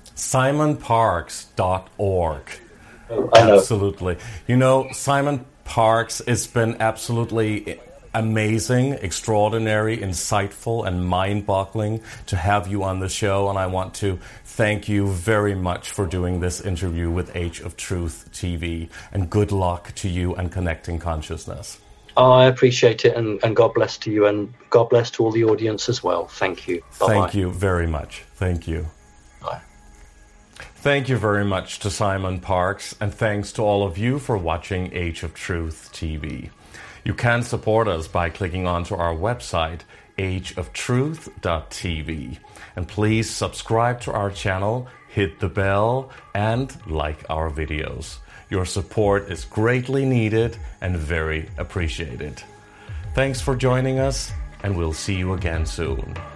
simonparks.org.
I know.
Absolutely. Simon Parks has been absolutely amazing, extraordinary, insightful, and mind-boggling to have you on the show. And I want to thank you very much for doing this interview with Age of Truth TV. And good luck to you and Connecting Consciousness.
Oh, I appreciate it. And God bless to you. And God bless to all the audience as well. Thank you. Bye-bye.
Thank you very much. Thank you.
Bye.
Thank you very much to Simon Parks. And thanks to all of you for watching Age of Truth TV. You can support us by clicking onto our website, ageoftruth.tv. And please subscribe to our channel, hit the bell, and like our videos. Your support is greatly needed and very appreciated. Thanks for joining us, and we'll see you again soon.